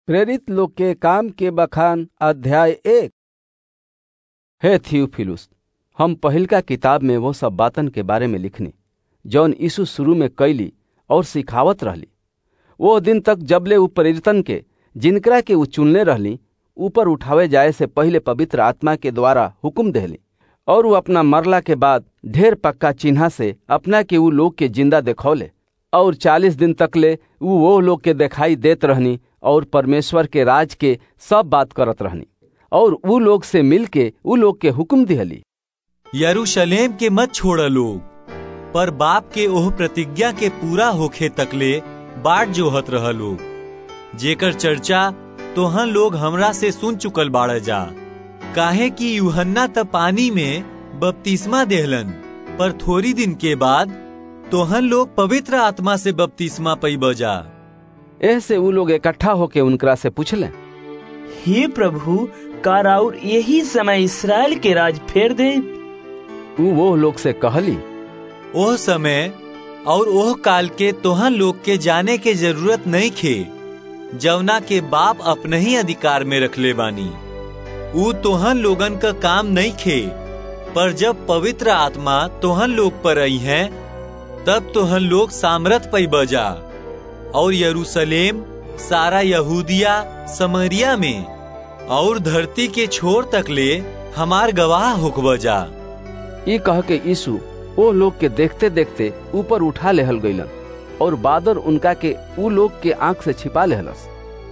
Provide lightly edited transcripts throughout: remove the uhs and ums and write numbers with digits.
प्रेरित लोग के काम के बखान अध्याय 1। हे थियोफिलुस, हम पहिलका किताब में वो सब बातन के बारे में लिखनी जौन यीशु शुरू में कैली और सिखावत रहली। वो दिन तक जबले उ प्रेरितन के जिनकरा के उ चुनले रहली ऊपर उठावे जाए से पहले पवित्र आत्मा के द्वारा हुक्म देली, और वो अपना मरला के बाद ढेर पक्का चिन्हा से अपना के उ लोग के जिंदा देखौले, और 40 दिन तकले वो लोग के दिखाई देत रहनी और परमेश्वर के राज के सब बात करत रहनी, और उ लोग से मिल के उ लोग के हुक्म दिहली, यरूशलेम के मत छोड़ा लोग, पर बाप के ओह प्रतिज्ञा के पूरा होखे तकले बाट जोहत रह लोग, जेकर चर्चा तोहन लोग हमरा से सुन चुकल बाड़ जा। काहे कि यूहन्ना त पानी में बपतिस्मा देहलन, पर थोड़ी दिन के बाद तोहन लोग पवित्र आत्मा से बपतिस्मा पइब जा। ऐसे उ लोग इकट्ठा होके उनकरा से पूछले, हे प्रभु, का राउर यही समय इस्राएल के राज फेर दे? वो लोग से कहली, ओह समय और ओह काल के तोहन लोग के जाने के जरूरत नहीं खे, जवना के बाप अपने ही अधिकार में रखले बानी। ऊ तोहन लोगन का काम नहीं खे, पर जब पवित्र आत्मा तोहन लोग पर आई है तब तोहन लोग सामर्थ पइब जा, और यरूशलेम, सारा यहूदिया, समरिया में और धरती के छोर तक ले हमार गवाह होकब जा। ई कह के यीशु वो लोग के देखते देखते ऊपर उठा लेहल गईलन, और बादर उनका के उ लोग के आंख से छिपा लेहलस।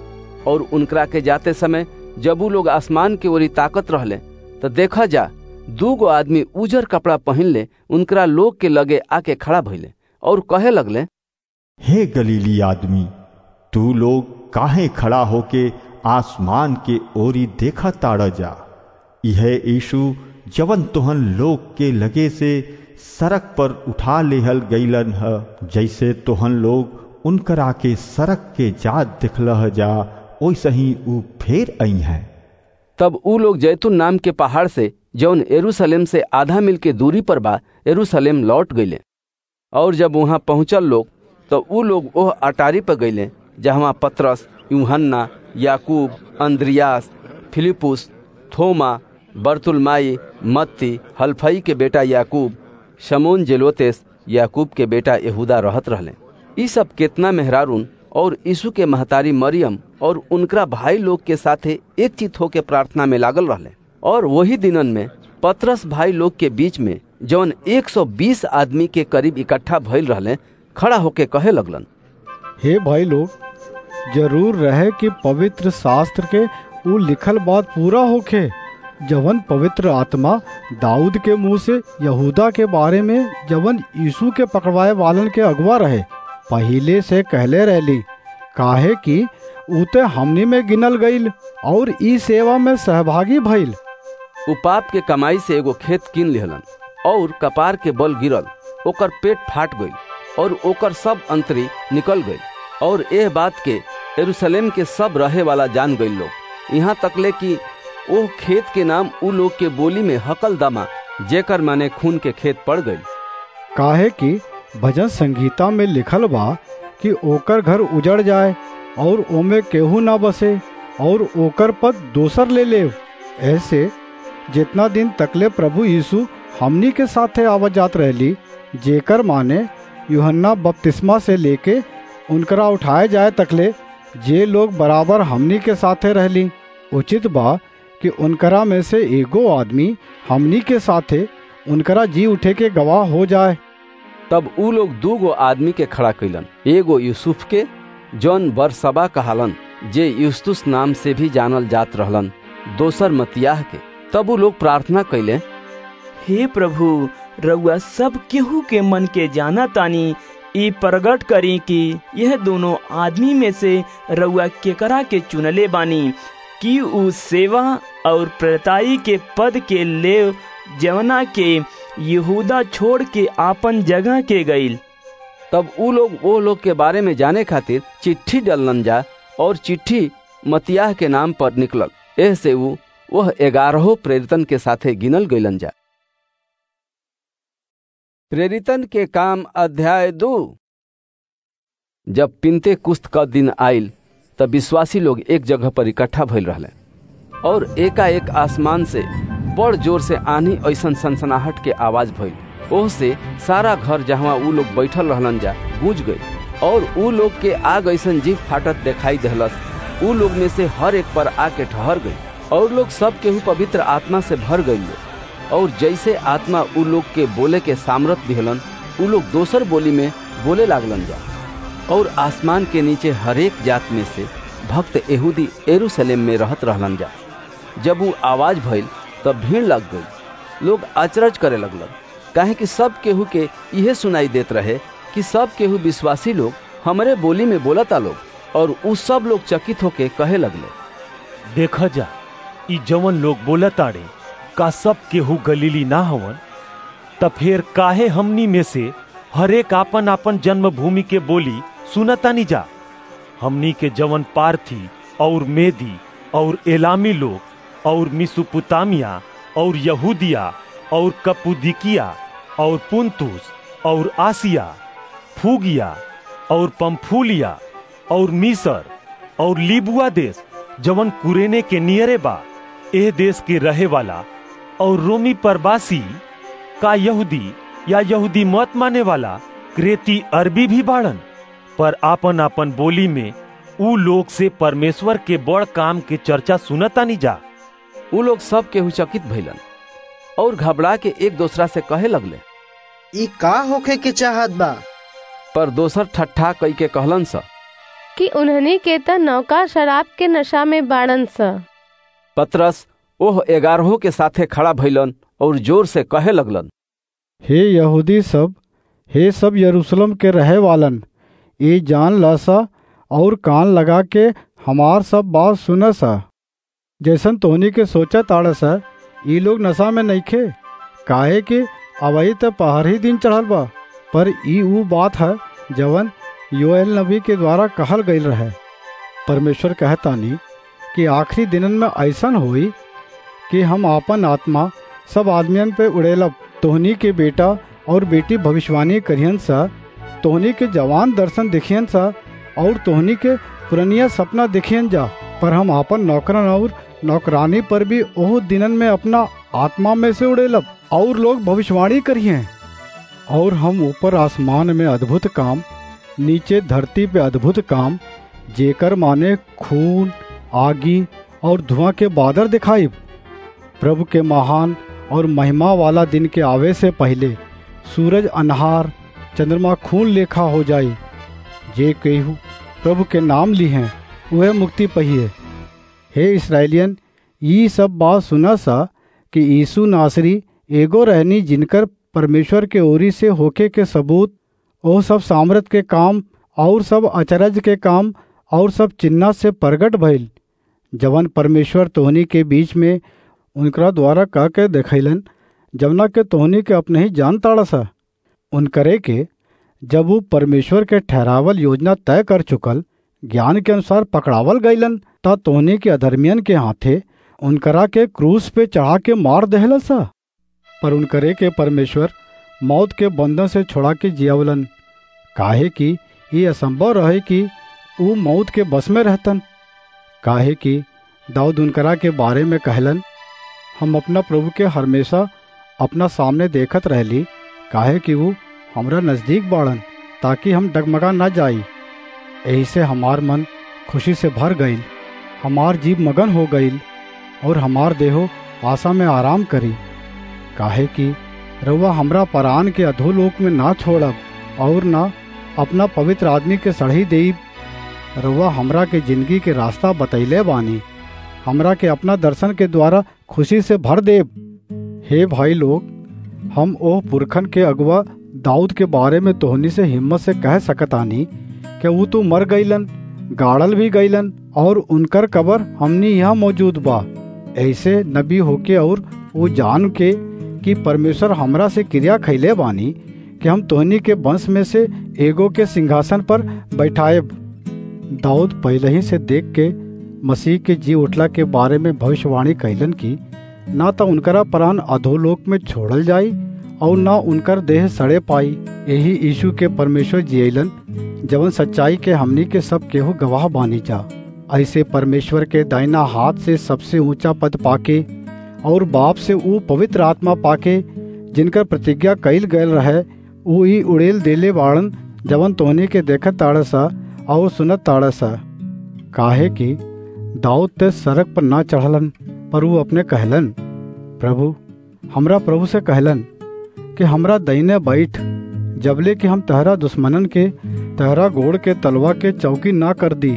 और उनकरा के जाते समय जब उ लोग आसमान के ओरी ताकत रहले तो देखा जा 2 आदमी उजर कपड़ा पहन ले उनकरा लोग के लगे आके खड़ा भइले और कहे लगले, हे गलीली आदमी, तू लोग काहे खड़ा होके आसमान के ओरी देखा ताड़ जा। यह यीशु जवन तोहन लोग के लगे से सड़क पर उठा लेहल गईलन है, जैसे तोहन लोग उनकरा के सड़क के जात दिखलह जा, वैसे ही ऊ फेर आई है। तब ऊ लोग जैतून नाम के पहाड़ से जौन यरूशलेम से आधा मील के दूरी पर बा यरूशलेम लौट गईले। और जब वहां पहुंचल लोग तो ऊ लोग ओह अटारी पर गईले जहाँ पतरस, यूहन्ना, याकूब, अंद्रियास, फिलिपुस, थोमा, बरतुलमाई, मत्ती, हलफई के बेटा याकूब, शमोन जेलोतेस, याकूब के बेटा यहूदा रहत रहले। ई सब केतना मेहरारून और यीशु के महतारी मरियम और उनकरा भाई लोग के साथे एक चित होके प्रार्थना में लागल रहले। और वही दिनन में पतरस भाई लोग के बीच में जौन 120 आदमी के करीब इकट्ठा भइल रहले खड़ा होके कहे लगलन, हे भाई लोग, जरूर रहे कि पवित्र शास्त्र के उ लिखल बात पूरा होखे जवन पवित्र आत्मा दाऊद के मुंह से यहूदा के बारे में जवन यीशु के पकड़वाए वालन के अगवा रहे पहिले से कहले रहली। काहे कि उते हमनी में गिनल गईल और ई सेवा में सहभागी भइल। उ पाप के कमाई से एगो खेत कीन लिहलन और कपार के बल गिरल, ओकर पेट फाट गईल और ओकर सब अंतरी निकल गईल। और एह बात के यरूशलेम के सब रहे वाला जान गईल लोग, यहाँ तकले कि ओह खेत के नाम उ लोग के बोली में हकल दमा, जेकर माने खून के खेत पड़ गईल। काहे कि भजन संगीता में लिखल बा कि ओकर घर उजड़ जाए और ओमे केहू ना बसे और ओकर पद दोसर ले ले। ऐसे जितना दिन तकले प्रभु यीशु हमनी के साथे आवत जात रहली, जेकर माने यूहन्ना बपतिस्मा से लेके उनकरा उठाए जाए तकले जे लोग बराबर हमनी के साथे रहली, उचित बा कि उनकरा में से एगो आदमी हमनी के साथे उनकरा जी उठे के गवाह हो जाए। तब ऊ लोग 2 आदमी के खड़ा कैलन, एगो यूसुफ के जौन बरसबा कहालन, जे यूस्तुस नाम से भी जानल जात रहलन, दोसर मतियाह के। तब ऊ लोग प्रार्थना कैले, हे प्रभु, रउआ सब केहू के मन के जाना तानी, ई प्रगट करी कि यह दोनों आदमी में से रउआ केकरा के चुनले बानी कि उ सेवा और प्रताई के पद के ले जवना के यहूदा छोड़ के आपन जगह के गईल। तब ऊ लोग वो लोग के बारे में जाने खातिर चिट्ठी डलन जा, और चिट्ठी मतियाह के नाम पर निकलल। ऐसे वह 11 प्रेरितन के साथे गिनल गईलन जा। प्रेरितन के काम अध्याय 2। जब पिन्तेकुस्त का दिन आइल तब विश्वासी लोग एक जगह पर इकट्ठा भइल रहले और एकाएक आसमान से बड़ जोर से आंधी ऐसन सनसनाहट के आवाज भइल। ओह से सारा घर जहाँ ऊ लोग बैठल रहलन जा गूंज गई और ऊ लोग के आग ऐसन जीभ फाटत दिखाई देहलस। ऊ लोग में से हर एक पर आके ठहर गई और लोग सब केहू पवित्र आत्मा से भर गई और जैसे आत्मा ऊ लोग के बोले के सामर्थ दिहलन ऊ लोग दोसर बोली में बोले लागलन जा। और आसमान के नीचे हरेक जात में से भक्त यहूदी यरूशलेम में रहत रहलन जा। जब वो आवाज भइल तब भीड़ लग गई। लोग अचरज करे लगलन, काहे कि सब केहू के यह सुनाई देत रहे कि सब केहू विश्वासी लोग हमरे बोली में बोलता लोग। और उ सब लोग चकित होके कहे लगले, देखा जा ई जवन लोग बोलताड़े का सब केहू गलीली ना हवन? तब फिर काहे हमनी में से हरेक आपन आपन जन्मभूमि के बोली सुनतानी जा? हमनी के जवन पार्थी और मेदी और एलामी लोग और मिसुपुतामिया और यहूदिया और कपुदिकिया और पुंतुस और आसिया, फूगिया और पंफूलिया और मिसर और लीबुआ देश जवन कुरेने के नियरे बा, एह देश के रहे वाला और रोमी परवासी का यहूदी या यहूदी मत माने वाला क्रेती अरबी भी बाड़न, पर आपन आपन बोली में ऊ लोग से परमेश्वर के बड़ काम के चर्चा सुनतानी जा। ऊ लोग सब केहू चकित भइलन और घबरा के एक दूसरा से कहे लगले, ई का होखे के चाहत बा? पर दोसर ठट्ठा कई के कहलन सा कि उन्हनी के त नौका शराब के नशा में बाड़न सा। पतरस ओह 11 के साथे खड़ा भइलन और जोर से कहे लगलन, हे यहूदी सब, हे सब यरूशलेम के रहे वालन, ये जान ला सा और कान लगा के हमार सब बात सुन सा। जैसन तोहनी के सोचा ताड़ सा ये लोग नशा में नहीं खे, काहे कि अवही तो पहर ही दिन चढ़ल बा। पर ई ऊ बात है जवन योएल नबी के द्वारा कहल गईल रहे। परमेश्वर कहतानी कि आखिरी दिनन में ऐसन होई कि हम आपन आत्मा सब आदमियन पे उड़ेलब। तोहनी के बेटा और बेटी भविष्यवाणी करियन सा, तोहनी के जवान दर्शन देखियन सा और तोहनी के पुरनिया सपना देखियन जा। पर हम आपन नौकरन और नौकरानी पर भी ओह दिनन में अपना आत्मा में से उड़ेलब और लोग भविष्यवाणी करिए। और हम ऊपर आसमान में अद्भुत काम, नीचे धरती पे अद्भुत काम, जेकर माने खून, आगी और धुआं के बादल दिखाई। प्रभु के महान और महिमा वाला दिन के आवे से पहले सूरज अन्हार, चंद्रमा खून लेखा हो जाई। जे केहू प्रभु के नाम ली हैं वह मुक्ति पहिए। हे इस्राएलियन, ये सब बात सुना सा कि यीशु नासरी एगो रहनी जिनकर परमेश्वर के ओरी से होके के सबूत, वो सब सामर्थ के काम और सब अचरज के काम और सब चिन्ह से प्रगट भइल, जवन परमेश्वर तोहनी के बीच में उनकरा द्वारा कह के देखैलन, जवना के तोहनी के अपने ही जान ताड़ा सा। उनकरे के जब वो परमेश्वर के ठहरावल योजना तय कर चुकल ज्ञान के अनुसार पकड़ावल गईलन, ता तोहनी के अधर्मियन के हाथे उनकरा के क्रूस पे चढ़ा के मार देहल सा। पर उनकरे के परमेश्वर मौत के बंधन से छोड़ा के जियावलन, काहे कि ये असंभव रहे कि वो मौत के बस में रहतन। काहे कि दाऊद उनकरा के बारे में कहलन, हम अपना प्रभु के हमेशा अपना सामने देखत रहली, काहे कि वो हमरा नजदीक बाड़न, ताकि हम डगमगा न जाई। यही से हमार मन खुशी से भर गईल, हमार जीव मगन हो गईल और हमार देहो आशा में आराम करी। काहे कि रउआ हमरा परान के अधोलोक में ना छोड़ब और ना अपना पवित्र आदमी के सढ़ी देब। रउआ हमरा के जिंदगी के रास्ता बतैले बानी, हमरा के अपना दर्शन के द्वारा खुशी से भर देब। हे भाई लोग, हम ओह पुरखन के अगुआ दाऊद के बारे में तोहनी से हिम्मत से कह सकतानी कि वो तो मर गईलन, गाड़ल भी गईलन और उनकर कबर हमनी यहाँ मौजूद बा। ऐसे नबी होके और वो जान के कि परमेश्वर हमरा से क्रिया खैले बानी कि हम तोहनी के वंश में से एगो के सिंहासन पर बैठाएब। दाऊद पहले ही से देख के मसीह के जी उठला के बारे में भविष्यवाणी कैलन की ना तो उनकरा प्राण अधोलोक में छोड़ल जाई और ना उनकर देह सड़े पाई। यही यीशु के परमेश्वर जियलन, जवन सच्चाई के हमनी के सब केहू गवाह बानी जा। ऐसे परमेश्वर के दाहिना हाथ से सबसे ऊंचा पद पाके और बाप से ऊ पवित्र आत्मा पाके जिनकर प्रतिज्ञा कईल गयल रहे ऊ ही उड़ेल देले बाड़न जवन तोहनी के देखत ताड़सा और सुनत ताड़सा। काहे कि दाऊद ते सड़क पर ना चढ़लन पर वो अपने कहलन, प्रभु हमरा प्रभु से कहलन कि हमरा दईने बैठ जबले कि हम तहरा दुश्मनन के तहरा गोड़ के तलवा के चौकी ना कर दी।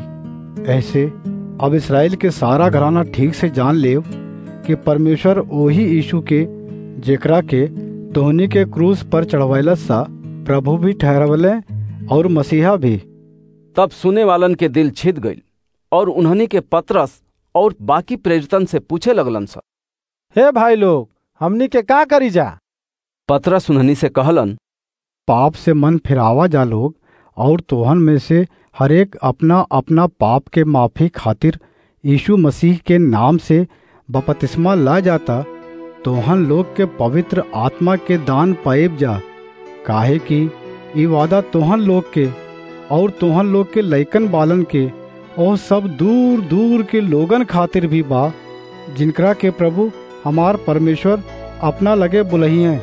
ऐसे अब इस्राएल के सारा घराना ठीक से जान लेव कि परमेश्वर ओही यीशु के जेकरा के तोहनी के क्रूस पर चढ़वैलस सा प्रभु भी ठहरवले और मसीहा भी। तब सुने वालन के दिल छिद गई और उन्होंने के पतरस और बाकी प्रेरितन से पूछे लगलन सा, हे भाई लोग हमनी के का करी जा? पतरस उन्हनी से कहलन, पाप से मन फिरावा जा लोग और तोहन में से हरेक अपना अपना पाप के माफी खातिर यीशु मसीह के नाम से बपतिस्मा ला जाता तोहन लोग के पवित्र आत्मा के दान पाएब जा। काहे कि ई वादा तोहन लोग के और तोहन लोग के लइकन बालन के और सब दूर दूर के लोगन खातिर भी बा जिनकरा के प्रभु हमार परमेश्वर अपना लगे बुलहिए।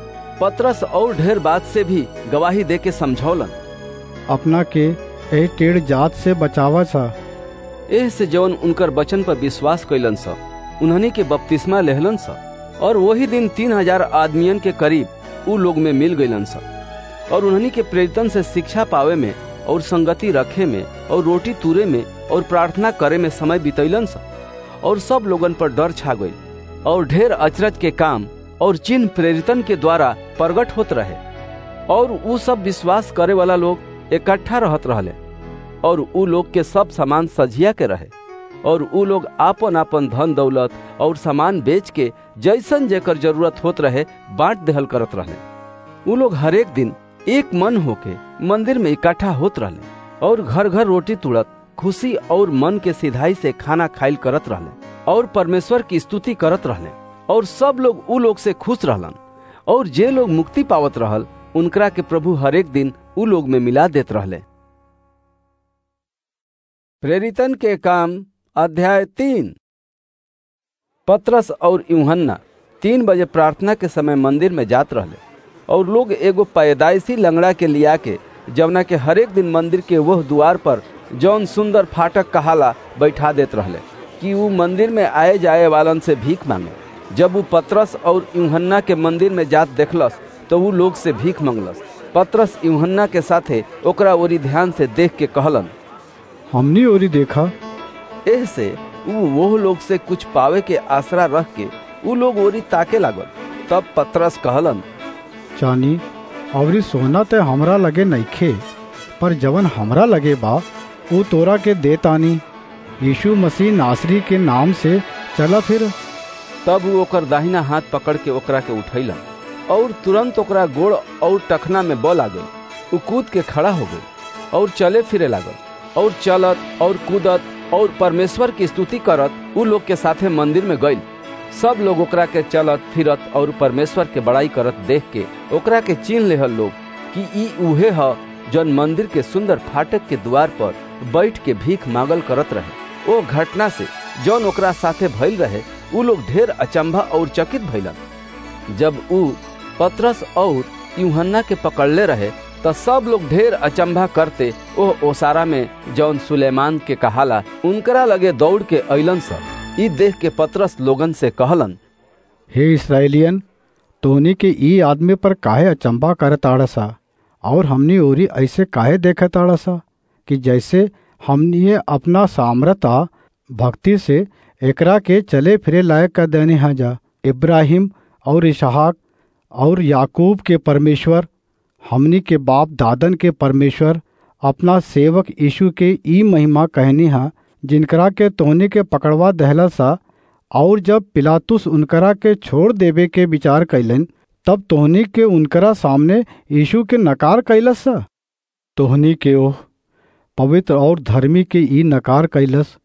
पतरस और ढेर बात से भी गवाही दे के समझौलन, अपना के ए टेढ़ जात से बचावा सा। एह से जवन उनकर वचन पर विश्वास कैलन सा उन्हनी के बपतिस्मा लेहलन सा और वही दिन 3000 आदमियन के करीब उ लोग में मिल गईलन सा और उन्हनी के प्रेरितन से शिक्षा पावे में और संगति रखे में और रोटी तूरे में और प्रार्थना करे में समय बितैलन सा और सब लोगन पर डर छा गई और ढेर अचरज के काम और चिन्ह प्रेरितन के द्वारा प्रगट होत रहे और उ सब विश्वास करे वाला लोग इकट्ठा रहत रहले और उ लोग के सब सामान सजिया के रहे और उ लोग आपन आपन धन दौलत और सामान बेच के जैसन जेकर जरूरत होत रहे बांट देहल करत रहले। उ लोग हरेक दिन एक मन होके मंदिर में इकट्ठा होत रहले और घर घर रोटी तुड़त खुशी और मन के सिधाई से खाना खाइल करत रहले और परमेश्वर की स्तुति करत रहले और सब लोग उ लोग से खुश रहलन और जे लोग मुक्ति पावत रहल उनकरा के प्रभु हरेक दिन उ लोग में मिला देत रहले। प्रेरितन के काम अध्याय 3। पतरस और यूहन्ना 3 बजे प्रार्थना के समय मंदिर में जात रहले और लोग एगो पैदाइशी लंगड़ा के लिया के जवना के हरेक दिन मंदिर के वह द्वार पर जौन सुंदर फाटक कहाला बैठा देत रहले कि वो मंदिर में आए जाए वालन से भीख मांगे। जब वो पतरस और यूहन्ना के मंदिर में जात देखलस तो वो लोग से भीख मांगलस। पतरस यूहन्ना के साथे ओकरा ओरी ध्यान से देख के कहलन, हमनी ओरी देखा। एह से वो लोग से कुछ पावे के आसरा रख के वो लोग ओरी ताके लागल। तब पतरस कहलन, चानी और सोना ते हमरा लगे नइखे पर जवन हमरा लगे बा वो तोरा के देतानी। यीशु मसीह नासरी के नाम से चला फिर। तब वो ओकर दाहिना हाथ पकड़ के ओकरा के उठैलन और तुरंत ओकरा गोड़ और टखना में बल आ गई। वो कूद के खड़ा हो गई और चले फिरे लागल और चलत और कूदत और परमेश्वर की स्तुति करत उ लोग के साथे मंदिर में गई। सब लोग ओकरा के चलत फिरत और परमेश्वर के बड़ाई करत देख के ओकरा के चिन्ह लेहल लोग कि ई उहे ह जौन मंदिर के सुंदर फाटक के द्वार पर बैठ के भीख मांगल करत रहे। ओ घटना से जौन ओकरा साथे भइल रहे उ लोग ढेर अचंभा और चकित भइलन। जब उ पतरस और यूहन्ना के पकड़ले रहे तो सब लोग ढेर अचंभा करते ओह ओसारा में जौन सुलेमान के कहाला उनकरा लगे दौड़ के अइलन सब। ई देख के पतरस लोगन से कहलन, हे इस्राएलियन, तोनी के ई आदमी पर काहे अचंभा करे ताड़सा और हमनी ओरी ऐसे काहे देखे ताड़सा कि जैसे हमनी अपना सामर्था भक्ति से एकरा के चले फिरे लायक कर देने हैं जा। इब्राहिम और इसहाक और याकूब के परमेश्वर, हमनी के बाप दादन के परमेश्वर, अपना सेवक यीशु के ई महिमा कहनी है जिनकरा के तोहनी के पकड़वा दहला सा। और जब पिलातुस उनकरा के छोड़ देवे के विचार कैलन तब तोहनी के उनकरा सामने यीशु के नकार कैलस सा। तोहनी के ओह पवित्र और धर्मी के ई नकार कैलस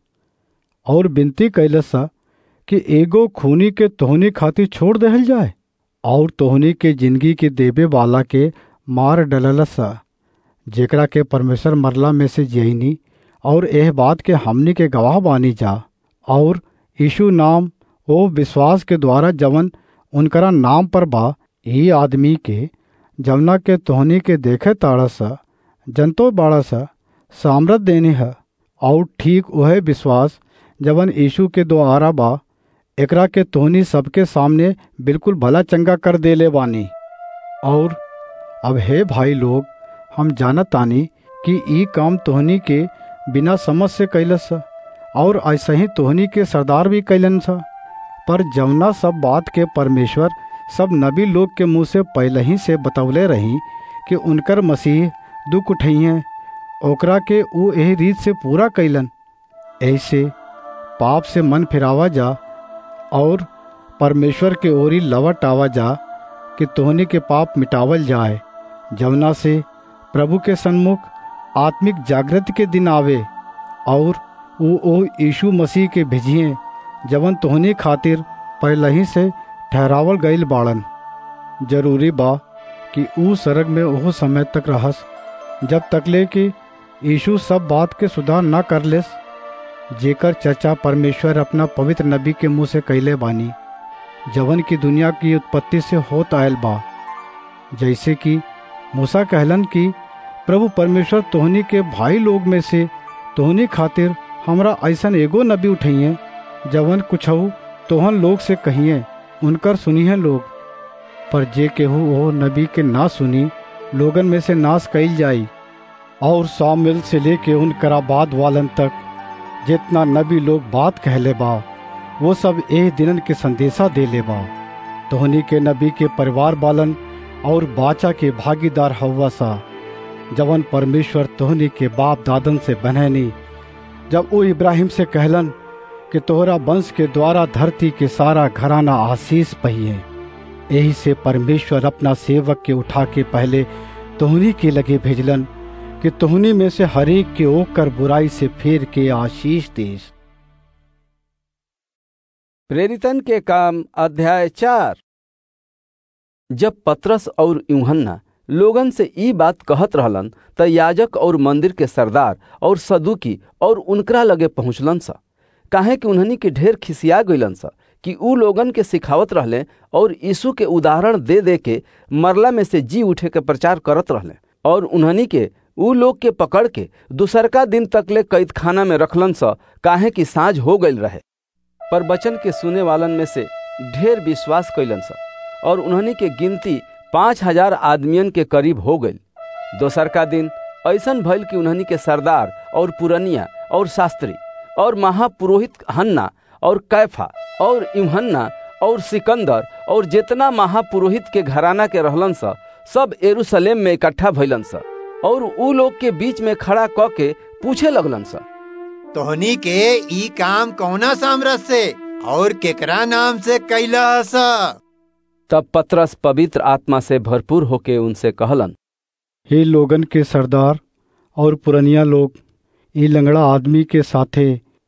और विनती कैलस सा कि एगो खूनी के तोहनी खातिर छोड़ दहल जाए और तोहनी के जिंदगी के देवे वाला के मार डललस सा जेकरा के परमेश्वर मरला में से जियनी और यह बात के हमनी के गवाह बानी जा। और यीशु नाम ओ विश्वास के द्वारा जवन उनकरा नाम पर बा, ई आदमी के जवना के तोहनी के देखे ताड़स जनतो बाड़स सामर्थ देने है। और ठीक वह विश्वास जवन यीशु के द्वारा बा, एकरा के तोहनी सबके सामने बिल्कुल भला चंगा कर देले बानी। और अब हे भाई लोग, हम जानत तानी कि ई काम तोहनी के बिना समझ से कैलस और ऐसे ही तोहनी के सरदार भी कैलन सा। पर जवना सब बात के परमेश्वर सब नबी लोग के मुँह से पहले ही से बतौले रही कि उनकर मसीह दुख उठइहे, ओकरा के ऊ यही रीत से पूरा कैलन। ऐसे पाप से मन फिरावा जा और परमेश्वर के ओरी लवट आवा जा कि तोहनी के पाप मिटावल जाए, जवना से प्रभु के सन्मुख आत्मिक जागृति के दिन आवे। और वो यीशु मसीह के भेजिए जवन तोहनी खातिर पहले ही से ठहरावल गईल बाड़न। जरूरी बा कि ऊ सरग में ओह समय तक रहस जब तकले कि यीशु सब बात के सुधार ना कर लेस, जेकर चर्चा परमेश्वर अपना पवित्र नबी के मुंह से कैले बानी, जवन की दुनिया की उत्पत्ति से होत आयल बा। जैसे कि मूसा कहलन कि प्रभु परमेश्वर तोहनी के भाई लोग में से तोहनी खातिर हमरा ऐसन एगो नबी उठइए जवन कुछऊ तोहन लोग से कहिए, उनकर सुनिए लोग। पर जे केहू वो नबी के ना सुनी, लोगन में से नाश कईल जाई। और सामुएल से लेके उनकरा बाद वालन तक जितना नबी लोग बात कहले बा, वो सब एक दिनन के संदेशा देले बा। तोहनी के नबी के परिवार बालन और बाचा के भागीदार हवा सा, जवन परमेश्वर तोहनी के बाप दादन से बनैनी, जब वो इब्राहिम से कहलन कि तोहरा वंश के द्वारा धरती के सारा घराना आशीष पहिए। यही से परमेश्वर अपना सेवक के उठा के पहले तोहनी के लगे भेजलन कि तोहनी में से हरेक के ओकर बुराई से फेर के आशीष देस। प्रेरितन के काम अध्याय 4। जब पतरस और यूहन्ना लोगन से ई बात कहत रहलन त याजक और मंदिर के सरदार और सदुकी और उनकरा लगे पहुँचलन सा, काहे कि उन्हनी के ढेर खिसिया गइलन सा कि ऊ लोगन के सिखावत रहले और यीशु के उदाहरण दे दे के मरला में से जी उठे के प्रचार करत रहले। और उन्हनी के ऊ लोग के पकड़ के दूसरका दिन तकले कैद खाना में रखलन सा, काहे कि साँझ हो गईल रहे। पर वचन के सुने वालन में से ढेर विश्वास कैलन सा और उन्हनी के गिनती 5000 आदमियन के करीब हो गई। दोसरका दिन ऐसन भइल कि उन्हनी के सरदार और पुरनिया और शास्त्री और महापुरोहित हन्ना और कैफा और यूहन्ना और सिकंदर और जितना महापुरोहित के घराना के रहलन सा, सब यरूशलेम में इकट्ठा भइलन सा और ऊ लोग के बीच में खड़ा क के पूछे लगलन सा, तोहनी के ई काम कौना सामर्थ से और केकरा नाम से कैला सा? तब पतरस पवित्र आत्मा से भरपूर होके उनसे कहलन, हे लोगन के सरदार और पुरनिया लोग, ई लंगड़ा आदमी के साथे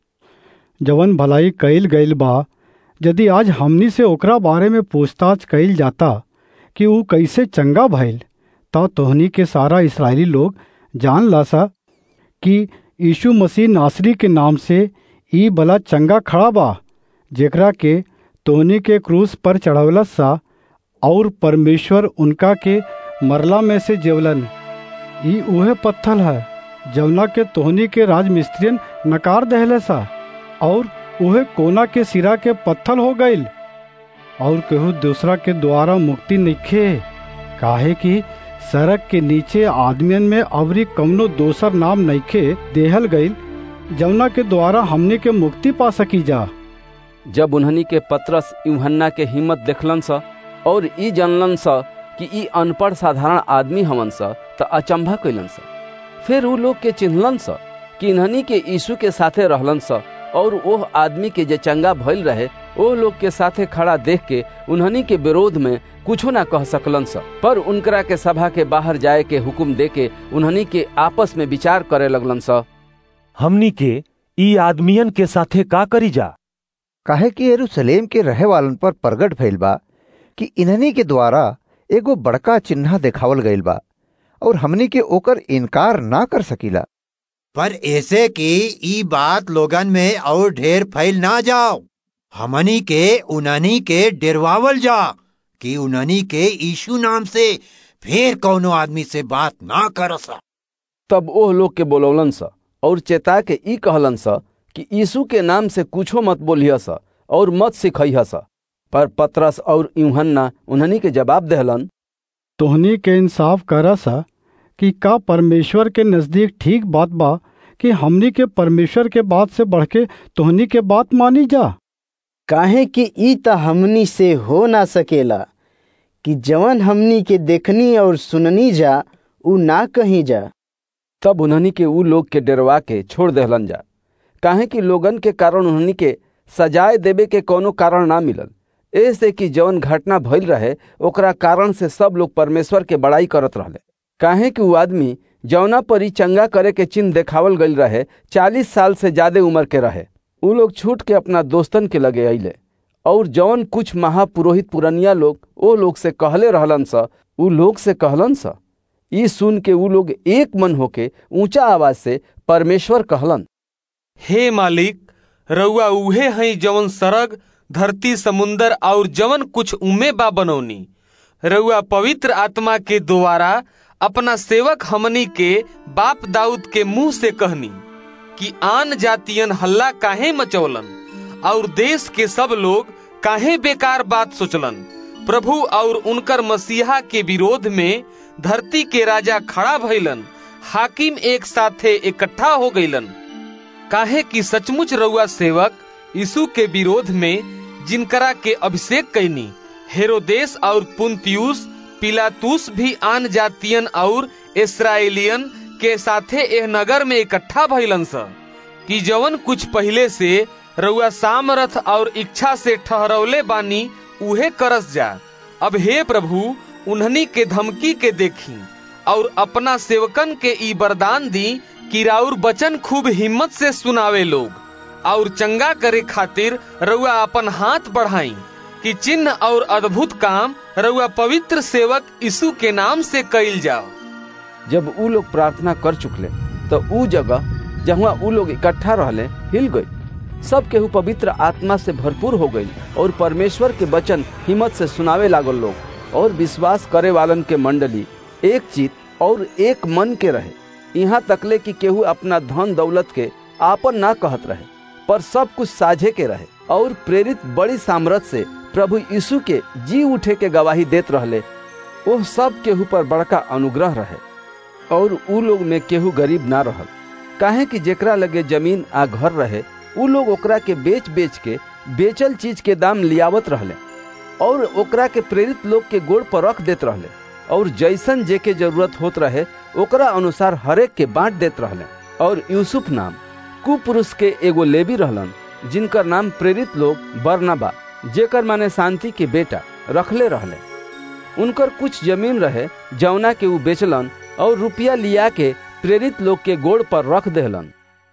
जवन भलाई कईल गईल बा, यदि आज हमनी से ओकरा बारे में पूछताछ कईल जाता कि ऊ कैसे चंगा भइल, तो तोहनी के सारा इस्राएली लोग जान लासा कि यीशु मसीह नासरी के नाम से ई भला चंगा खड़ा बा, जेकरा के तोहनी के क्रूस पर चढ़ावलस सा और परमेश्वर उनका के मरला में से जेवलन। ई उहे पत्थर है जवना के तोहनी के राजमिस्त्रियन नकार दहले सा और उहे कोना के सिरा के पत्थर हो गईल। और केहू दूसरा के द्वारा मुक्ति नइखे, काहे कि सड़क के नीचे आदमियन में अवरी कौनो दोसर नाम नइखे देहल गईल जवना के द्वारा हमने के मुक्ति पा सकी जा। जब उन्हनी के पतरस यूहन्ना के हिम्मत देखलन सा और ई जानलन सा कि ई अनपढ़ साधारण आदमी हवन सा, त अचंभा कैलन सा। फिर ऊ लोग के चिन्हलन सा कि इन्हनी के यीशु के साथे रहलन सा और ओह आदमी के जे चंगा भइल रहे ओह लोग के साथे खड़ा देख के उन्हनी के विरोध में कुछो ना कह सकलन सा, पर उनकरा के सभा के बाहर जाए के हुक्म दे के उन्हनी के आपस में विचार करे लगलन सा, हमनी के ई आदमियन के साथे का करी जा? काहे कि यरूशलेम के रहे वालन पर प्रगट भइल बा कि इन्हनी के द्वारा एगो बड़का चिन्ह देखावल गईल बा और हमनी के ओकर इनकार ना कर सकीला। पर ऐसे कि ई बात लोगन में और ढेर फैल ना जाओ, हमनी के उन्हनी के डरवावल जा कि उन्हनी के यीशु नाम से फिर कौनो आदमी से बात ना करसा। तब ओह लोग के बोलौलन सा और चेता के ई कहलन सा कि यीशु के नाम से कुछो मत बोलिह सा और मत सिखइह सा। पर पतरस और यूहन्ना उन्हनी के जवाब देहलन, तोहनी के इंसाफ करा सा कि का परमेश्वर के नजदीक ठीक बात बा कि हमनी के परमेश्वर के बात से बढ़ के तोहनी के बात मानी जा। काहे कि ई त हमनी से हो ना सकेला कि जवन हमनी के देखनी और सुननी जा उ ना कहीं जा। तब उन्हनी के ऊ लोग के डरवा के छोड़ देहलन जा, काहे कि लोगन के कारण उन्हनी के सजाए देवे के कोनो कारण ना मिलल। ऐसे कि जवन घटना भइल रहे ओकरा कारण से सब लोग परमेश्वर के बड़ाई करत रहले। काहे कि ऊ आदमी जौना पर ही चंगा करे के चिन्ह देखावल गईल रहे 40 साल से ज्यादा उम्र के रहे। ऊ लोग छूट के अपना दोस्तन के लगे अइले और जौन कुछ महापुरोहित पुरनिया लोग ओ लोग से कहले रहलन सा ऊ लोग से कहलन सा। ई सुन के ऊ लोग एक मन होके ऊंचा आवाज से परमेश्वर कहलन, हे मालिक, रउआ उहे हई जवन सरग धरती समुंदर और जवन कुछ उमे बा बनौनी। रउआ पवित्र आत्मा के द्वारा अपना सेवक हमनी के बाप दाऊद के मुंह से कहनी कि आन जातियन हल्ला काहे मचौलन और देश के सब लोग काहे बेकार बात सोचलन। प्रभु और उनकर मसीहा के विरोध में धरती के राजा खड़ा भइलन, हाकिम एक साथे इकट्ठा हो गइलन। काहे कि सचमुच रउआ सेवक यीशु के विरोध में जिनकरा के अभिषेक कैनी, हेरोदेस और पुन्तियुस पिलातुस भी आन जातियन और इस्राएलियन के साथे एह नगर में इकट्ठा भइलन स कि जवन कुछ पहले से रउआ सामर्थ और इच्छा से ठहरौले बानी उहे करस जा। अब हे प्रभु, उन्हनी के धमकी के देखी और अपना सेवकन के ई वरदान दी कि राउर वचन खूब हिम्मत से सुनावे लोग और चंगा करे खातिर रउआ अपन हाथ बढ़ाई कि चिन्ह और अद्भुत काम रउआ पवित्र सेवक यीशु के नाम से कइल जाओ। जब ऊ लोग प्रार्थना कर चुकले तो ऊ जगह जहाँ ऊ लोग इकट्ठा रहले हिल गई। सब केहू पवित्र आत्मा से भरपूर हो गई और परमेश्वर के वचन हिम्मत से सुनावे लागल लोग। और विश्वास करे वालन के मंडली एक चित और एक मन के रहे। यहाँ तकले कि केहू अपना धन दौलत के आपन ना कहत रहे, पर सब कुछ साझे के रहे और प्रेरित बड़ी सामर्थ से प्रभु यीशु के जी उठे के गवाही देत रहले। वो सब केहू पर बड़का अनुग्रह रहे और ऊ लोग में केहू गरीब ना रहल। काहे कि जेकरा लगे जमीन आ घर रहे ऊ लोग ओकरा के बेच बेच के बेचल चीज के दाम लियावत रहले और ओकरा के प्रेरित लोग के गोड़ पर रख देत रहले और जैसन जे के जरूरत होत रहे ओकरा अनुसार हरेक के बांट देत रहले। और यूसुफ नाम कुपुरुष के एगो लेवी रहलन, जिनकर नाम प्रेरित लोग बरनबा, जेकर माने शांति के बेटा, रखले रहले। उनकर कुछ जमीन रहे जौना के ऊ बेचलन और रुपया लिया के प्रेरित लोग के गोड़ पर रख देहलन।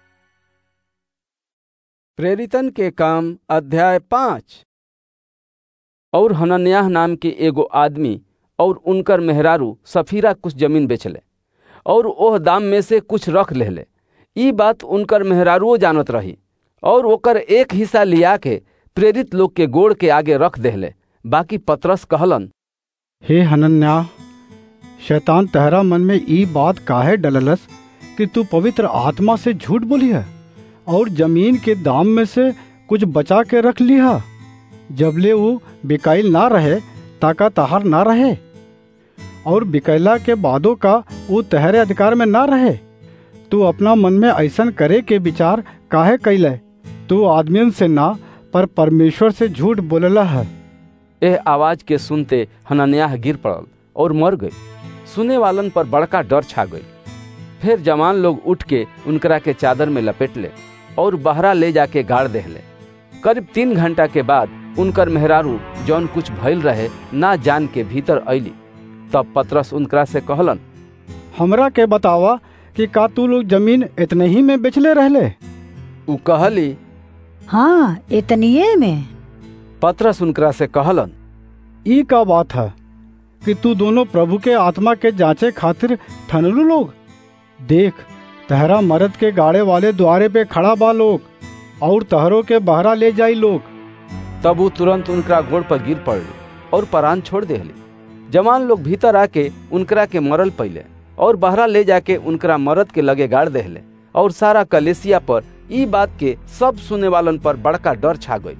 प्रेरितन के काम अध्याय 5। और हनन्याह नाम के एगो आदमी और उनकर मेहरारू सफीरा कुछ जमीन बेचले और ओह दाम में से कुछ रख लेले। ई बात उनकर मेहरारूओ जानत रही और ओकर एक हिस्सा लिया के प्रेरित लोग के गोड़ के आगे रख देहले। बाकी पतरस कहलन, हे हनन्याह, शैतान तहरा मन में ई बात काहे डललस कि तू पवित्र आत्मा से झूठ बोली है और जमीन के दाम में से कुछ बचा के रख लिया, जबले वो बिकाइल ना रहे ताका तहार ना रहे और बिकैला के बादों का वो तहरे अधिकार में ना रहे। तू अपना मन में ऐसन करे के विचार काहे कैले? तू आदमियन से ना पर परमेश्वर से झूठ बोलला है। एह आवाज के सुनते हनन्याह गिर पड़ल और मर गई। सुने वालन पर बड़का डर छा गई। फिर जवान लोग उठ के उनकरा के चादर में लपेट ले और बहरा ले जाके गाड़ देहले। करीब 3 घंटा के बाद उनकर मेहरारू जौन कुछ भइल रहे ना जान के भीतर अइली। तब पतरस उनकरा से कहलन, हमरा के बतावा कि का तू लोग जमीन इतने ही में बेचले रहले? उ कहली, हाँ, इतनिये में। पतरस उनकरा से कहलन, ई का बात है कि तू दोनों प्रभु के आत्मा के जांचे खातिर ठनलू लोग? देख, तहरा मर्द के गाड़े वाले द्वारे पे खड़ा बा लोग, और तहरों के बहरा ले जाई लोग। तब वो तुरंत उनकरा गोड़ पर गिर पड़ले और प्राण छोड़ देहले। जवान लोग भीतर आके उनकरा के मरल पहिले और बहरा ले जाके उनकरा मर्द के लगे गाड़ देहले। और सारा कलेसिया पर ई बात के सब सुने वालन पर बड़का डर छा गई।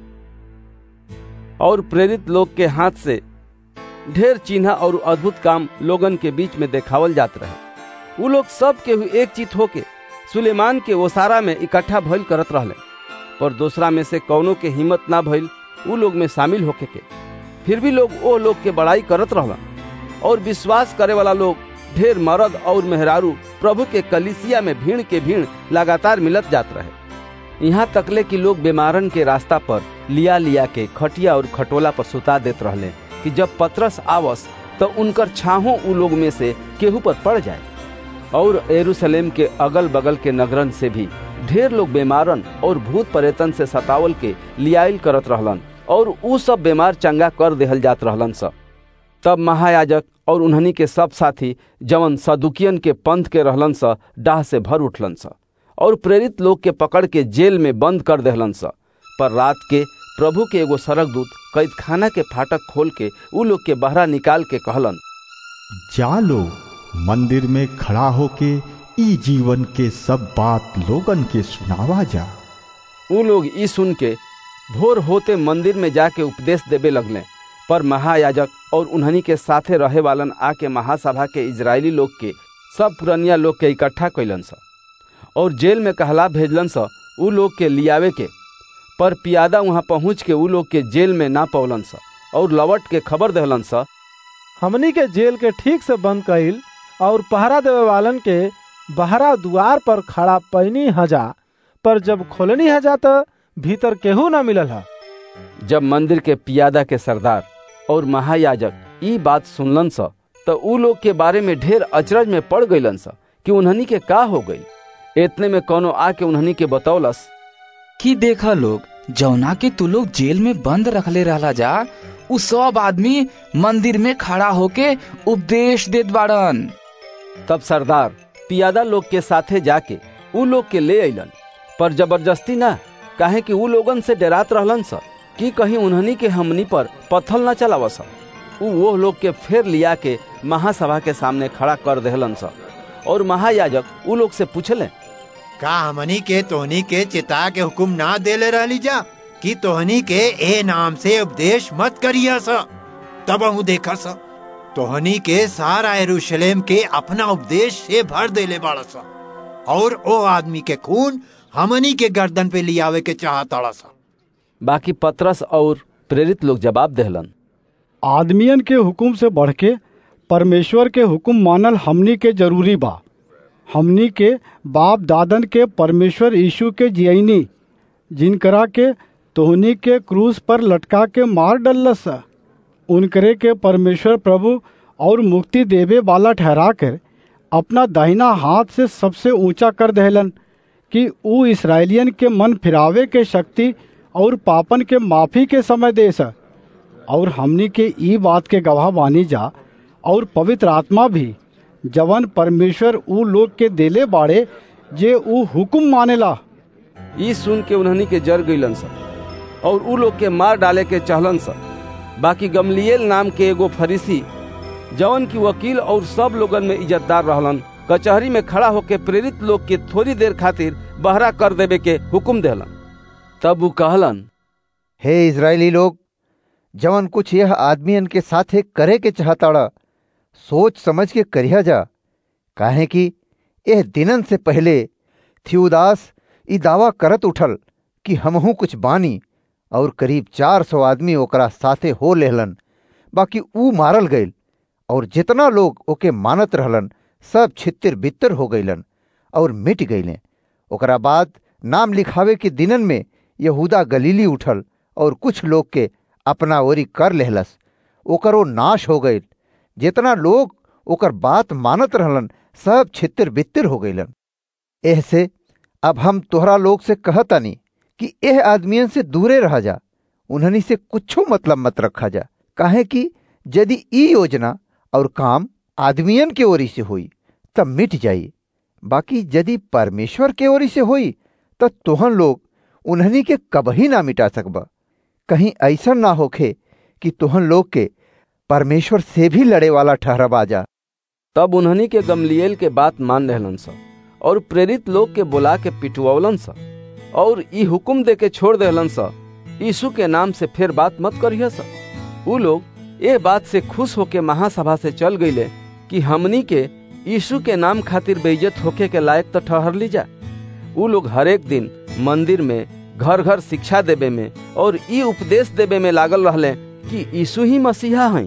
और प्रेरित लोग के हाथ से ढेर चिन्ह और अद्भुत काम लोगन के बीच में देखावल जात रहे। वो लोग सब केहू एक चित होके सुलेमान के ओसारा में इकट्ठा भइल करत रहले, पर दूसरा में से कौनो के हिम्मत ना भइल उ लोग में शामिल होके के। फिर भी लोग ओ लोग के बड़ाई करत रहलन। और विश्वास करे वाला लोग ढेर मर्द और मेहरारू प्रभु के कलीसिया में भीड़ के भीड़ लगातार मिलत जात रहे। यहाँ तकले कि लोग बीमारन के रास्ता पर लिया के खटिया और खटोला पर सुता देत रहले कि जब पतरस आवस तो उनकर छाहों उ लोग में से केहू पर पड़ जाए। और यरूशलेम के अगल बगल के नगरन से भी ढेर लोग बीमारन और भूत प्रेतन से सतावल के लियाइल करत रहलन, और उ सब बीमार चंगा कर देहल जात रहलन सब। तब महायाजक और उन्हनी के सब साथी जवन सदुकियन के पंथ के रहलन स डाह से भर उठलन स, और प्रेरित लोग के पकड़ के जेल में बंद कर देहलन स। पर रात के प्रभु के एगो सरकदूत कैद खाना के फाटक खोल के उ लोग के बहरा निकाल के कहलन, जा लो मंदिर में खड़ा होके ई जीवन के सब बात लोगन के सुनावा जा। उ लोग ई सुन के भोर होते मंदिर में जाके उपदेश देवे लगले। पर महायाजक और उन्हनी के साथे रहे वालन आके महासभा के इजरायली लोग के सब पुरनिया लोग के इकट्ठा कैलन स और जेल में कहला भेजलन स उ लोग के लियावे के। पर पियादा वहां पहुंच के उ लोग के जेल में ना पौलन स और लवट के खबर देहलन स, हमनी के जेल के ठीक से बंद कइल और पहरा देवे वालन के बहरा द्वार पर खड़ा पैनी हजा, पर जब खोलनी हजा तो भीतर केहू ना मिलल हा। जब मंदिर के पियादा के सरदार और महायाजक ई बात सुनलन स तो उ लोग के बारे में ढेर अचरज में पड़ गईलन स कि उन्हनी के का हो गई। इतने में कोनो आके उन्हनी के बतौलस कि देखा लोग, जौना के तू लोग जेल में बंद रखले रहला जा, उ सब आदमी मंदिर में खड़ा होके उपदेश देत बाड़न। तब सरदार पियादा लोग के साथे जाके उ लोग के ले अइलन, पर जबरदस्ती ना, काहे कि उ लोगन से डरात रहलन स कि कहीं उन्हनी के हमनी पर पत्थल न चलावस। उ वो लोग के फिर लिया के महासभा के सामने खड़ा कर देहलन स और महायाजक उ लोग से पूछले, का हमनी के तोहनी के चिता के हुकुम ना देले रहली जा कि तोहनी के ए नाम से उपदेश मत करिया स। तब हूँ देखा स तोहनी के सारा यरूशलेम के अपना उपदेश से भर देले बाड़ा सा, और ओ आदमी के खून हमनी के गर्दन पे लियावे के चाहताड़ा सा। बाकी पतरस और प्रेरित लोग जवाब देहलन, आदमियन के हुकुम से बढ़ के परमेश्वर के हुकुम मानल हमनी के जरूरी बा। हमनी के बाप दादन के परमेश्वर यीशु के जियनी, जिनकरा के तोहनी के क्रूस पर लटका के मार डलस, उनकरे के परमेश्वर प्रभु और मुक्ति देवे वाला ठहरा कर अपना दाहिना हाथ से सबसे ऊंचा कर दहलन कि ऊ इसराइलियन के मन फिरावे के शक्ति और पापन के माफी के समय देस। और हमनी के ई बात के गवाह बानी जा, और पवित्र आत्मा भी जवन परमेश्वर ऊ लोग के देले बाड़े जे ऊ हुकुम मानेला। ई सुन के उन्हनी के जर गईलन स और ऊ लोग के मार डाले के चाहलन स। बाकी गमलिएल नाम के एगो फरीसी, जवन की वकील और सब लोगन में इज्जतदार रहलन, कचहरी में खड़ा होके प्रेरित लोग के थोड़ी देर खातिर बहरा कर देवे के हुकुम देहलन। तब वो कहलन, हे इजरायली लोग, जवन कुछ यह आदमियन के साथे करे के चाहताड़ा, सोच समझ के करिया जा। काहे कि यह दिनन से पहले थियुदास ई दावा करत उठल कि हमहू कुछ बानी, और करीब 400 आदमी ओकरा साथे हो लेहलन। बाकी ऊ मारल गईल, और जितना लोग ओके मानत रहलन सब छित्तिर बित्तर हो गईलन और मिट गईले। ओकरा बाद नाम लिखावे के दिनन में यहूदा गलीली उठल और कुछ लोग के अपना ओरी कर लेहलस। ओकरो नाश हो गईल। जितना लोग ओकर बात मानत रहलन सब छित्तिर बित्तिर हो गईलन। ऐसे अब हम तोहरा लोग से कहतानी कि एह आदमियन से दूरे रह जा, उन्हनी से कुछो मतलब मत रखा जा। काहे कि यदि ई योजना और काम आदमियन के ओरी से हुई तब मिट जाई, बाकी यदि परमेश्वर के ओरी से होई तो तोहन लोग उन्हनी के कबही ना मिटा सकबा। कहीं ऐसा ना होखे कि तोहन लोग के परमेश्वर से भी लड़े वाला ठहरबा जा। तब उन्हनी के गमलीएल के बात मान रहलन सा और प्रेरित लोग के बुला के पिटवलन सा और ई हुक्म दे के छोड़ देहलन सा, यीशु के नाम से फिर बात मत करिए सा। ऊ लोग ये बात से खुश होके महासभा से चल गईले कि हमनी के यीशु के नाम खातिर बेइज्जत होके के लायक तो ठहर ली जा। ऊ लोग हरेक दिन मंदिर में घर घर शिक्षा देवे में और ई उपदेश देवे में लागल रहले कि यीशु ही मसीहा हैं।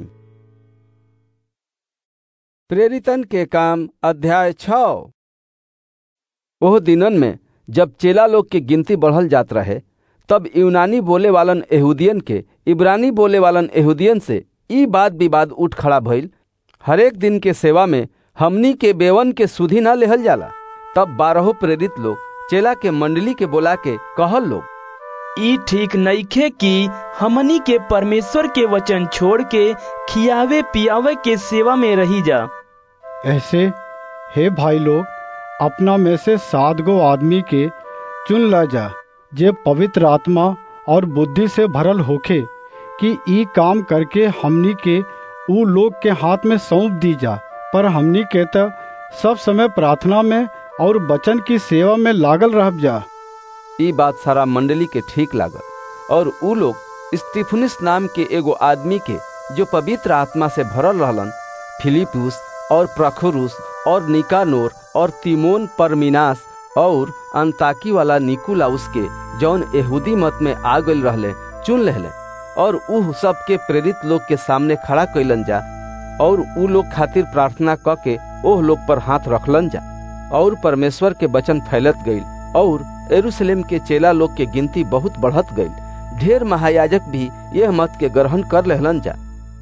प्रेरितन के काम अध्याय 6। ओह दिनन में जब चेला लोग की गिनती बढ़ल जात रहे, तब यूनानी बोले वालन यहूदियन के इब्रानी बोले वालन यहूदियन से ई बात विवाद उठ खड़ा भइल, हरेक दिन के सेवा में हमनी के बेवन के सुधी ना लेहल जाला। तब 12 प्रेरित लोग चेला के मंडली के बोला के कहल लोग, ई ठीक नइखे कि हमनी के परमेश्वर के वचन छोड़ के खियावे पियावे के सेवा में रही जा। ऐसे हे भाई लोग, अपना में से 7 गो आदमी के चुन ला जा जे पवित्र आत्मा और बुद्धि से भरल होखे कि ई काम करके हमनी के ऊ लोग के हाथ में सौंप दी जा। पर हमनी के तो सब समय प्रार्थना में और वचन की सेवा में लागल रह जा। ई बात सारा मंडली के ठीक लागल और ऊ लोग स्तिफनुस नाम के एगो आदमी के जो पवित्र आत्मा से भरल रहलन, फिलिपुस और प्रखुरुस और निकानोर और तिमोन परमिनास और अंताकी वाला निकुलाउस के जौन यहूदी मत में आ गइल रहले चुन लेहले और ऊ सबके प्रेरित लोग के सामने खड़ा कैलन जा और ऊ लोग खातिर प्रार्थना क के ओह लोग पर हाथ रखलन जा। और परमेश्वर के वचन फैलत गईल और यरूशलेम के चेला लोग के गिनती बहुत बढ़त गईल। ढेर महायाजक भी यह मत के ग्रहण कर लेहलन जा।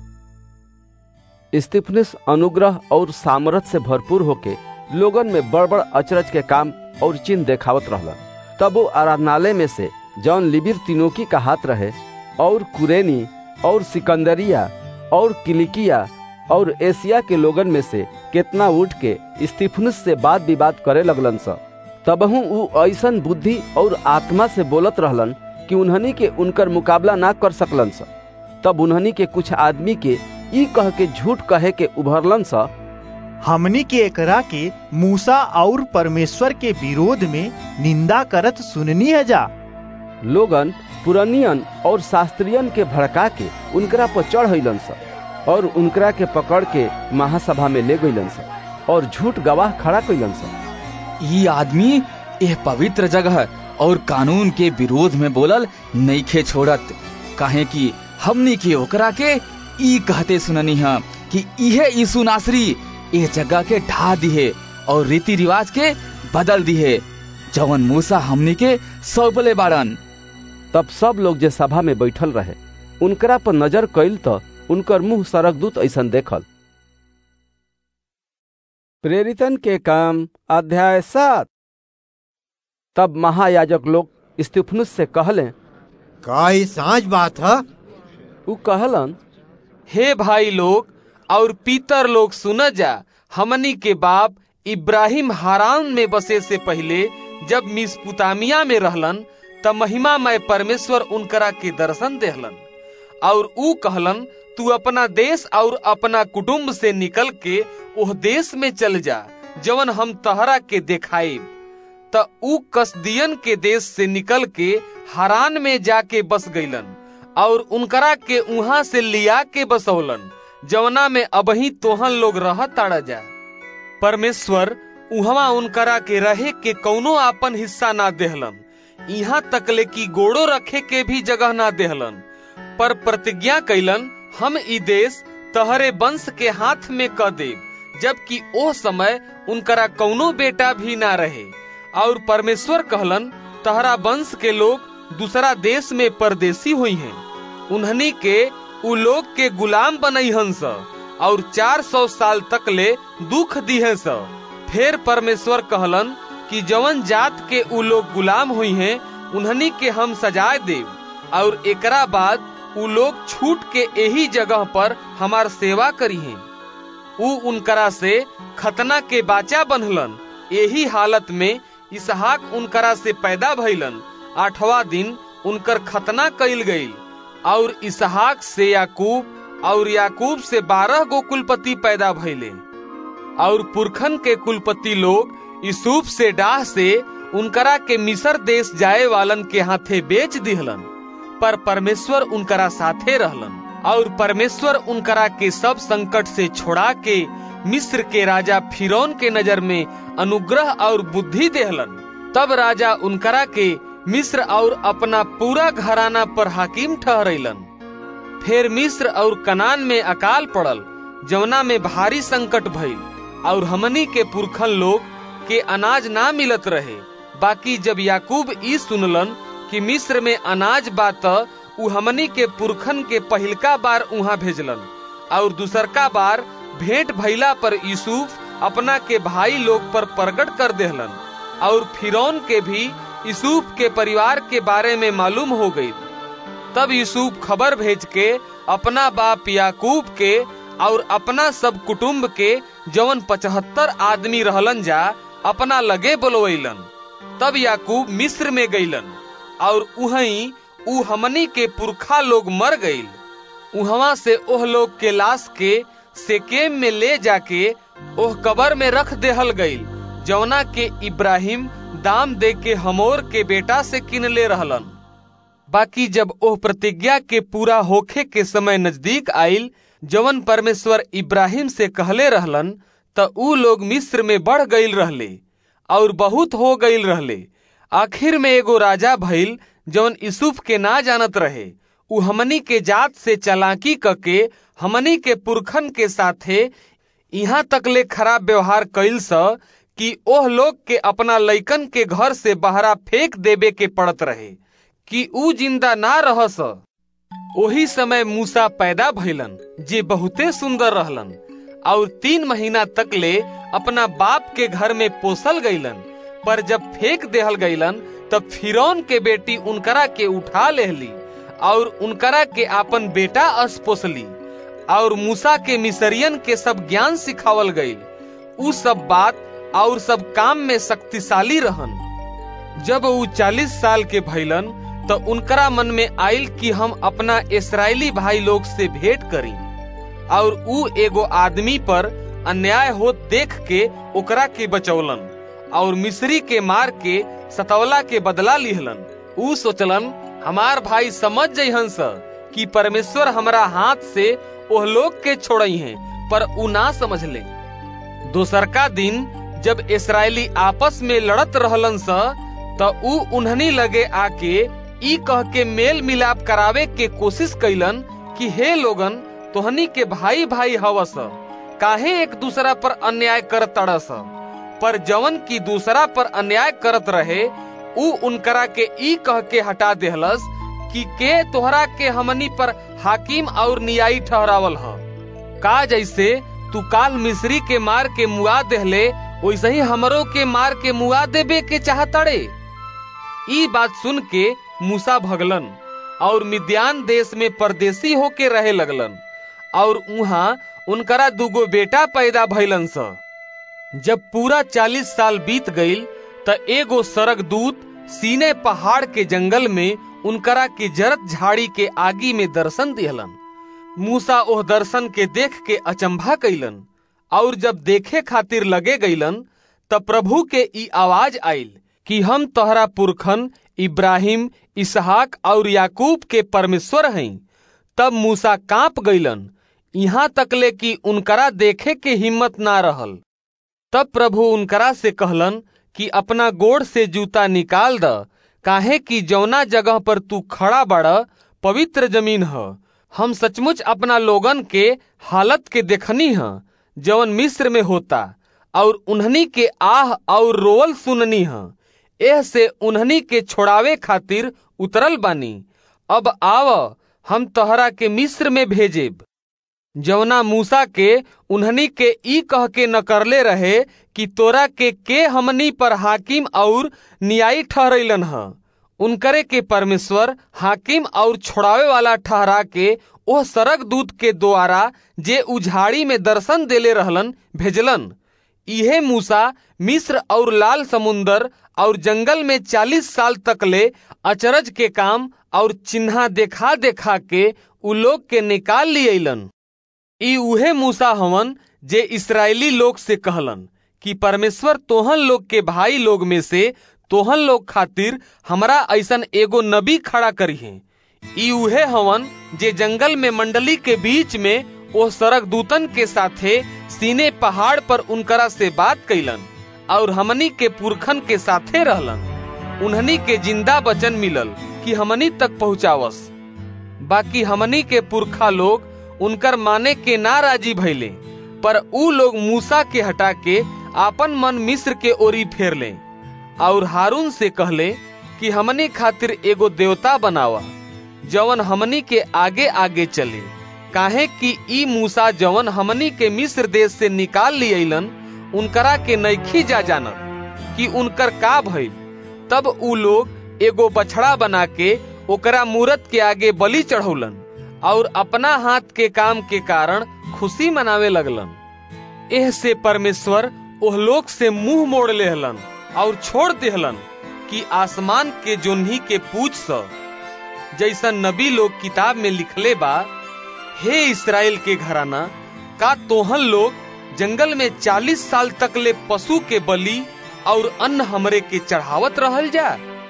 स्तिफनुस अनुग्रह और सामर्थ से भरपूर होके लोगन में बड़ बड़ अचरज के काम और चिन्ह देखावत रहलन। तब वो आराधनालय में से जौन लिबिर तिनोकी का हाथ रहे और कुरेनी और सिकंदरिया और किलिकिया और एशिया के लोगन में से कितना उठ के स्तिफनुस से बात विवाद करे लगलन सा। तबहू ऊ ऐसन बुद्धि और आत्मा से बोलत रहलन कि उन्हनी के उनकर मुकाबला ना कर सकलन सा। तब उन्हनी के कुछ आदमी के ई कह के झूठ कहे के उभरलन सा, हमनी के एकरा के मूसा और परमेश्वर के विरोध में निंदा करत सुननी है जा। लोगन पुरानियन और शास्त्रियन के भड़का के उनकरा पर चढ़लन सा और उनकरा के पकड़ के महासभा में ले गईलन सा और झूठ गवाह खड़ा कैलन सा। ये आदमी यह पवित्र जगह और कानून के विरोध में बोलल नइखे छोड़त, काहे कि हमनी के ओकरा के ई कहते सुननी है कि इहे यीशु नासरी ये जगह के ढा दिहे और रीति रिवाज के बदल दिहे जवन मूसा हमनी के सौंपले बाड़न। तब सब लोग जे सभा में बैठल रहे उनकरा पर नजर कैल तो उनकर मुंह सरकदूत ऐसन देखल। प्रेरितन के काम अध्याय 7। तब महायाजक लोग स्तिफनुस से कहले, का ई साँच बात है? ऊ कहलन, हे भाई लोग और पीतर लोग सुन जा, हमनी के बाप इब्राहिम हारान में बसे से पहले जब मिस्पुतामिया में रहलन तब महिमामय परमेश्वर उनकरा के दर्शन देहलन और ऊ कहलन, तू अपना देश और अपना कुटुंब से निकल के ओह देश में चल जा जवन हम तहरा के देखाइब। त ऊ कसदियन के देश से निकल के हारान में जाके बस गईलन और उनकरा के उहाँ से लिया के बसौलन जवना में अबही तोहन लोग रह ताड़ा जा। परमेश्वर उहवा उनकरा के रहे के कौनो आपन हिस्सा ना देहलन, यहाँ तकले की गोड़ो रखे के भी जगह ना देहलन, पर प्रतिज्ञा कैलन, हम ई देश तहरे वंश के हाथ में क देब, जबकि ओह समय उनकरा कौनो बेटा भी ना रहे। और परमेश्वर कहलन, तहरा वंश के लोग दूसरा देश में परदेसी हुई हैं, उन्हनी के उ लोग के गुलाम बनईहन स और 400 साल तक ले दुख दिहे स। फिर परमेश्वर कहलन कि जवन जात के उ लोग गुलाम हुई हैं उन्हनी के हम सजाए देव और एकरा बाद उ लोग छूट के यही जगह पर हमार सेवा करी हैं। उ उनकरा से खतना के बाचा बनहलन, यही हालत में इसहाक उनकरा से पैदा भइलन। 8वां दिन उनकर खतना कइल गईल और इसहाक से याकूब और याकूब से 12 गो कुलपति पैदा भइले। और पुरखन के कुलपति लोग यूसुफ से डाह से उनकरा के मिस्र देश जाए वालन के हाथे बेच दिहलन, पर परमेश्वर उनकरा साथे रहलन और परमेश्वर उनकरा के सब संकट से छोड़ा के मिस्र के राजा फिरौन के नजर में अनुग्रह और बुद्धि देहलन। तब राजा उनकरा के मिस्र और अपना पूरा घराना पर हाकिम ठहरैलन। फिर मिस्र और कनान में अकाल पड़ल, जवना में भारी संकट भइल और हमनी के पुरखन लोग के अनाज ना मिलत रहे। बाकी जब याकूब ई सुनलन कि मिस्र में अनाज बात, उ हमनी के पुरखन के पहिलका बार उहाँ भेजलन। और दूसरका बार भेंट भइला पर यूसुफ अपना के भाई लोग पर प्रगट कर देहलन और फिरौन के भी यूसुफ के परिवार के बारे में मालूम हो गई। तब यूसुफ खबर भेज के अपना बाप याकूब के और अपना सब कुटुंब के जवन 75 आदमी रहलन जा अपना लगे बुलवैलन। तब याकूब मिस्र में गईलन और उहई उ हमनी के पुरखा लोग मर गईल। उहवा से ओह लोग के लाश के सेकेम में ले जाके ओह कबर में रख देहल गईल, जवना के इब्राहिम दाम दे के हमोर के बेटा से किन ले रहलन। बाकी जब ओह प्रतिज्ञा के पूरा होखे के समय नजदीक आइल, जवन परमेश्वर इब्राहिम से कहले रहलन, त उ लोग मिस्र में बढ़ गईल रहले और बहुत हो गईल रहले। आखिर में एगो राजा भइल जवन यूसुफ के ना जानत रहे। उ हमनी के जात से चालाकी करके हमनी के पुरखन के साथे यहाँ तक ले खराब व्यवहार कइल स कि ओह लोग के अपना लइकन के घर से बहरा फेंक देबे के पड़त रहे कि उ जिंदा ना रहस। ओही समय मूसा पैदा भइलन, जे बहुते सुंदर रहलन और 3 महीना तक ले अपना बाप के घर में पोसल गईलन। पर जब फेंक देहल गईलन तब फिरौन के बेटी उनकरा के उठा लेहली और उनकरा के आपन बेटा अस पोसली। और मूसा के मिस्रियन के सब ज्ञान सिखावल गईल। उ सब बात और सब काम में शक्तिशाली रहन। जब उ 40 साल के भइलन तो उनकरा मन में आइल कि हम अपना इस्राएली भाई लोग से भेंट करी। और उ एगो आदमी पर अन्याय होत देख के ओकरा के बचौलन और मिस्री के मार के सतौला के बदला लिहलन। उ सोचलन हमार भाई समझ जइहन स कि परमेश्वर हमरा हाथ से ओह लोग के छोड़ई हैं, पर उ ना समझले। दोसरका दिन जब इस्राएली आपस में लड़त रहलन स त उ उन्हनी लगे आके ई कह के मेल मिलाप करावे के कोशिश कैलन कि हे लोगन, तोहनी के भाई भाई हवस, काहे एक दूसरा पर अन्याय करत तड़स। पर जवन की दूसरा पर अन्याय करत रहे उ उनकरा के ई कह के हटा देहलस कि के तोहरा के हमनी पर हाकिम और न्यायी ठहरावल ह। का जैसे तू काल मिस्री के मार के मुआ देहले, वैसे ही हमरो के मार के मुआ देबे के चाहतड़े। ई बात सुन के मूसा भगलन और मिद्यान देश में परदेसी होके रहे लगलन और उहाँ उनकरा 2 गो बेटा पैदा भइलन स। जब पूरा 40 साल बीत गईल त एगो सरगदूत सीने पहाड़ के जंगल में उनकरा के जरत झाड़ी के आगी में दर्शन दिहलन। मूसा ओह दर्शन के देख के अचंभा कइलन और जब देखे खातिर लगे गईलन तब प्रभु के ई आवाज आइल कि हम तोहरा पुरखन इब्राहिम, इसहाक और याकूब के परमेश्वर हई। तब मूसा कांप गईलन, यहाँ तकले कि उनकरा देखे के हिम्मत ना रहल। तब प्रभु उनकरा से कहलन कि अपना गोड़ से जूता निकाल द, काहे कि जौना जगह पर तू खड़ा बड़ा पवित्र जमीन ह। हम सचमुच अपना लोगन के हालत के देखनी ह जवन मिस्र में होता, और उन्हनी के आह और रोवल सुननी ह। एह से उन्हनी के छोड़ावे खातिर उतरल बानी। अब आव, हम तोहरा के मिस्र में भेजेब। जवना मूसा के उन्हनी के ई कह के न करले रहे कि तोरा के हमनी पर हाकिम और न्यायी ठहरैलन ह, उनकरे के परमेश्वर हाकिम और छोड़ावे वाला ठहरा के ओह सरगदूत के द्वारा जे उझाड़ी में दर्शन देले रहलन भेजलन। इहे मूसा मिस्र और लाल समुंदर और जंगल में 40 साल तक ले अचरज के काम और चिन्हा देखा देखा के उ लोग के निकाल लियलन। ई उहे मूसा हवन जे इस्राएली लोग से कहलन कि परमेश्वर तोहन लोग के भाई लोग में से तोहन लोग खातिर हमरा ऐसन एगो नबी खड़ा करिहे। ई उहे हवन जे जंगल में मंडली के बीच में ओ सरक दूतन के साथे सीने पहाड़ पर उनकरा से बात कैलन और हमनी के पुरखन के साथे रहलन। उन्हनी के जिंदा वचन मिलल कि हमनी तक पहुँचावस। बाकी हमनी के पुरखा लोग उनकर माने के ना राजी भइले, पर ऊ लोग मूसा के हटा के आपन मन मिस्र के ओरी फेर ले और हारून से कहले कि हमनी खातिर एगो देवता बनावा जवन हमनी के आगे आगे चले, काहे कि ई मूसा जवन हमनी के मिस्र देश से निकाल लियलन उनकरा के नइखी जा जानत कि उनकर का भइल। तब ऊ लोग एगो बछड़ा बना के ओकरा मूरत के आगे बलि चढ़ौलन और अपना हाथ के काम के कारण खुशी मनावे लगलन। एह से परमेश्वर ओह लोग से मुंह मोड़ लेहलन और छोड़ देहलन कि आसमान के जोन्ही के पूछ स जैसन नबी लोग किताब में लिखले बा, हे इस्राएल के घराना, का तोहन लोग जंगल में 40 साल तक ले पशु के बलि और अन्न हमरे के चढ़ावत रहल जा,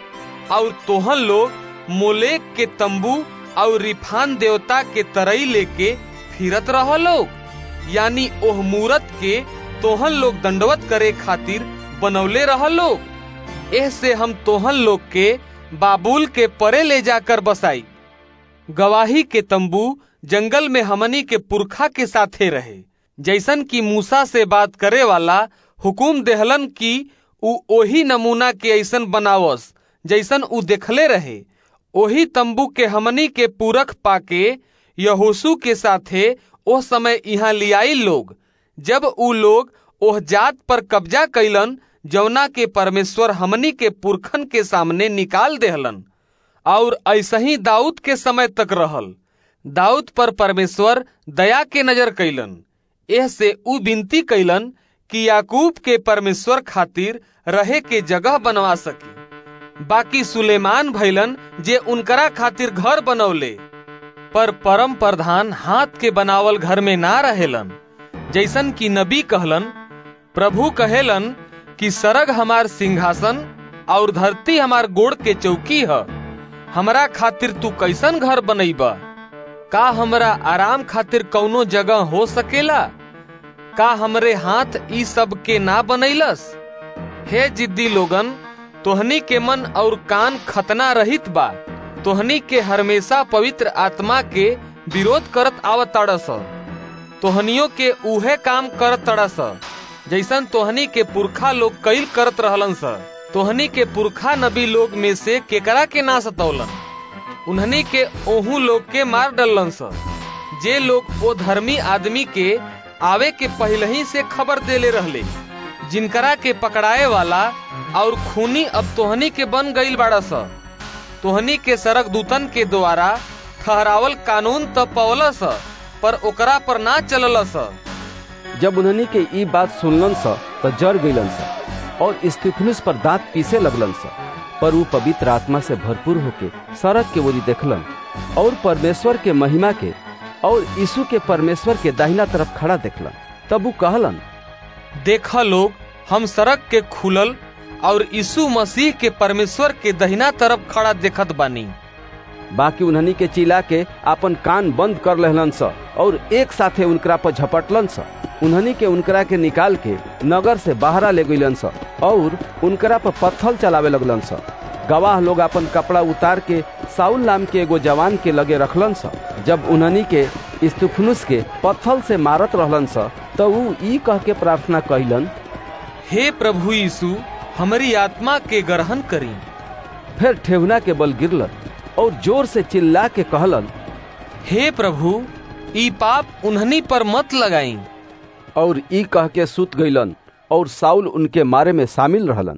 और तोहन लोग मोलेक के तंबू और रिफान देवता के तरई लेके फिरत रह लोग, यानी ओह मूरत के तोहन लोग दंडवत करे खातिर बनौले रह लोग। एह से हम तोहन लोग के बाबुल के परे ले जाकर बसाई। गवाही के तंबू जंगल में हमनी के पुरखा के साथे रहे, जैसन की मूसा से बात करे वाला हुकुम देहलन कि ऊ ओही नमूना के ऐसन बनावस जैसन ऊ देखले रहे। ओही तंबू के हमनी के पुरख पाके यहोशू के साथे ओह समय यहाँ लियाई लोग, जब ऊ लोग ओह जात पर कब्जा कैलन जौना के परमेश्वर हमनी के पुरखन के सामने निकाल देहलन। और ऐसा ही दाऊद के समय तक रहल। दाऊद पर परमेश्वर दया के नजर कैलन। एह से ऊ विनती कैलन कि याकूब के परमेश्वर खातिर रहे के जगह बनवा सकी। बाकी सुलेमान भइलन जे उनकरा खातिर घर बनौले, पर परम प्रधान हाथ के बनावल घर में ना रहेलन। जैसन की नबी कहलन, प्रभु कहेलन कि सरग हमार सिंहासन और धरती हमार गोड़ के चौकी है। हमरा खातिर तू कैसन घर बनैबा? का हमरा आराम खातिर कौनो जगह हो सकेला? का हमरे हाथ ई सब के ना बनैलस? हे जिद्दी लोगन, तोहनी के मन और कान खतना रहित बा। तोहनी के हमेशा पवित्र आत्मा के विरोध करत आवताड़स। तोहनियों के उहे काम करत तड़स जैसन तोहनी के पुरखा लोग कईल करत रहलन स। तोहनी के पुरखा नबी लोग में से केकरा के ना सतौलन? उन्हनी के ओहू लोग के मार डलन स, जे लोग ओ धर्मी आदमी के आवे के पहले ही से खबर देले रहले, जिनकरा के पकड़ाए वाला और खूनी अब तोहनी के बन गईल बाड़ा स। तोहनी के सरक दूतन के द्वारा ठहरावल कानून त पवलस, पर ओकरा पर ना चललस। जब उन्हनी के ई बात सुनलन स तो जर गईलन स और स्तिफनुस पर दांत पीसे लगलन स। पर वो पवित्र आत्मा से भरपूर होके सड़क के ओरी देखलन और परमेश्वर के महिमा के और यीशु के परमेश्वर के दाहिना तरफ खड़ा देखलन। तब वो कहलन, देखा लोग, हम सड़क के खुलल और यीशु मसीह के परमेश्वर के दाहिना तरफ खड़ा देखत बानी। बाकी उन्हनी के चिल्ला के अपन कान बंद कर लेहलन स और एक साथे उनकरा पर झपटलन स। उन्हनी के उनकरा के निकाल के नगर से बाहरा ले गईलन स और उनकरा पर पत्थर चलावे लगलन स। गवाह लोग अपन कपड़ा उतार के साउल नाम के एगो जवान के लगे रखलन स। जब उन्हनी के स्तिफनुस के पत्थर से मारत रहलन स तो ऊ ई कह के प्रार्थना कइलन, हे प्रभु यीशु, हमारी आत्मा के ग्रहण करी। फिर ठेहुना के बल गिरलन और जोर से चिल्ला के कहलन, हे प्रभु, ई पाप उन्हनी पर मत लगाई। और ई कह के सुत गईलन और साउल उनके मारे में शामिल रहलन।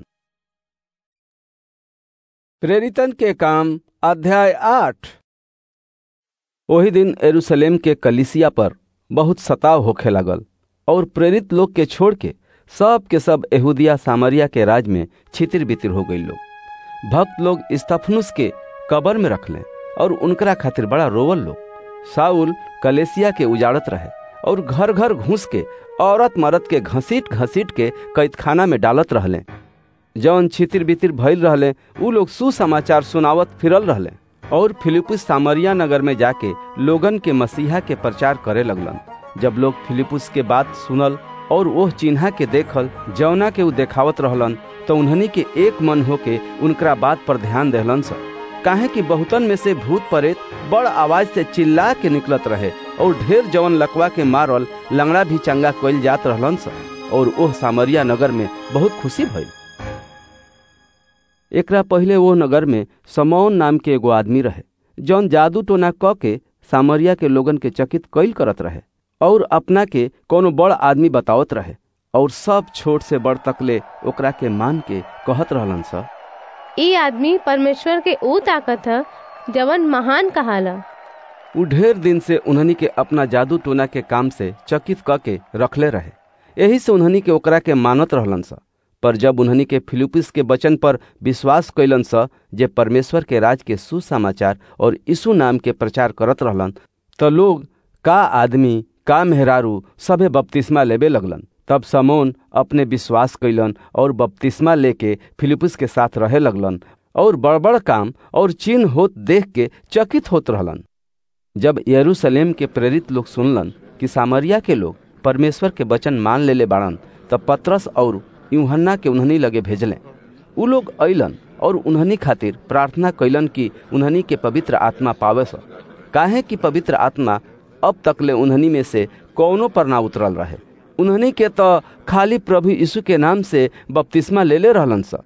प्रेरितन के काम अध्याय 8। वही दिन यरूशलेम के कलीसिया पर बहुत सताव होखे लागल और प्रेरित लोग के छोड़ के सब के सब यहूदिया सामरिया के राज में छितिर बितिर हो गई लोग। भक्त लोग स्तफनुस के कब्र में रख लें और उनकरा खातिर बड़ा रोवल लोग। शाऊल कलेसिया के उजाड़त रहे और घर घर घुस के औरत मर्द के घसीट घसीट के कैदखाना में डालत रहले। जौन छितिर बितिर भइल रहले उ लोग सुसमाचार सुनावत फिरल रहले और फिलिपुस सामरिया नगर में जाके लोगन के मसीहा के प्रचार करे लगलन। जब लोग फिलिपुस के बात सुनल और ओह चिन्हा के देखल जौना के उ देखावत रहलन तो उन्हनी के एक मन होके उनकरा बात पर ध्यान देहलन सा। काहे कि बहुतन में से भूत प्रेत बड़ आवाज से चिल्ला के निकलत रहे और ढेर जवन लकवा के मारल लंगड़ा भी चंगा कइल जात रहलन सा और ओह सामरिया नगर में बहुत खुशी भइल। एकरा पहले वो नगर में समौन नाम के एगो आदमी रहे जौन जादू टोना क के सामरिया के लोगन के चकित कइल करत रहे और अपना के कोनो बड़ आदमी बतावत रहे और सब छोट से बड़ तकले ओकरा के मान के कहत रहलन सा, ई आदमी परमेश्वर के ऊ ताकत है जवन महान कहाला। उ ढेर दिन से उन्हनी के अपना जादू टोना के काम से चकित क के रखले रहे, यही से उन्हनी के ओकरा के मानत रहलन सा। पर जब उन्हनी के फिलिपुस के वचन पर विश्वास कैलन सा जे परमेश्वर के राज के सुसमाचार और यीशु नाम के प्रचार करत रहलन तो लोग का आदमी का मेहरारू सभे बपतिस्मा लेबे लगलन। तब समौन अपने विश्वास कैलन और बपतिस्मा लेके फिलिपुस के साथ रहे लगलन और बड़-बड़ काम और चिन्ह होत देख के चकित होत रहलन। जब यरूशलेम के प्रेरित लोग सुनलन कि सामरिया के लोग परमेश्वर के वचन मान लेले बाड़न तब पतरस और यूहन्ना के उन्हनी लगे भेजले। उ लोग अइलन और उन्हनी खातिर प्रार्थना कैलन कि उन्हनी के पवित्र आत्मा पावे स। काहे कि पवित्र आत्मा अब तकले उन्हनी में से कौनो पर ना उतरल रहे। उन्हनी के तो खाली प्रभु यीशु के नाम से बपतिस्मा ले रहलन सा।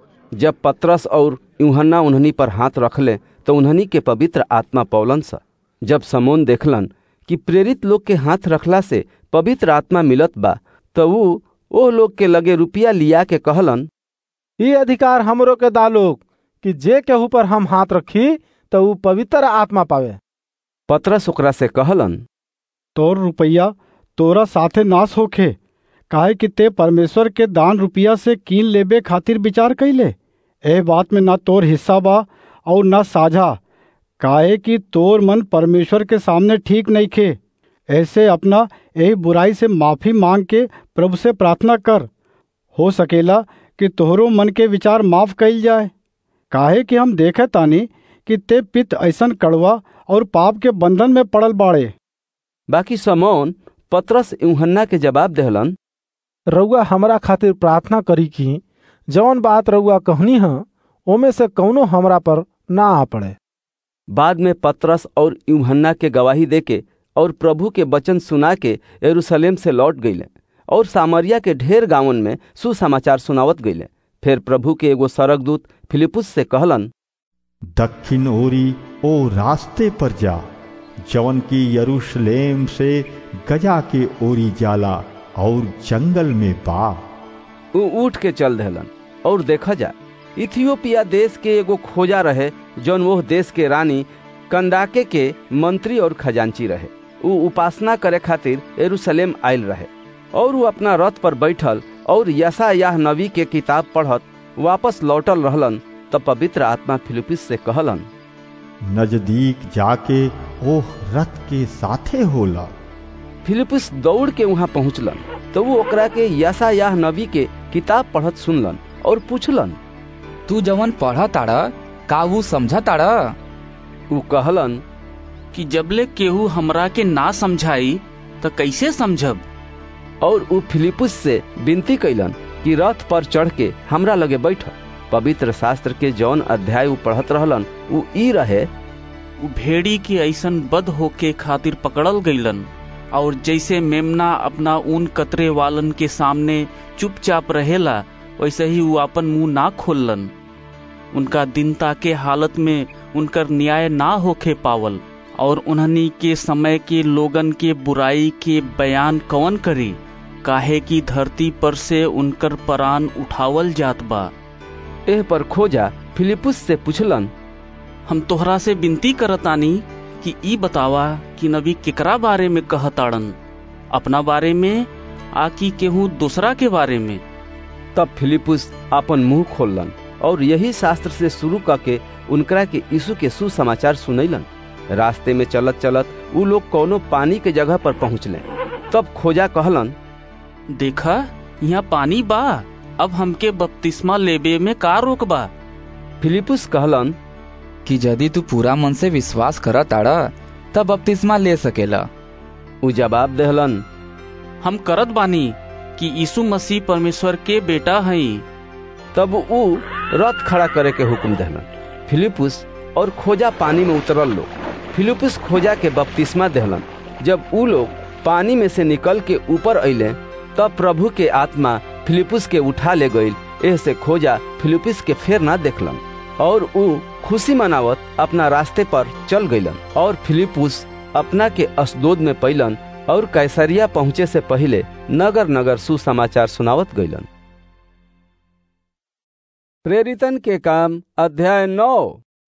जब पतरस और यूहन्ना उन्हनी पर हाथ रखले तो उन्हनी के पवित्र आत्मा पौलन सा। जब समौन देखलन कि प्रेरित लोग के हाथ रखला से पवित्र आत्मा मिलत बा तो वो लोग के लगे रुपया लिया के कहलन, ये अधिकार हमरो के दालोग कि जे केहू पर हम हाथ रखी तो वो पवित्र आत्मा पावे। पतरस ओकरा से कहलन, तोर रुपया तोरा साथे नाश होखे, काहे कि ते परमेश्वर के दान रुपया से कीन लेबे खातिर विचार कैले। ए बात में ना तोर हिस्सा बा और ना साझा, काहे कि तोर मन परमेश्वर के सामने ठीक नहीं खे। ऐसे अपना यही बुराई से माफी मांग के प्रभु से प्रार्थना कर, हो सकेला कि तोहरो मन के विचार माफ कइल जाए। काहे कि हम देखे तानी कि ते पित्त ऐसन कड़वा और पाप के बंधन में पड़ल बाड़े। बाकी समौन पतरस यूहन्ना के जवाब देहलन, रउआ हमरा खातिर प्रार्थना करी कि जौन बात रउआ कहनी है ओमे से कौनो हमरा पर ना आ पड़े। बाद में पतरस और यूहन्ना के गवाही देके और प्रभु के वचन सुना के यरूशलेम से लौट गईले और सामरिया के ढेर गांवन में सुसमाचार सुनावत गईले। फिर प्रभु के एगो सरकदूत फिलिपुस से कहलन, दक्षिण ओरी ओ रास्ते पर जा जवन की यरूशलेम से गजा के ओरी जाला और जंगल में बा। उ उठ के चल देहलन और देखा जा इथियोपिया देश के एगो खोजा रहे जौन वो देश के रानी कंदाके के मंत्री और खजांची रहे। उ उपासना करे खातिर यरूशलेम आयल रहे और वो अपना रथ पर बैठल और यशायाह नबी के किताब पढ़त वापस लौटल रहलन। तब पवित्र आत्मा फिलिपुस से कहलन, नजदीक जाके ओह रथ के साथे होला। फिलिपुस दौड़ के वहां पहुंचलन तो वो ओकरा के यशायाह नबी के किताब पढ़त सुनलन और पूछलन, तू जवन पढ़ा ताड़ा का वो समझा ताड़ा? उ कहलन कि जबले केहू हमरा के ना समझाई तो कैसे समझब। और उ फिलिपुस से विनती कैलन कि रथ पर चढ़ के हमरा लगे बैठ। पवित्र शास्त्र के जौन अध्याय उ पढ़त रहलन उ ई रहे, उ भेड़ी के ऐसन बद होके खातिर पकड़ल गईलन और जैसे मेमना अपना ऊन कतरे वालन के सामने चुपचाप रहेला वैसे ही वो अपन मुंह ना खोलन। उनका दीनता के हालत में उनकर न्याय ना होके पावल और उन्हनी के समय के लोगन के बुराई के बयान कौन करी, काहे कि धरती पर से उनकर प्राण उठावल जात बा। एह पर खोजा फिलिपुस से पूछलन, हम तोहरा से विनती करतानी कि ई बतावा कि नबी केकरा बारे में कहताड़न, अपना बारे में आकि केहू दूसरा के बारे में? तब फिलिपुस अपन मुंह खोलन और यही शास्त्र से शुरू करके उनकरा के यीशु के सुसमाचार सुनैलन। रास्ते में चलत चलत उ लोग कोनो पानी के जगह पर पहुँचले। तब खोजा कहलन, देखा यहाँ पानी बा, अब हमके बपतिस्मा लेबे में का रोक बा? फिलिपुस कहलन कि यदि तू पूरा मन से विश्वास करत आड़ा तब बपतिस्मा ले सकेला। उ जवाब देहलन, हम करत बानी कि यीशु मसीह परमेश्वर के बेटा हई। तब उ रथ खड़ा करे के हुक्म देहलन। फिलिपुस और खोजा पानी में उतरल लोग। फिलिपुस खोजा के बपतिस्मा देहलन। जब उ लोग पानी में से निकल के ऊपर अइले तब प्रभु के आत्मा फिलिपुस के उठा ले गईल। ऐसे खोजा फिलिपुस के फेर ना देखलन और उ खुशी मनावत अपना रास्ते पर चल गईलन। और फिलिपुस अपना के अस्दोद में पैलन और कैसरिया पहुँचे से पहले नगर नगर सुसमाचार सुनावत गईलन। प्रेरितन के काम अध्याय 9।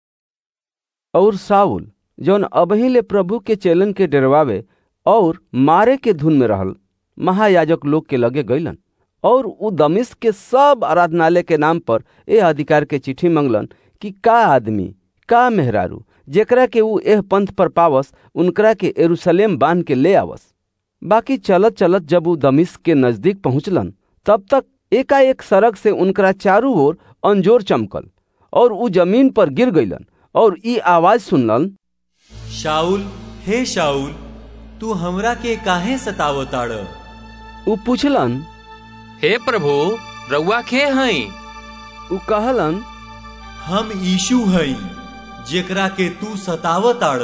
और साउल जौन अबहिले प्रभु के चेलन के डरवावे और मारे के धुन में रहल, महायाजक लोग के लगे गईलन और उ दमिश्क के सब आराधनालय के नाम पर ए अधिकार के चिट्ठी मंगलन कि का आदमी का मेहरारू जेकरा के उ एह पंथ पर पावस उनकरा के यरूशलेम बांध के ले आवस। बाकी चलत चलत जब उ दमिश्क के नजदीक पहुंचलन तब तक एकाएक सड़क से उनकरा चारों ओर अंजोर चमकल और उ जमीन पर गिर गईलन और ई आवाज सुनलन, शाऊल, हे शाऊल, तू हमरा के काहे सतावताड़? उ पूछलन, हे प्रभु, रउआ के हई? उ कहलन, हम यीशु हई जेकरा के तू सतावताड़।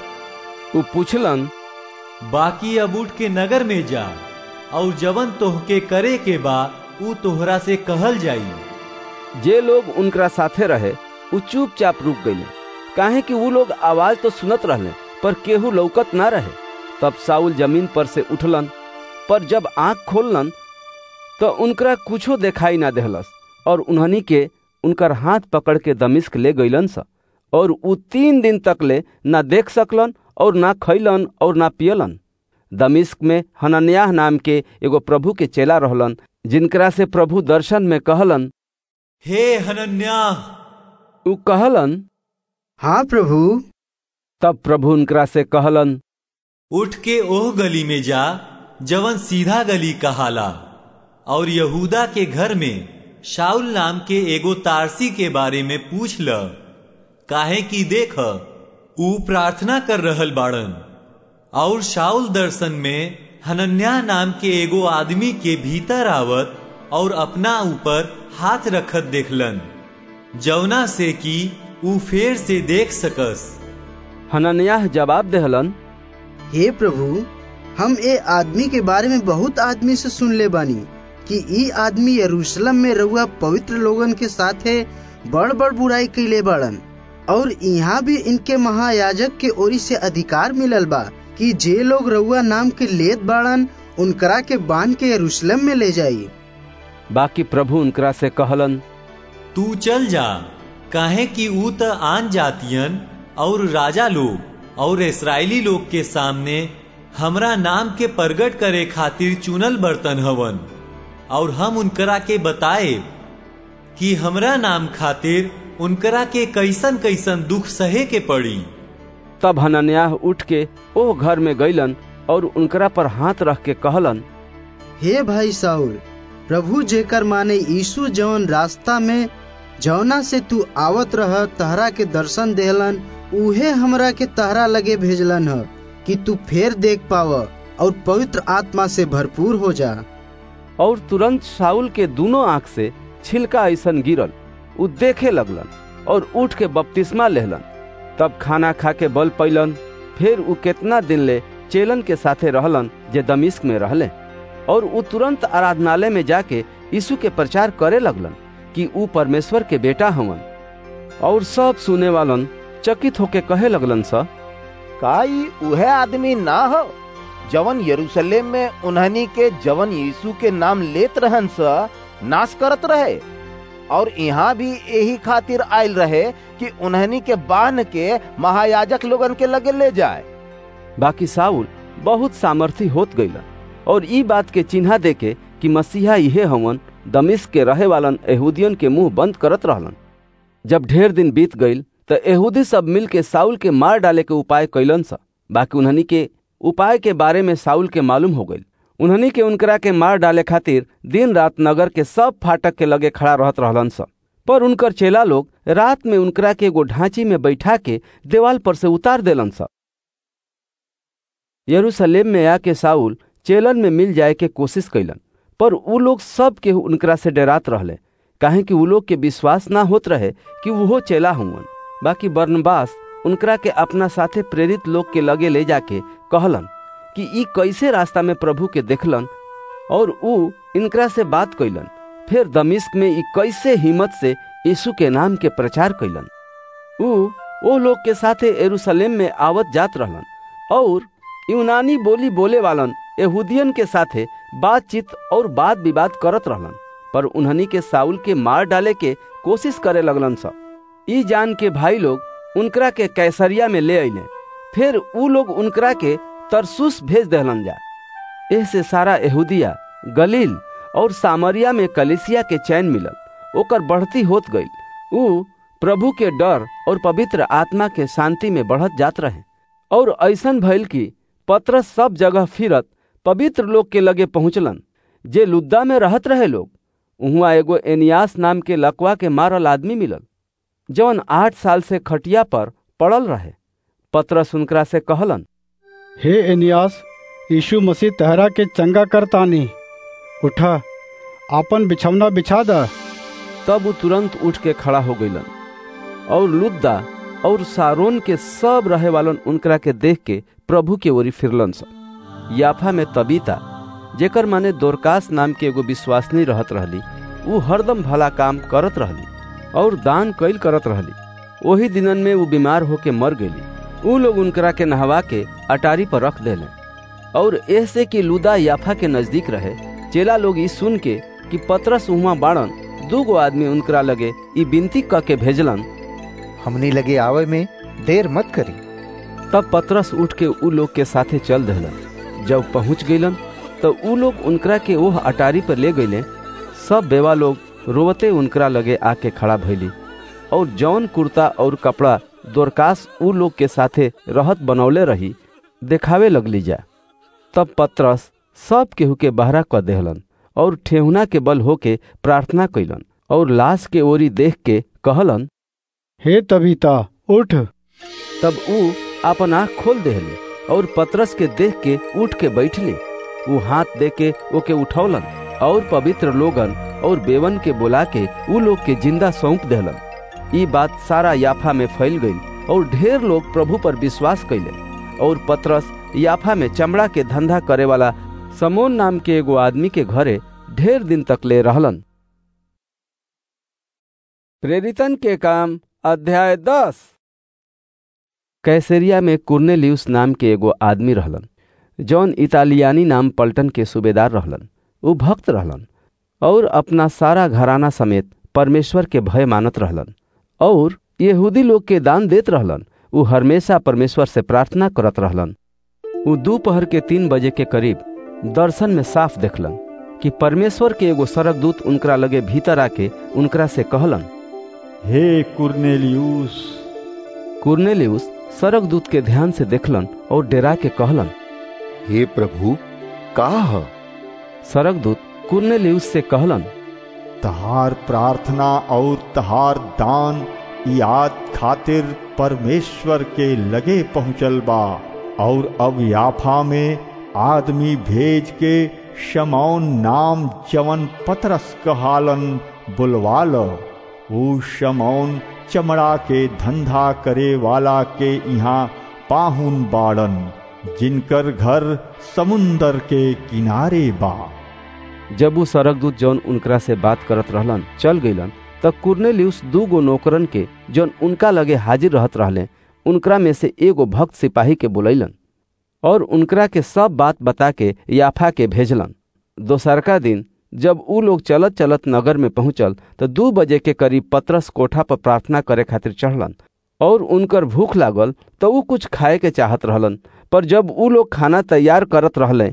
उ पूछलन, बाकी अब उठ के नगर में जा और जवन तोहके करे के बा उ तोहरा से कहल जाई। जे लोग उनकरा साथे रहे उ चुपचाप रुक गईले, काहे कि उ लोग आवाज तो सुनत रहले पर केहू लौकत ना रहे। तब साउल जमीन पर से उठलन, पर जब आंख खोलन तो उनकरा कुछो दिखाई ना देहलस और उन्हनी के उनकर हाथ पकड़ के दमिश्क ले गईलन सा। और उ 3 दिन तक ले ना देख सकलन और ना खैलन और ना पियलन। दमिश्क में हनन्याह नाम के एगो प्रभु के चेला रहलन, जिनकरा से प्रभु दर्शन में कहलन, हे हनन्याह। उ कहलन, हाँ प्रभु। तब प्रभु उनकरा से कहलन, उठ के ओह गली में जा जवन सीधा गली कहाला और यहूदा के घर में शाऊल नाम के एगो तारसी के बारे में पूछ ल, काहे कि देख ऊ प्रार्थना कर रहल बाड़न। और शाऊल दर्शन में हनन्याह नाम के एगो आदमी के भीतर आवत और अपना ऊपर हाथ रखत देखलन, जौना से कि ऊ फेर से देख सकस। हनन्याह जवाब देहलन, हे प्रभु, हम ए आदमी के बारे में बहुत आदमी से सुन ले बानी कि ई आदमी यरूशलेम में रहुआ पवित्र लोगन के साथे बड़ बड़ बुराई कैले बाड़न और यहाँ भी इनके महायाजक के ओरी से अधिकार मिलल बा कि जे लोग रहुआ नाम के लेत बाड़न उनकरा के बांध के यरूशलेम में ले जाई। बाकी प्रभु उनकरा से कहलन, तू चल जा, काहे कि ऊ त आन जातियन और राजा लोग और इस्राएली लोग के सामने हमरा नाम के प्रगट करे खातिर चुनल बर्तन हवन। और हम उनकरा के बताए कि हमरा नाम खातिर उनकरा के कैसन कैसन दुख सहे के पड़ी। तब हनन्याह उठ के ओह घर में गईलन और उनकरा पर हाथ रख के कहलन, हे भाई साउल, प्रभु जेकर माने यीशु जौन रास्ता में जौना से तू आवत रह तहरा के दर्शन देहलन, उहे हमरा के तहरा लगे भेजलन ह कि तू फेर देख पाव और पवित्र आत्मा से भरपूर हो जा। और तुरंत शाऊल के दोनों आंख से छिलका ऐसन गिरल, उ देखे लगलन और उठ के बपतिस्मा लेहलन। तब खाना खा के बल पैलन। फिर उ केतना दिन ले चेलन के साथे रहलन जे दमिश्क में रहले। और उ तुरंत आराधनालय में जाके यीशु के प्रचार करे लगलन कि उ परमेश्वर के बेटा हवन। और सब सुने वालन चकित होके कहे लगलन, सा का ई उहे आदमी ना हो जवन यरूशलेम में उन्हनी के जवन यीशु के नाम लेत रहन सा नाश करत रहे, और यहाँ भी यही खातिर आयल रहे कि उन्हनी के बांध के महायाजक लोगन के लगे ले जाए। बाकी साउल बहुत सामर्थी होत गईला और ई बात के चिन्हा देके कि मसीहा इहे हवन दमिश्क के रहे वालन यहूदियन के मुंह बंद करत रहलन। जब ढेर दिन बीत गईल तो यहूदी सब मिल के साउल के मार डाले के उपाय कैलन सा। बाकी उन्हनी के उपाय के बारे में साउल के मालूम हो गईल। उन्हनी के उनकरा के मार डाले खातिर दिन रात नगर के सब फाटक के लगे खड़ा रहत रहलन सा। पर उनकर चेला लोग रात में उनकरा के एगो ढांची में बैठा के देवाल पर से उतार देलन सा। यरूशलेम में आके साउल चेलन में मिल जाए के कोशिश कैलन, पर उ लोग सब के उनकरा से डरात रहले, काहे कि उ लोग के विश्वास ना होत रहे कि वो चेला हुवन। बाकी बरनबास उनकरा के अपना साथे प्रेरित लोग के लगे ले जाके कहलन कि ई कैसे रास्ता में प्रभु के देखलन और उ इनकरा से बात कैलन। फिर दमिश्क में ई कैसे हिम्मत से यीशु के नाम के प्रचार कैलन। ओ लोग के साथे यरूशलेम में आवत जात रहलन और यूनानी बोली बोले वालन यहूदियन के साथे बातचीत और वाद विवाद करत रहलन। पर उन्हनी के साउल के मार डाले के कोशिश करे लगलन सा। ई जान के भाई लोग उनकरा के कैसरिया में ले अइले। फिर उ लोग उनकरा के तरसुस भेज देहलन जा। ऐसे सारा यहूदिया, गलील और सामरिया में कलीसिया के चैन मिलल, ओकर बढ़ती होत गई। उ प्रभु के डर और पवित्र आत्मा के शांति में बढ़त जात रहे। और ऐसन भइल कि पतरस सब जगह फिरत पवित्र लोग के लगे पहुंचलन जे लुद्दा में रहत रहे लोग। उहुआ एगो एनियास नाम के लकवा के मारल आदमी मिलल, जौन 8 साल से खटिया पर पड़ल रहे। पतरस उनकरा से कहलन, हे एनियास, यीशु मसीह तहरा के चंगा करतानी, उठा आपन बिछौना बिछा दा। तब वो तुरंत उठ के खड़ा हो गईलन और लुद्दा और सारोन के सब रहे वालन उनकरा के देख के प्रभु के ओरी फिरलन सा। याफा में तबीता, जेकर माने दोरकास नाम के एगो विश्वासनी रहत रहली, वो हरदम भला काम करत रहली और दान कैल करत रहली। वही दिनन में वो बीमार होके मर गईली। उ लोग उनकरा के नहवा के अटारी पर रख देले। और ऐसे कि लुदा याफा के नजदीक रहे, चेला लोग ई सुन के कि पतरस उहाँ बाड़न, 2 आदमी उनकरा लगे ई विनती क के भेजलन, हमनी लगे आवे में देर मत करी। तब पतरस उठ के उ लोग के साथे चल दहलन। जब पहुंच गईलन तो उ लोग उनकरा के ओह अटारी पर ले गईले। सब बेवा लोग रोवते उनकरा लगे आके खड़ा भइली और जौन कुर्ता और कपड़ा दोरकास उ लोग के साथे रहत बनौले रही देखावे लगली जा। तब पतरस सब केहू के बहरा क देहलन और ठेहुना के बल होके प्रार्थना कैलन और लाश के ओरी देख के कहलन, हे तबीता उठ। तब उ अपन आँख खोल देहली और पतरस के देख के उठ के बैठली। वो हाथ दे के ओके उठौलन और पवित्र लोगन और बेवन के बुला के उ लोग के जिंदा सौंप देहलन। ई बात सारा याफा में फैल गई और ढेर लोग प्रभु पर विश्वास कैले। और पतरस याफा में चमड़ा के धंधा करे वाला समोन नाम के एगो आदमी के घरे ढेर दिन तक ले रहलन। प्रेरितन के काम अध्याय 10। कैसरिया में कुरनेलियुस नाम के एगो आदमी रहलन, जौन इतालियानी नाम पलटन के सूबेदार रहलन। वो भक्त रहलन और अपना सारा घराना समेत परमेश्वर के भय मानत रहलन और यहूदी लोग के दान देत रहलन। वो हमेशा परमेश्वर से प्रार्थना करत रहलन। वो दोपहर के 3 बजे के करीब दर्शन में साफ देखलन कि परमेश्वर के एगो स्वर्गदूत उनकरा लगे भीतर आके उनकरा से कहलन, हे कुरनेलियुस। कुरनेलियुस स्वर्गदूत के ध्यान से देखलन और डेरा के कहलन, हे प्रभु, का ह? स्वर्गदूत कुरनेलियुस से कहलन, तहार प्रार्थना और तहार दान याद खातिर परमेश्वर के लगे पहुँचल बा और अब याफा में आदमी भेज के शमौन नाम जवन पतरस कहालन बुलवा लो। वो शमौन चमड़ा के धंधा करे वाला के यहाँ पाहुन बाड़न, जिनकर घर समुंदर के किनारे बा। जब वो स्वर्गदूत जौन उनकरा से बात करत रहलन चल गईलन, तब कुरनेलियुस 2 नौकरन के जौन उनका लगे हाजिर रहत रहले, उनकरा में से एगो भक्त सिपाही के बुलैलन और उनकरा के सब बात बता के याफा के भेजलन। दोसरका दिन जब उ लोग चलत चलत नगर में पहुंचल तो 2 बजे के करीब पतरस कोठा पर प्रार्थना करे खातिर चढ़लन और उनकर भूख लागल तो उ कुछ खाए के चाहत रहलन। पर जब उ लोग खाना तैयार करत रहले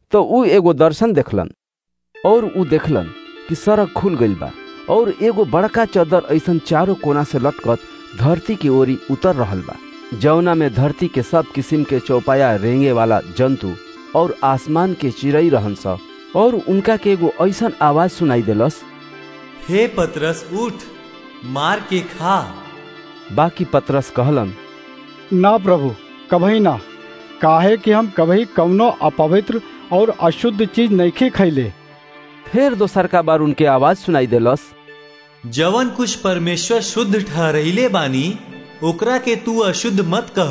तो ऊ एगो दर्शन देखलन और ऊ देखलन कि सड़क खुल गइल बा और एगो बड़का चदर ऐसन चारों कोना से लटकत धरती की ओरी उतर रहल बा, जौना में धरती के सब किस्म के चौपाया रेंगे वाला जंतु और आसमान के चिड़ई रहन स। और उनका के एगो ऐसन आवाज सुनाई देलस, हे पतरस उठ, मार के खा। बाकी पतरस कहलन, ना प्रभु, कभी ना, काहे कि हम कभी कवनो अपवित्र और अशुद्ध चीज नइखे खैले। फिर दोसर का बार उनके आवाज सुनाई देलस, जवन कुछ परमेश्वर शुद्ध ठहरइले बानी ओकरा के तू अशुद्ध मत कह।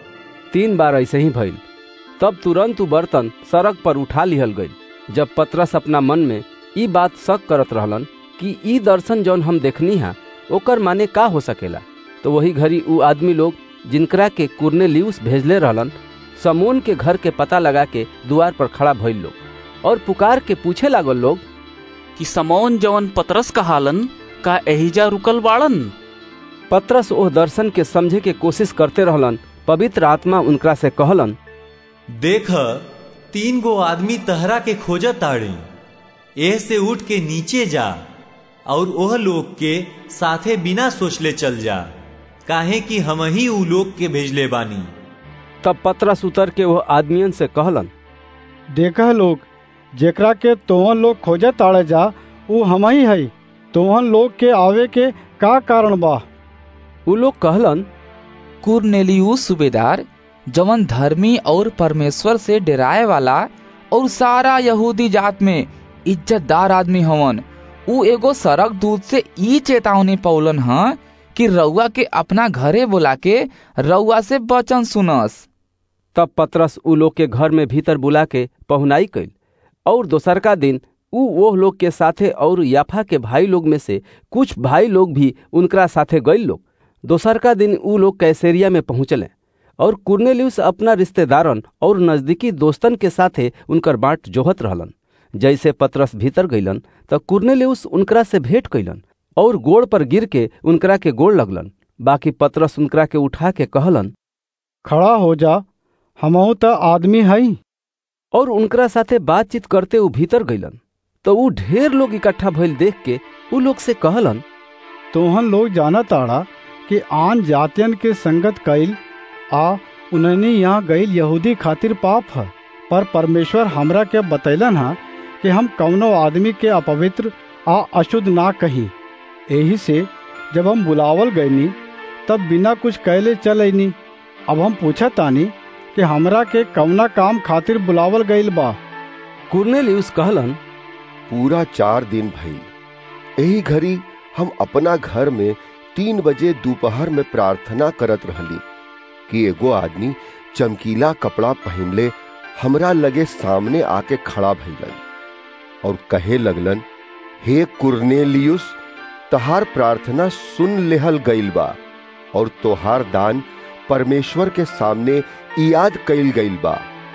3 बार ऐसे ही भइल। तब तुरंत बर्तन सड़क पर उठा लिहल गई। जब पतरस अपना मन में ई बात शक करत रहलन कि ई दर्शन जौन हम देखनी है ओकर माने का हो सकेला, तो वही घड़ी ऊ आदमी लोग जिनकरा के कुरनेलियुस भेजले रहलन समोन के घर के पता लगा के द्वार पर खड़ा भइल लोग और पुकार के पूछे लागल लोग कि समौन जवन पतरस कहालन का एहिजा रुकल बाड़न। पतरस ओह दर्शन के समझे के कोशिश करते रहलन। पवित्र आत्मा उनकरा से कहलन, देख 3 गो आदमी तहरा के खोजत ताड़े, एह से उठ के नीचे जा और ओह लोग के साथे बिना सोचले चल जा, काहे कि हम ही ऊ लोग के भेजले बानी। तब पतरस उतर के वह आदमियन से कहलन, देखा लोग, जेकरा के तोहन लोग खोजे ताड़े जा ऊ हम ही है। तोहन लोग के आवे के का कारण बा? ऊ लोग कहलन, कुरनेलियुस सूबेदार जवन धर्मी और परमेश्वर से डराए वाला और सारा यहूदी जात में इज्जतदार आदमी हवन, ऊ एगो सड़क दूत से ई चेतावनी पौलन ह कि रउआ के अपना घरे बुला के रउआ से वचन सुनस। तब पतरस ऊ लोग के घर में भीतर बुला के पहुनाई कइल और दोसरका दिन ऊ वो लोग के साथे और याफा के भाई लोग में से कुछ भाई लोग भी उनकरा साथे गइल लोग। दोसरका दिन ऊ लोग कैसरिया में पहुँचले और कुरनेलियुस अपना रिश्तेदारन और नजदीकी दोस्तन के साथे उनकर बाट जोहत रहलन। जैसे पतरस भीतर गइलन तो कुरनेलियुस उनकरा से भेंट कइलन और गोड़ पर गिर के उनकरा के गोड़ लगलन। बाकी पतरस उनकरा के उठा के कहलन, खड़ा हो जा, हमहू तो आदमी हई। और उनकरा साथे बातचीत करते ऊ भीतर गइलन। तो ऊ ढेर लोग इकट्ठा भइल देख के ऊ लोग से कहलन, तोहन लोग जाना ताड़ा कि आन जातियन के संगत कइल आ उन्हें यहाँ गइल यहूदी खातिर पाप है, पर परमेश्वर हमरा के बतैलन है कि हम कौनो आदमी के अपवित्र आ अशुद्ध ना कहीं। यही से जब हम बुलावल गईनी तब बिना कुछ कहले चल अईनी। अब हम पूछा तानी कि हमरा के कौना काम खातिर बुलावल गईल बा? कुरनेलियुस कहलन, पूरा 4 दिन भइल, यही घड़ी हम अपना घर में 3 बजे दोपहर में प्रार्थना करत रहली कि एगो आदमी चमकीला कपड़ा पहनले हमरा लगे सामने आके खड़ा भइलन और कहे लगलन, हे कुरनेलियुस, तहार प्रार्थना सुन लेहल गईल बा और तोहार दान परमेश्वर के सामने याद कईल गईल बा।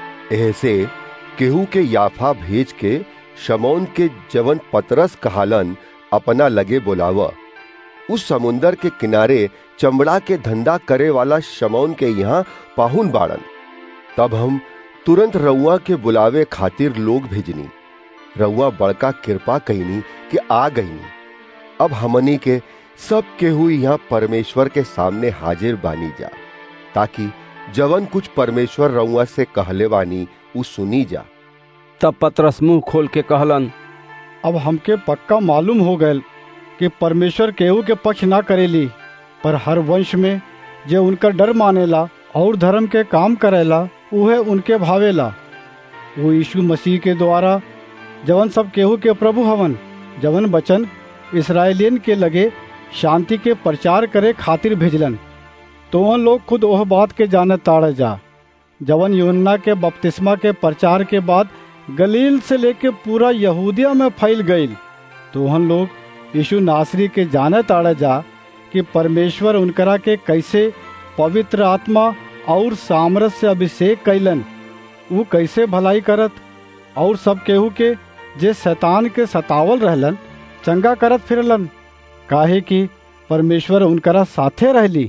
ऐसे केहू के याफा भेज के शमौन के जवन पतरस कहालन अपना लगे बोलावा। उस समुंदर के किनारे चमड़ा के धंधा करे वाला शमौन के यहाँ पाहुन बाड़न। तब हम तुरंत रउआ के बुलावे खातिर लोग भेजनी। रउआ बड़का कृपा कईनी कि आ गईनी। अब हमनी के सब केहू यहाँ परमेश्वर के सामने हाजिर बानी जा, ताकि जवन कुछ परमेश्वर रउआ से कहले बानी उ सुनी जा। तब पतरस मुंह खोल के कहलन, अब हमके पक्का मालूम हो गयल कि परमेश्वर केहू के पक्ष ना करेली, पर हर वंश में जे उनका डर मानेला और धर्म के काम करेला उहे उनके भावेला। वो यीशु मसीह के द्वारा जवन सब केहू के प्रभु हवन, जवन वचन इस्राएलियन के लगे शांति के प्रचार करे खातिर भेजलन। तो उन लोग खुद वह बात के जाने ताड़े जा जवन यूहन्ना के बपतिस्मा के प्रचार के बाद गलील से लेके पूरा यहूदिया में फैल गईल। तो उन लोग यीशु नासरी के जाने ताड़े जा कि परमेश्वर उनकरा के कैसे पवित्र आत्मा और सामर्थ से अभिषेक कैलन, वो कैसे भलाई करत और सब केहू के जे शैतान के सतावल रहलन चंगा करत फिरलन, काहे कि परमेश्वर उनकरा साथे रहली।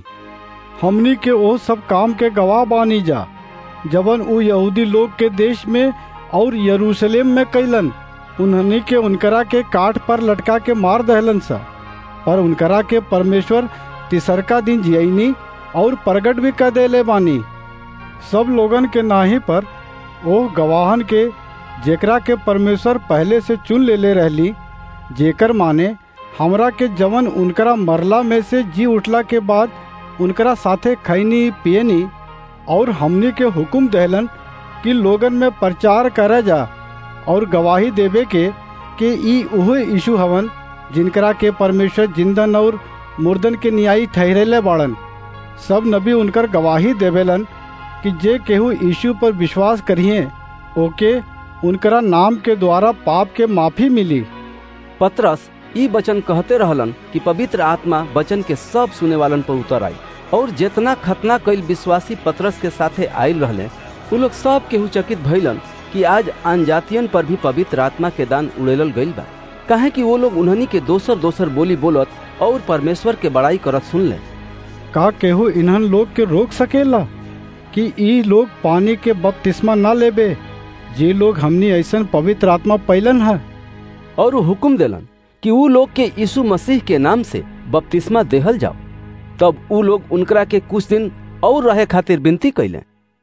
हमनी के ओ सब काम के गवाह बानी जा जवन उ यहूदी लोग के देश में और यरूशलेम में कैलन। उन्हनी के उनकरा के काठ पर लटका के मार दहलन सा, पर उनकरा के परमेश्वर तिसरका दिन जियनी और प्रगट भी कर देले बानी। सब लोगन के नाही पर ओह गवाहन के जेकरा के परमेश्वर पहले से चुन लेले रहली, जेकर माने हमरा के जवन उनकरा मरला में से जी उठला के बाद उनकरा साथे खैनी पियनी, और हमनी के हुक्म दहलन कि लोगन में प्रचार करे जा और गवाही देवे के कि ई उहे यीशु हवन जिनकरा के परमेश्वर जिंदन और मुर्दन के न्यायी ठहरेले बाड़न। सब नबी उनकर गवाही देवेलन कि जे केहू यीशु पर विश्वास करिए ओके उनकरा नाम के द्वारा पाप के माफी मिली। पतरस ई वचन कहते रहलन कि पवित्र आत्मा वचन के सब सुने वालन पर उतर आई, और जितना खतना कईल विश्वासी पतरस के साथे आयल रहले उ लोग सब केहू चकित भइलन कि आज आन जातियन पर भी पवित्र आत्मा के दान उड़ेलल गईल बा, काहे कि वो लोग उन्हनी के दोसर दोसर बोली बोलत और परमेश्वर के बड़ाई करत सुन ले। का केहू इन्हन लोग के रोक सकेला कि ई लोग पानी के बपतिस्मा न लेबे जे लोग हमनी ऐसन पवित्र आत्मा पैलन है? और हुक्म देलन कि ऊ लोग के यीशु मसीह के नाम से बपतिस्मा देहल जाओ। तब ऊ लोग उनकरा के कुछ दिन और रहे खातिर विनती कैले।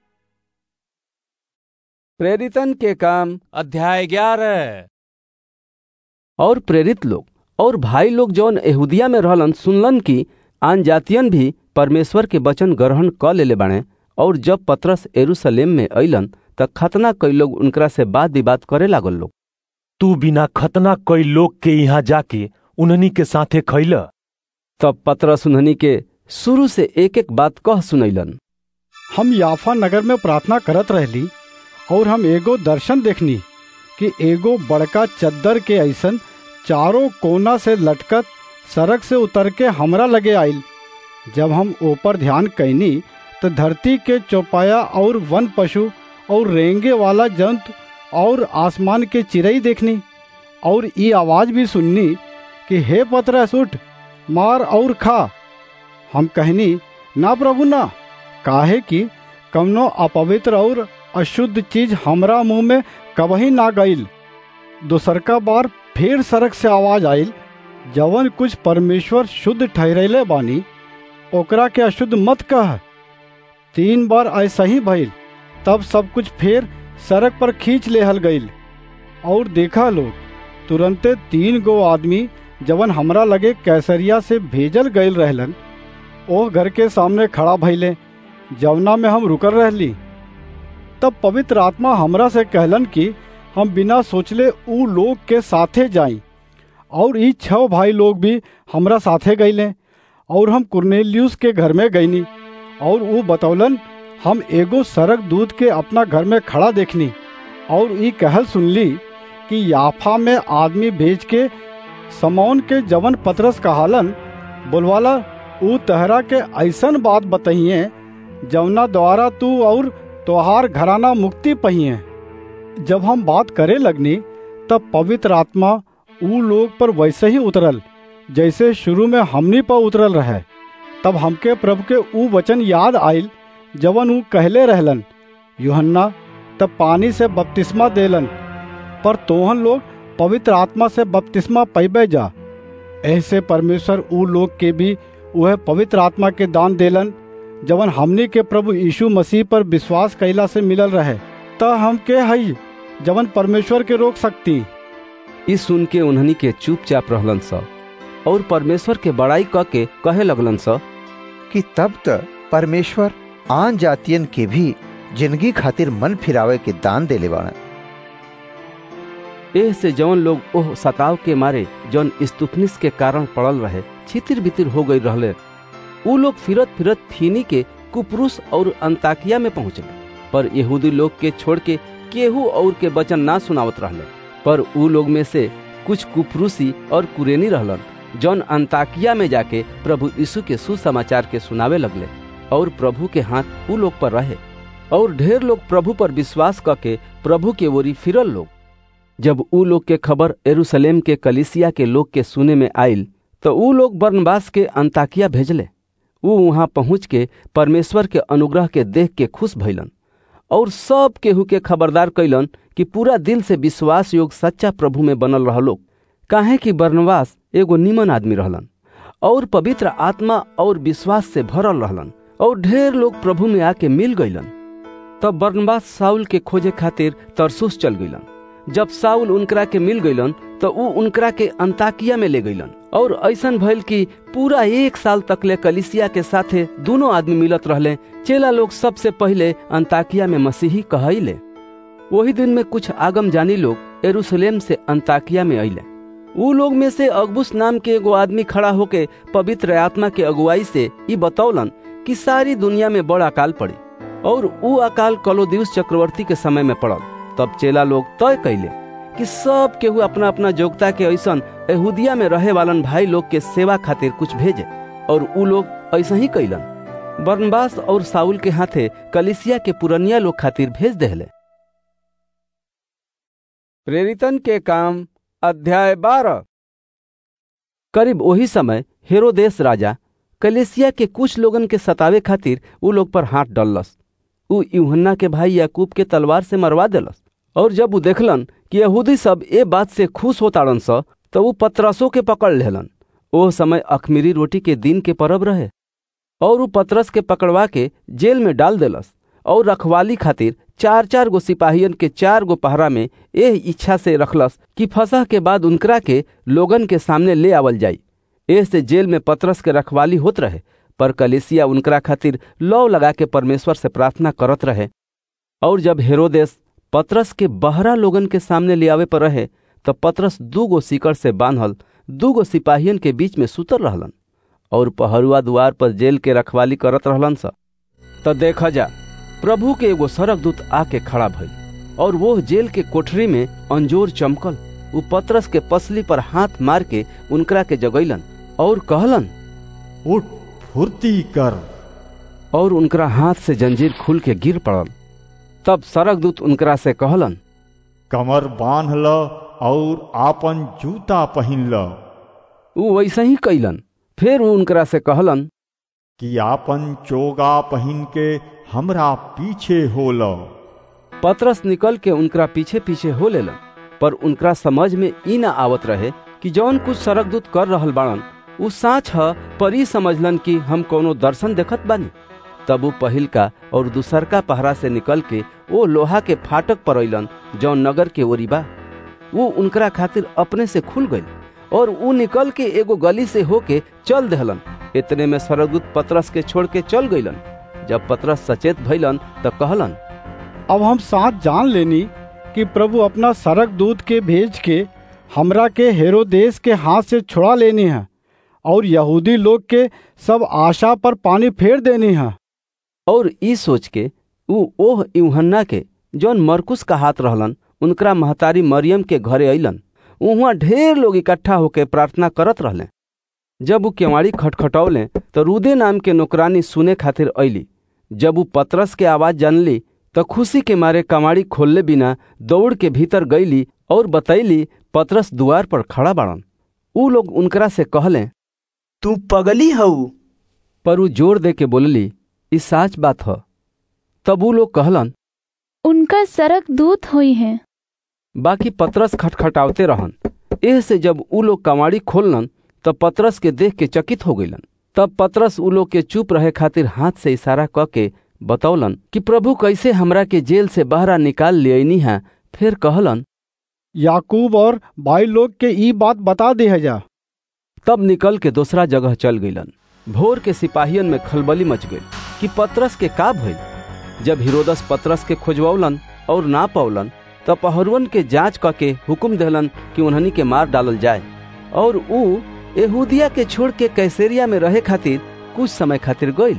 प्रेरितन के काम अध्याय 11। और प्रेरित लोग और भाई लोग जौन यहूदिया में रहलन सुनलन कि आन जातियन भी परमेश्वर के वचन ग्रहण क लेले बाणे, और जब पतरस यरूशलेम में अइलन त खतना कई लोग उनकरा से बात विवाद करे लागल लोग। तू बिना खतना कई लोग के यहाँ जाके उन्हनी के साथे खैल। तब पतरस उन्हनी के शुरू से एक एक बात कह सुनैलन। हम याफा नगर में प्रार्थना करत रहली और हम एगो दर्शन देखनी कि एगो बड़का चद्दर के ऐसन चारों कोना से लटकत सड़क से उतर के हमरा लगे आइल। जब हम ऊपर ध्यान कैनी तो धरती के चौपाया और वन पशु और रेंगे वाला जंतु और आसमान के चिड़ई देखनी, और ये आवाज भी सुननी कि हे पतरस उठ, मार और खा। हम कहनी ना प्रभु ना, काहे कि कवनो अपवित्र और अशुद्ध चीज हमरा मुंह में कबही ना गईल। दूसरका बार फिर सड़क से आवाज आइल, जवन कुछ परमेश्वर शुद्ध ठहरेले बानी ओकरा के अशुद्ध मत कह। 3 बार ऐसा ही भइल। तब सब कुछ फिर सड़क पर खींच लेहल गईल, और देखा लोग तुरंते 3 गो आदमी जवन हमरा लगे कैसरिया से भेजल गईल रहलन ओह घर के सामने खड़ा भइले जवना में हम रुकल रहली। तब पवित्र आत्मा हमरा से कहलन कि हम बिना सोचले ऊ लोग के साथे जाई, और ई 6 भाई लोग भी हमरा साथे गईले। और हम कुरनेलियुस के घर में गईनी, और ऊ बतौलन हम एगो सरक दूत के अपना घर में खड़ा देखनी, और ई कहल सुनली कि याफा में आदमी भेज के समौन के जवन पतरस कहालन बोलवाला ऊ तहरा के ऐसन बात बताइए जवना द्वारा तू और तोहार घराना मुक्ति पहिए। जब हम बात करे लगनी तब पवित्र आत्मा ऊ लोग पर वैसे ही उतरल जैसे शुरू में हमनी पर उतरल रहे। तब हमके प्रभु के ऊ वचन याद आइल जवन ऊ कहले रहलन, यूहन्ना तब पानी से बपतिस्मा देलन, पर तोहन लोग पवित्र आत्मा से बपतिस्मा पैबे जा। ऐसे परमेश्वर ऊ लोग के भी वह पवित्र आत्मा के दान देलन जवन हमनी के प्रभु यीशु मसीह पर विश्वास कैला से मिलल रहे। त हम के हई जवन परमेश्वर के रोक सकती। ई सुन के उन्हनी के चुपचाप रहलन स और परमेश्वर के बड़ाई क के कहे लगलन स कि तब तक परमेश्वर आन जातियन के भी जिंदगी खातिर मन फिरावे के दान देले बाड़न। एह से जवन लोग ओह सताव के मारे जौन स्तुफनिस के कारण पड़ल रहे छितिर बितिर हो गई रहले, ऊ लोग फिरत फिरत फीनी के कुप्रुस और अंताकिया में पहुंचले, पर यहूदी लोग के छोड़ के केहू और के वचन ना सुनावत रहले। पर ऊ लोग में से कुछ कुप्रुसी और कुरेनी रहलन जौन अंताकिया में जाके प्रभु यीशु के सुसमाचार के सुनावे लगले, और प्रभु के हाथ ऊ लोग पर रहे, और ढेर लोग प्रभु पर विश्वास करके प्रभु के ओरी फिरल लोग। जब ऊ लोग के खबर यरूशलेम के कलीसिया के लोग के सुने में आइल तो ऊ लोग बरनबास के अंताकिया भेजले। ऊ वहां पहुंच के परमेश्वर के अनुग्रह के देख के खुश भइलन, और सब केहू के खबरदार कैलन कि पूरा दिल से विश्वास योग सच्चा प्रभु में बनल रहलो, काहे कि बरनबास एगो निमन आदमी रहलन और पवित्र आत्मा और विश्वास से भरल रहलन, और ढेर लोग प्रभु में आके मिल गईलन। तब बरनबास साउल के खोजे खातिर तरसुस चल गईलन। जब साउल उनकरा के मिल गईलन तो ऊ उनकरा के अंताकिया में ले गईलन, और ऐसन भइल कि पूरा 1 साल तक ले कलीसिया के साथे दोनों आदमी मिलत रहले। चेला लोग सबसे पहले अंताकिया में मसीही कहैले। वही दिन में कुछ आगम जानी लोग यरूशलेम से अंताकिया में अइले। ऊ लोग में से अगबुस नाम के एगो आदमी खड़ा होके पवित्र आत्मा के अगुवाई से ई बतौलन कि सारी दुनिया में बड़ अकाल पड़ी, और ऊ अकाल क्लौदियुस चक्रवर्ती के समय में पड़ल। तब चेला लोग तय कैले कि सब केहू अपना अपना योग्यता के ऐसन यहूदिया में रहे वालन भाई लोग के सेवा खातिर कुछ भेजे, और ऊ लोग ऐसा ही कैलन। बरनबास और साउल के हाथे कलीसिया के पुरनिया लोग खातिर भेज देहले। प्रेरितन के काम अध्याय 12। करीब वही समय हेरोदेस राजा कलीसिया के कुछ लोगन के सतावे खातिर ऊ लोग पर हाथ डललस। ऊ यूहन्ना के भाई याकूब के तलवार से मरवा देलस। और जब ऊ देखलन कि यहूदी सब ए बात से खुश होताड़न स, तो ऊ पतरसों के पकड़ लेलन। ओह समय अखमीरी रोटी के दिन के परब रहे, और ऊ पतरस के पकड़वा के जेल में डाल देलस, और रखवाली खातिर 4-4 गो सिपाहियन के 4 गो पहरा में एह इच्छा से रखलस कि फसह के बाद उनकरा के लोगन के सामने ले आवल जाई। एह से जेल में पतरस के रखवाली होत रहे, पर कलीसिया उनकरा खातिर लौ लगा के परमेश्वर से प्रार्थना करत रहे। और जब हेरोदेस पतरस के बहरा लोगन के सामने ले आवे पर रहे, तब पतरस 2 गो सीकड़ से बांधल 2 गो सिपाहियन के बीच में सुतर रहलन, और पहरुआ द्वार पर जेल के रखवाली करत रहलन सा। त देखा जा, प्रभु के एगो स्वर्गदूत आके खड़ा भइल, और वो जेल के कोठरी में अंजोर चमकल। ऊ पतरस के पसली पर हाथ मार के उनकरा के जगैलन और कहलन, उठ फुर्ती कर। और उनकरा हाथ से जंजीर खुल के गिर पड़ल। तब स्वर्गदूत उनकरा से कहलन, कमर बांध ल और आपन जूता पहिन ल। ऊ वैसे ही कैलन। फिर वो उनकरा से कहलन कि आपन चोगा पहिन के हमरा पीछे हो ल। पतरस निकल के उनकरा पीछे पीछे हो लेलन, पर उनकरा समझ में ई ना आवत रहे कि जौन कुछ स्वर्गदूत कर रहल बाड़न ऊ साँच ह, पर ई समझलन कि हम कोनो दर्शन देखत बानी। तब ऊ पहिलका और दूसरका पहरा से निकल के वो लोहा के फाटक पर अइलन जौन नगर के ओरी बा। वो उनकरा खातिर अपने से खुल गई, और ऊ निकल के एगो गली से होके चल देहलन। इतने में स्वर्गदूत पतरस के छोड़ के चल गईलन। जब पतरस सचेत भइलन तब कहलन, अब हम साथ जान लेनी कि प्रभु अपना स्वर्गदूत के भेज के हमरा के हेरोदेस के हाथ से छुड़ा लेनी है, और यहूदी लोग के सब आशा पर पानी फेर देनी है। और ई सोच के ऊ ओह यूहन्ना के जौन मरकुस का हाथ रहलन उनकरा महतारी मरियम के घरे अइलन। वहाँ ढेर लोग इकट्ठा होके प्रार्थना करत रहले। जब ऊ केवाड़ी खटखटौले तो रूदे नाम के नौकरानी सुने खातिर अइली। जब ऊ पतरस के आवाज जानली तो खुशी के मारे कमाड़ी खोलले बिना दौड़ के भीतर गईली और बतैली पतरस द्वार पर खड़ा बाड़न। ऊ लोग उनकरा से कहले, तू पगली हऊ। पर ऊ जोर दे के बोलली, ई साच बात ह। तब ऊ लोग कहलन, उनका स्वर्गदूत होई है। बाकी पतरस खटखटावते रहन। एह से जब ऊ लोग कमाड़ी खोललन तब पतरस के देख के चकित हो गईलन। तब पतरस ऊ लोग के चुप रहे खातिर हाथ से इशारा क के बतौलन कि प्रभु कैसे हमरा के जेल से बाहर निकाल लियनी है। फिर कहलन, याकूब और भाई लोग के ई बात बता दे जा। तब निकल के दूसरा जगह चल गईलन। भोर के सिपाहियन में खलबली मच गई कि पतरस के का भइल। जब हेरोदस पतरस के खोजवौलन और ना पौलन तब पहरुअन के जांच क के हुक्म देहलन कि उन्हनी के मार डालल जाए। और ऊ यहूदिया के छोड़ के कैसरिया में रहे खातिर कुछ समय खातिर गईल।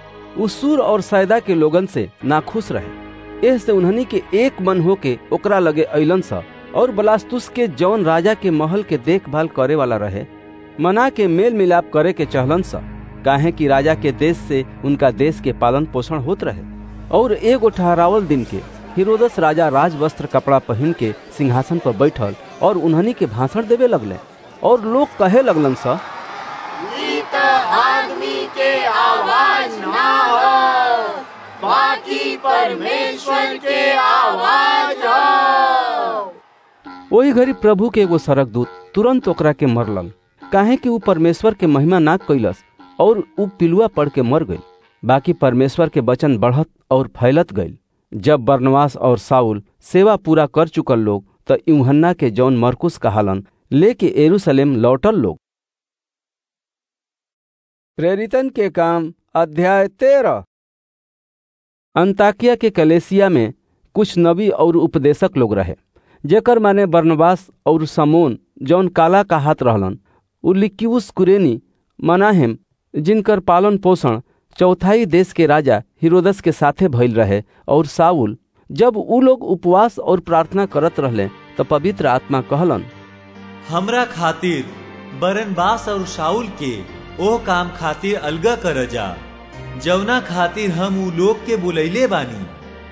ऊ सूर और सैदा के लोगन से नाखुश रहे। एह से उन्हनी के एक मन होके ओकरा लगे अइलन सा, और बलास्तुस के जौन राजा के महल के देखभाल करे वाला रहे मना के मेल मिलाप करे के चहलन सा, काहे कि राजा के देश से उनका देश के पालन पोषण होत रहे। और एगो ठहरावल दिन के हेरोदस राजा राज वस्त्र कपड़ा पहन के सिंहासन पर बैठल और उन्हनी के भाषण देवे लगले। और लोग कहे लगलन सा, ई तो आदमी के आवाज ना हो, बाकी परमेश्वर के आवाज हो। वही घड़ी प्रभु के एगो स्वर्गदूत तुरंत ओकरा के मरलन, काहे कि ऊ परमेश्वर के महिमा ना कैलस और ऊ पिलुआ पड़ के मर गई। बाकी परमेश्वर के वचन बढ़त और फैलत गई। जब बरनबास और साउल सेवा पूरा कर चुकल लोग तो यूहन्ना के जौन मरकुस कहालन लेके यरूशलेम लौटल लोग। प्रेरितन के काम अध्याय 13। अंताकिया के कलेसिया में कुछ नबी और उपदेशक लोग रहे, जेकर माने बरनबास और समोन जौन काला का हाथ रहलन, उलिक्यूस कुरेनी, मनाहेम जिनकर पालन पोषण चौथाई देश के राजा हिरोदस के साथे भइल रहे, और साउल। जब ऊ लोग उपवास और प्रार्थना करत रहले तो पवित्र आत्मा कहलन, हमरा खातिर बरनबास और शाऊल के ओह काम खातिर अलगा कर जा, जौना खातिर हम ऊ लोग के बुलैले बानी।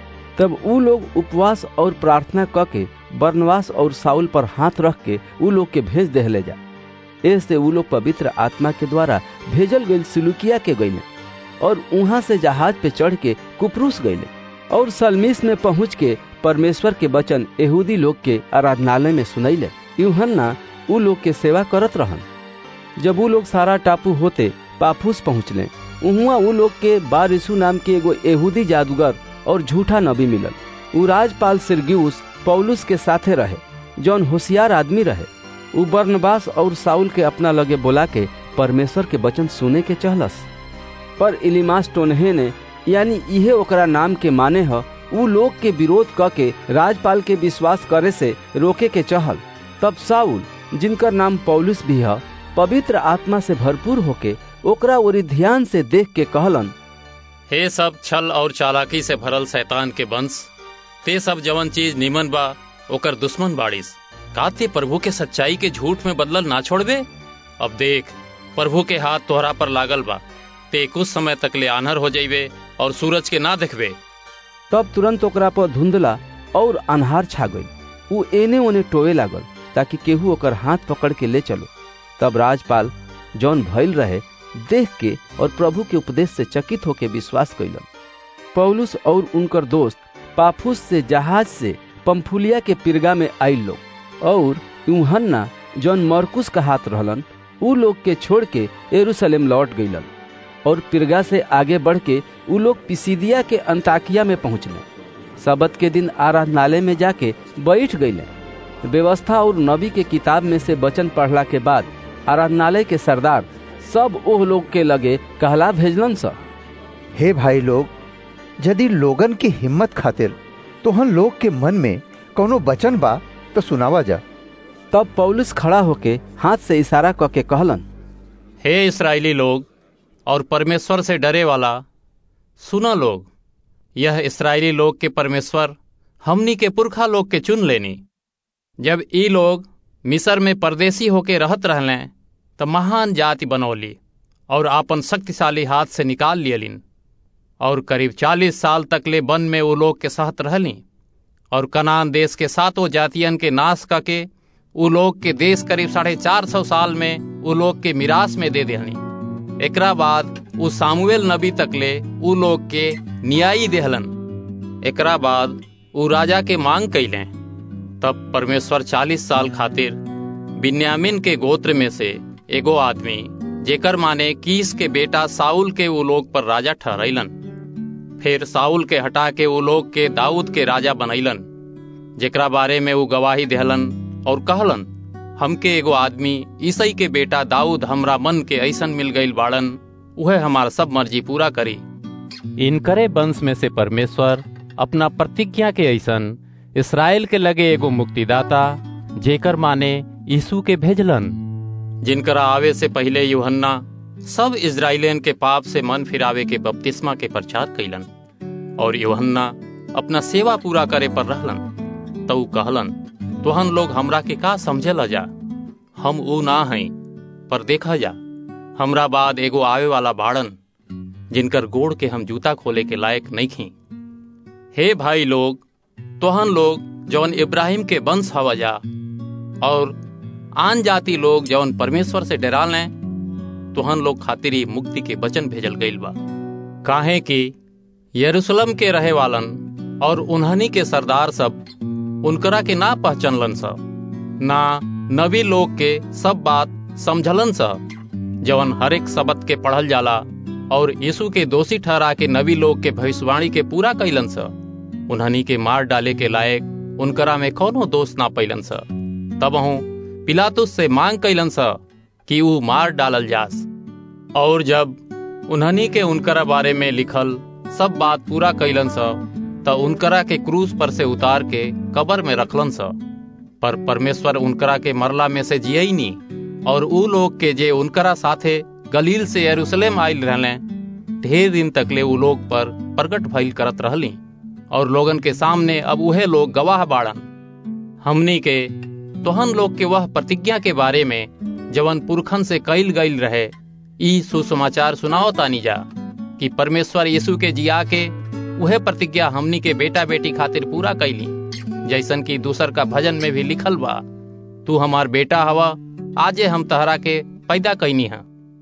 तब ऊ लोग उपवास और प्रार्थना करके बरनबास और साउल पर हाथ रख के ऊ लोग के भेज देहले जा। ऐसे ऊ लोग पवित्र आत्मा के द्वारा भेजल गई सिलुकिया के गईले और वहां से जहाज पे चढ़ के कुप्रुस गईले और सलमीस में पहुंच के परमेश्वर के वचन यहूदी लोग के आराधनालय में सुनैले। यूहन्ना ऊ लोग के सेवा करत रहन। जब ऊ लोग सारा टापू होते पाफुस पहुँचले, उहुआ ऊ लोग के बार यीशु नाम के एगो यहूदी जादूगर और झूठा नबी मिलल। ऊ राजपाल सिरगियुस पौलुस के साथे रहे, जौन होशियार आदमी रहे। ऊ बरनबास और साउल के अपना लगे बोला के परमेश्वर के वचन सुने के चहलस, पर इलीमास टोनहे ने यानी इहे ओकरा नाम के माने ह ऊ लोग के विरोध क के राजपाल के विश्वास करे से रोके के चहल। तब साउल, जिनकर नाम पौलुस भी है, पवित्र आत्मा से भरपूर होके ओकरा ओरी ध्यान से देख के कहलन, हे सब छल और चालाकी से भरल शैतान के वंश, ते सब जवन चीज निमन बा ओकर दुश्मन बाड़ीस। का ते प्रभु के सच्चाई के झूठ में बदलल ना छोड़बे? अब देख, प्रभु के हाथ तोहरा पर लागल बा, ते कुछ समय तक ले आन्हर हो जाइबे और सूरज के ना देखबे। तब तुरंत ओकरा पर धुंधला और अन्हार छा गई। ऊ एने ओने टोए लागल ताकि केहू ओकर हाथ पकड़ के ले चलो। तब राजपाल जौन भइल रहे देख के और प्रभु के उपदेश से चकित होके विश्वास कैलन। पौलुस और उनकर दोस्त पाफुस से जहाज से पंफुलिया के पिरगा में आइल लोग, और यूहन्ना जौन मरकुस का हाथ रहलन ऊ लोग के छोड़ के यरूशलेम लौट गईलन। और पिरगा से आगे बढ़ के ऊ लोग पिसिदिया के अंताकिया में पहुँचले। सबत के दिन आराधनालय में जाके बैठ गईले। व्यवस्था और नबी के किताब में से वचन पढ़ला के बाद आराधनालय के सरदार सब ओह लोग के लगे कहला भेजलन सा, हे भाई लोग, यदि लोगन की हिम्मत खातिर तोहन लोग के मन में कोनो वचन बा तो सुनावा जा। तब पौलुस खड़ा होके हाथ से इशारा करके कहलन, हे इस्राएली लोग और परमेश्वर से डरे वाला, सुना लोग, यह इस्राएली लोग के परमेश्वर हमनी के पुरखा लोग के चुन लेनी। जब ई लोग मिस्र में परदेसी होके रहत रहले तो महान जाति बनौली और आपन शक्तिशाली हाथ से निकाल लियलिन, और करीब 40 साल तक ले वन में वो लोग के साथ रहली, और कनान देश के 7 जातियन के नाश करके उ लोग के देश करीब 450 साल में उ लोग के मिरास में दे देहनी। एकरा बाद उ सामुएल नबी तक ले उ लोग के न्यायी देहलन। एकरा बाद उ राजा के मांग कैले। तब परमेश्वर 40 साल खातिर बिन्यामीन के गोत्र में से एगो आदमी, जेकर माने कीस के बेटा साउल के उ लोग पर राजा ठहरैलन। फिर साउल के हटा के उ लोग के दाऊद के राजा बनैलन, जेकरा बारे में उ गवाही देहलन और कहलन, हमके एगो आदमी ईसई के बेटा दाऊद हमरा मन के ऐसन मिल गईल बाड़न, उहे हमार सब मर्जी पूरा करी। इनकरे वंश में से परमेश्वर अपना प्रतिज्ञा के ऐसन इस्राएल के लगे एगो मुक्तिदाता, जेकर माने यीशु के भेजलन, जिनकरा आवे से पहले यूहन्ना सब इजराइलियन के पाप से मन फिरावे के बपतिस्मा के प्रचार कैलन, और यूहन्ना अपना सेवा पूरा करे पर रहलन। तो कहलन, तोहन लोग हमरा के का समझेला जा? हम ऊ ना हई, पर देखा जा, हमरा बाद एगो आवे वाला बाड़न, जिनकर गोड़ के हम जूता खोले के लायक नहीं खी। हे भाई लोग, तोहन लोग जौन इब्राहिम के वंश हवा जा, और आन जाति लोग जौन परमेश्वर से डरालें, तोहन लोग खातिर ही मुक्ति के वचन भेजल गईल बा। काहे कि यरूशलेम के रहे वालन और उन्हनी के सरदार सब उनकरा के ना पहचानलन सा, ना नबी लोग के सब बात समझलन सा जवन हरेक शब्द के पढ़ल जाला, और यीशु के दोषी ठहरा के नबी लोग के भविष्यवाणी के पूरा कैलन सा। उन्हनी के मार डाले के लायक उनकरा में कोनो दोष ना पैलन सा। तबहू पिलातुस से मांग कैलन सा कि वो मार डालल जास। और जब उन्हनी के उनकरा बारे में लिखल सब बात पूरा कैलन सा, तो उनकरा के क्रूस पर से उतार के कब्र में रखलन सा। पर परमेश्वर उनकरा के मरला में से जियई नी, और ऊ लोग के जे उनकरा साथे गलील से यरूशलेम आइल रहले, ढेर दिन तकले ऊ लोग पर प्रगट भइल करत रहली, और लोगन के सामने अब उहे लोग गवाह बाड़न। हमनी के तोहन लोग के वह प्रतिज्ञा के बारे में जवन पुरखन से कईल गईल रहे, ई सुसमाचार सुनाओ तानी जा कि परमेश्वर यीशु के जिया के उहे प्रतिज्ञा हमनी के बेटा बेटी खातिर पूरा कैली, जैसन कि दूसर का भजन में भी लिखल बा, तू हमार बेटा हवा, आजे हम तहरा के पैदा कैनी है।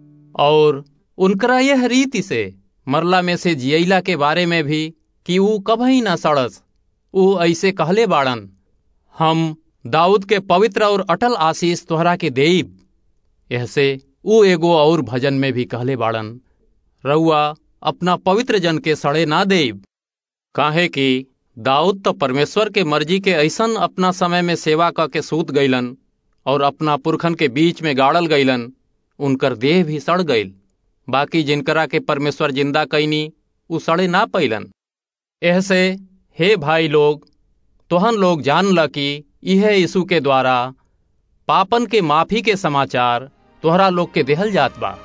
और उनकरा यह रीति से मरला में से जियला के बारे में भी कि ऊ कभी न सड़स, ऊ ऐसे कहले बाड़न, हम दाऊद के पवित्र और अटल आशीष तोहरा के देब। ऐसे ऊ एगो और भजन में भी कहले बाड़न, रउआ अपना पवित्र जन के सड़े ना देब। काहे कि दाऊद तो परमेश्वर के मर्जी के ऐसन अपना समय में सेवा क के सूत गईलन, और अपना पुरखन के बीच में गाड़ल गईलन, उनकर देह भी सड़ गईल। बाकी जिनकरा के परमेश्वर जिंदा कैनी उ सड़े ना पैलन। ऐसे हे भाई लोग, तोहन लोग जान ल कि यह यीशु के द्वारा पापन के माफी के समाचार तोहरा लोग के देहल जात बा,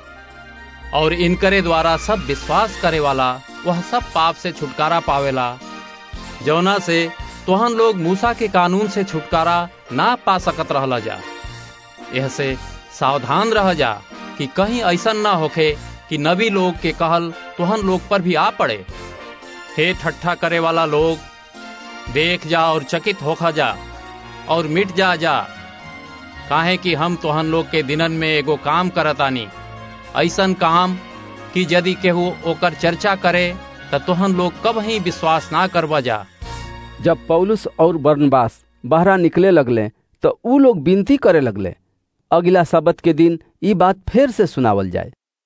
और इनकरे द्वारा सब विश्वास करे वाला वह सब पाप से छुटकारा पावेला, जौना से तोहन लोग मूसा के कानून से छुटकारा ना पा सकत रहला जा। ऐसे सावधान रह जा कि कहीं ऐसा ना होखे कि नबी लोग के कहल तोहन लोग पर भी आ पड़े। हे ठट्ठा करे वाला लोग, देख जा और चकित होखा जा और मिट जा, काहे कि हम तोहन लोग के दिनन में एगो काम करतानी, ऐसन काम कि यदि केहू ओकर चर्चा करे तो तोहन लोग कभी विश्वास ना करवा जा। जब पौलुस और बरनबास बहरा निकले लगले तो ऊ लोग विनती करे लगले, अगला सबत के दिन ई बात फिर से सुनावल जाए।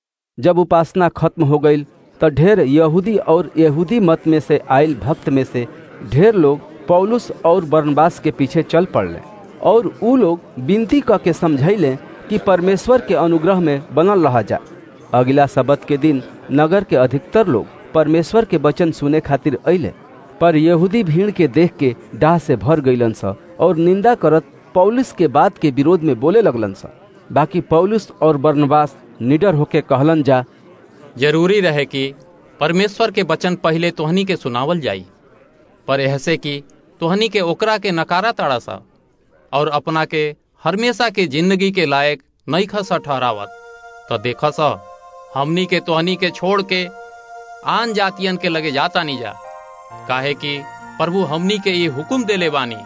जब उपासना खत्म हो गई तो ढेर यहूदी और यहूदी मत में से आयल भक्त में से ढेर लोग पौलुस और बरनबास के पीछे चल पड़ले, और ऊ लोग विनती क के समझैले कि परमेश्वर के अनुग्रह में बनल रहा जा। अगला सबत के दिन नगर के अधिकतर लोग परमेश्वर के वचन सुने खातिर अइले, पर यहूदी भीड़ के देख के डाह से भर गईलन सा और निंदा करत पौलुस के बात के विरोध में बोले लगलन सा। बाकी पौलुस और बरनबास निडर होके कहलन जा, जरूरी रहे कि परमेश्वर के वचन पहले तोहनी के सुनावल जाई, पर ऐसे कि तोहनी के ओकरा के नकारा ताड़ा सा और अपना के हमेशा के जिंदगी के लायक नहीं खसा ठहरावत। तो देखा सा हमनी के तोहनी के छोड़ के आन जातियन के लगे जाता नहीं जा, काहे कि प्रभु हमनी के ये हुक्म देले बानी,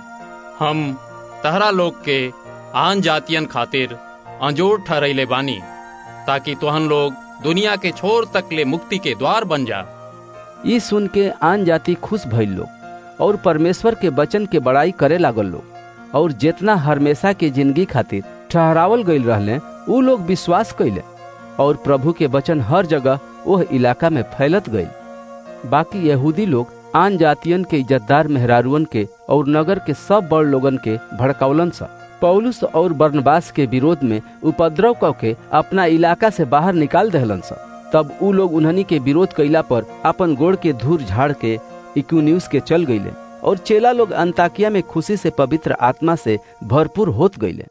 हम तहरा लोग के आन जातियन खातिर अंजोर ठहरैले बानी, ताकि तोहन लोग दुनिया के छोर तक ले मुक्ति के द्वार बन जा। ये सुन के आन जाति खुश भइल लोग और परमेश्वर के वचन के बड़ाई करे लागल लोग, और जितना हमेशा के जिंदगी खातिर ठहरावल गईल रहले ऊ लोग विश्वास कैले, और प्रभु के वचन हर जगह वह इलाका में फैलत गईल। बाकी यहूदी लोग आन जातियन के इज्जतदार मेहरारुअन के और नगर के सब बड़ लोगन के भड़कावलन सा। पौलुस और बरनबास के विरोध में उपद्रव करके अपना इलाका से बाहर निकाल देहलन सा। तब ऊ लोग उन्हनी के विरोध कैला पर अपन गोड़ के धूर झाड़ के इकुनियुस के चल गईले, और चेला लोग अंताकिया में खुशी से पवित्र आत्मा से भरपूर होत गईले।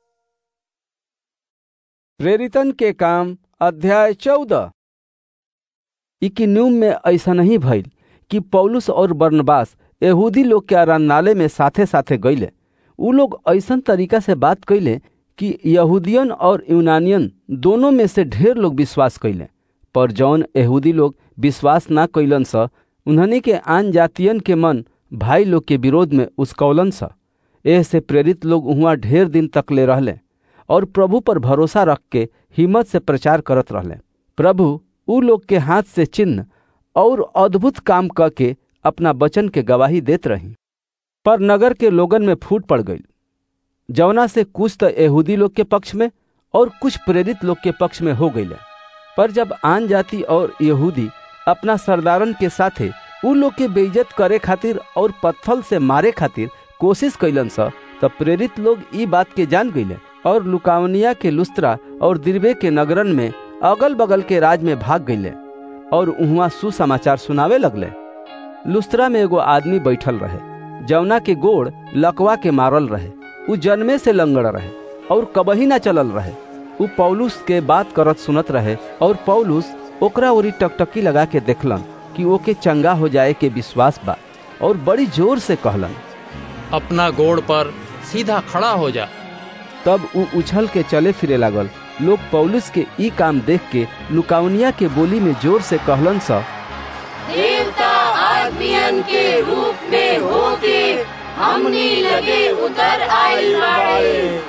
प्रेरितन के काम अध्याय 14। इकुनियुम में ऐसा नहीं भइल कि पौलुस और बरनबास यहूदी लोग के आराधनालय में साथे साथे गईले। ऊ लोग ऐसा तरीका से बात कैले कि यहूदियन और यूनानियन दोनों में से ढेर लोग विश्वास कैले, पर जौन यहूदी लोग विश्वास ना कैलन सा उन्हनी के आन जातियन के मन भाई लोग के विरोध में उसकौलन सा। एह से प्रेरित लोग वहाँ ढेर दिन तक ले रहले और प्रभु पर भरोसा रख के हिम्मत से प्रचार करत रहले। प्रभु ऊ लोग के हाथ से चिन्ह और अद्भुत काम करके अपना वचन के गवाही देत रही। पर नगर के लोगन में फूट पड़ गई, जवना से कुछ तो यहूदी लोग के पक्ष में और कुछ प्रेरित लोग के पक्ष में हो गई। पर जब आन जाति और यहूदी अपना सरदारन के साथे उ लोग के बेइज्जत करे खातिर और पत्थल से मारे खातिर कोशिश कैलन स, तब प्रेरित लोग ई बात के जान गईले और लुकावनिया के लुस्त्रा और दिरबे के नगरन में अगल बगल के राज में भाग गईले और उहवा सुसमाचार सुनावे लगले। लुस्त्रा में एगो आदमी बैठल रहे, जवना के गोड़ लकवा के मारल रहे। उ जन्मे से लंगड़ रहे और कबही ना चलल रहे। उ पौलुस के बात करत सुनत रहे और पौलुस ओकरा ओरी टकटकी लगा के देखलन कि ओके चंगा हो जाए के विश्वास बा और बड़ी जोर से कहलन, अपना गोड़ पर सीधा खड़ा हो जा। तब उ उछल के चले फिरे लागल। लोग पौलुस के ई काम देख के लुकाउनिया के बोली में जोर से कहलन सा, देवता आदमियन के रूप में होके हमनी लगे उतर आइल बाड़े।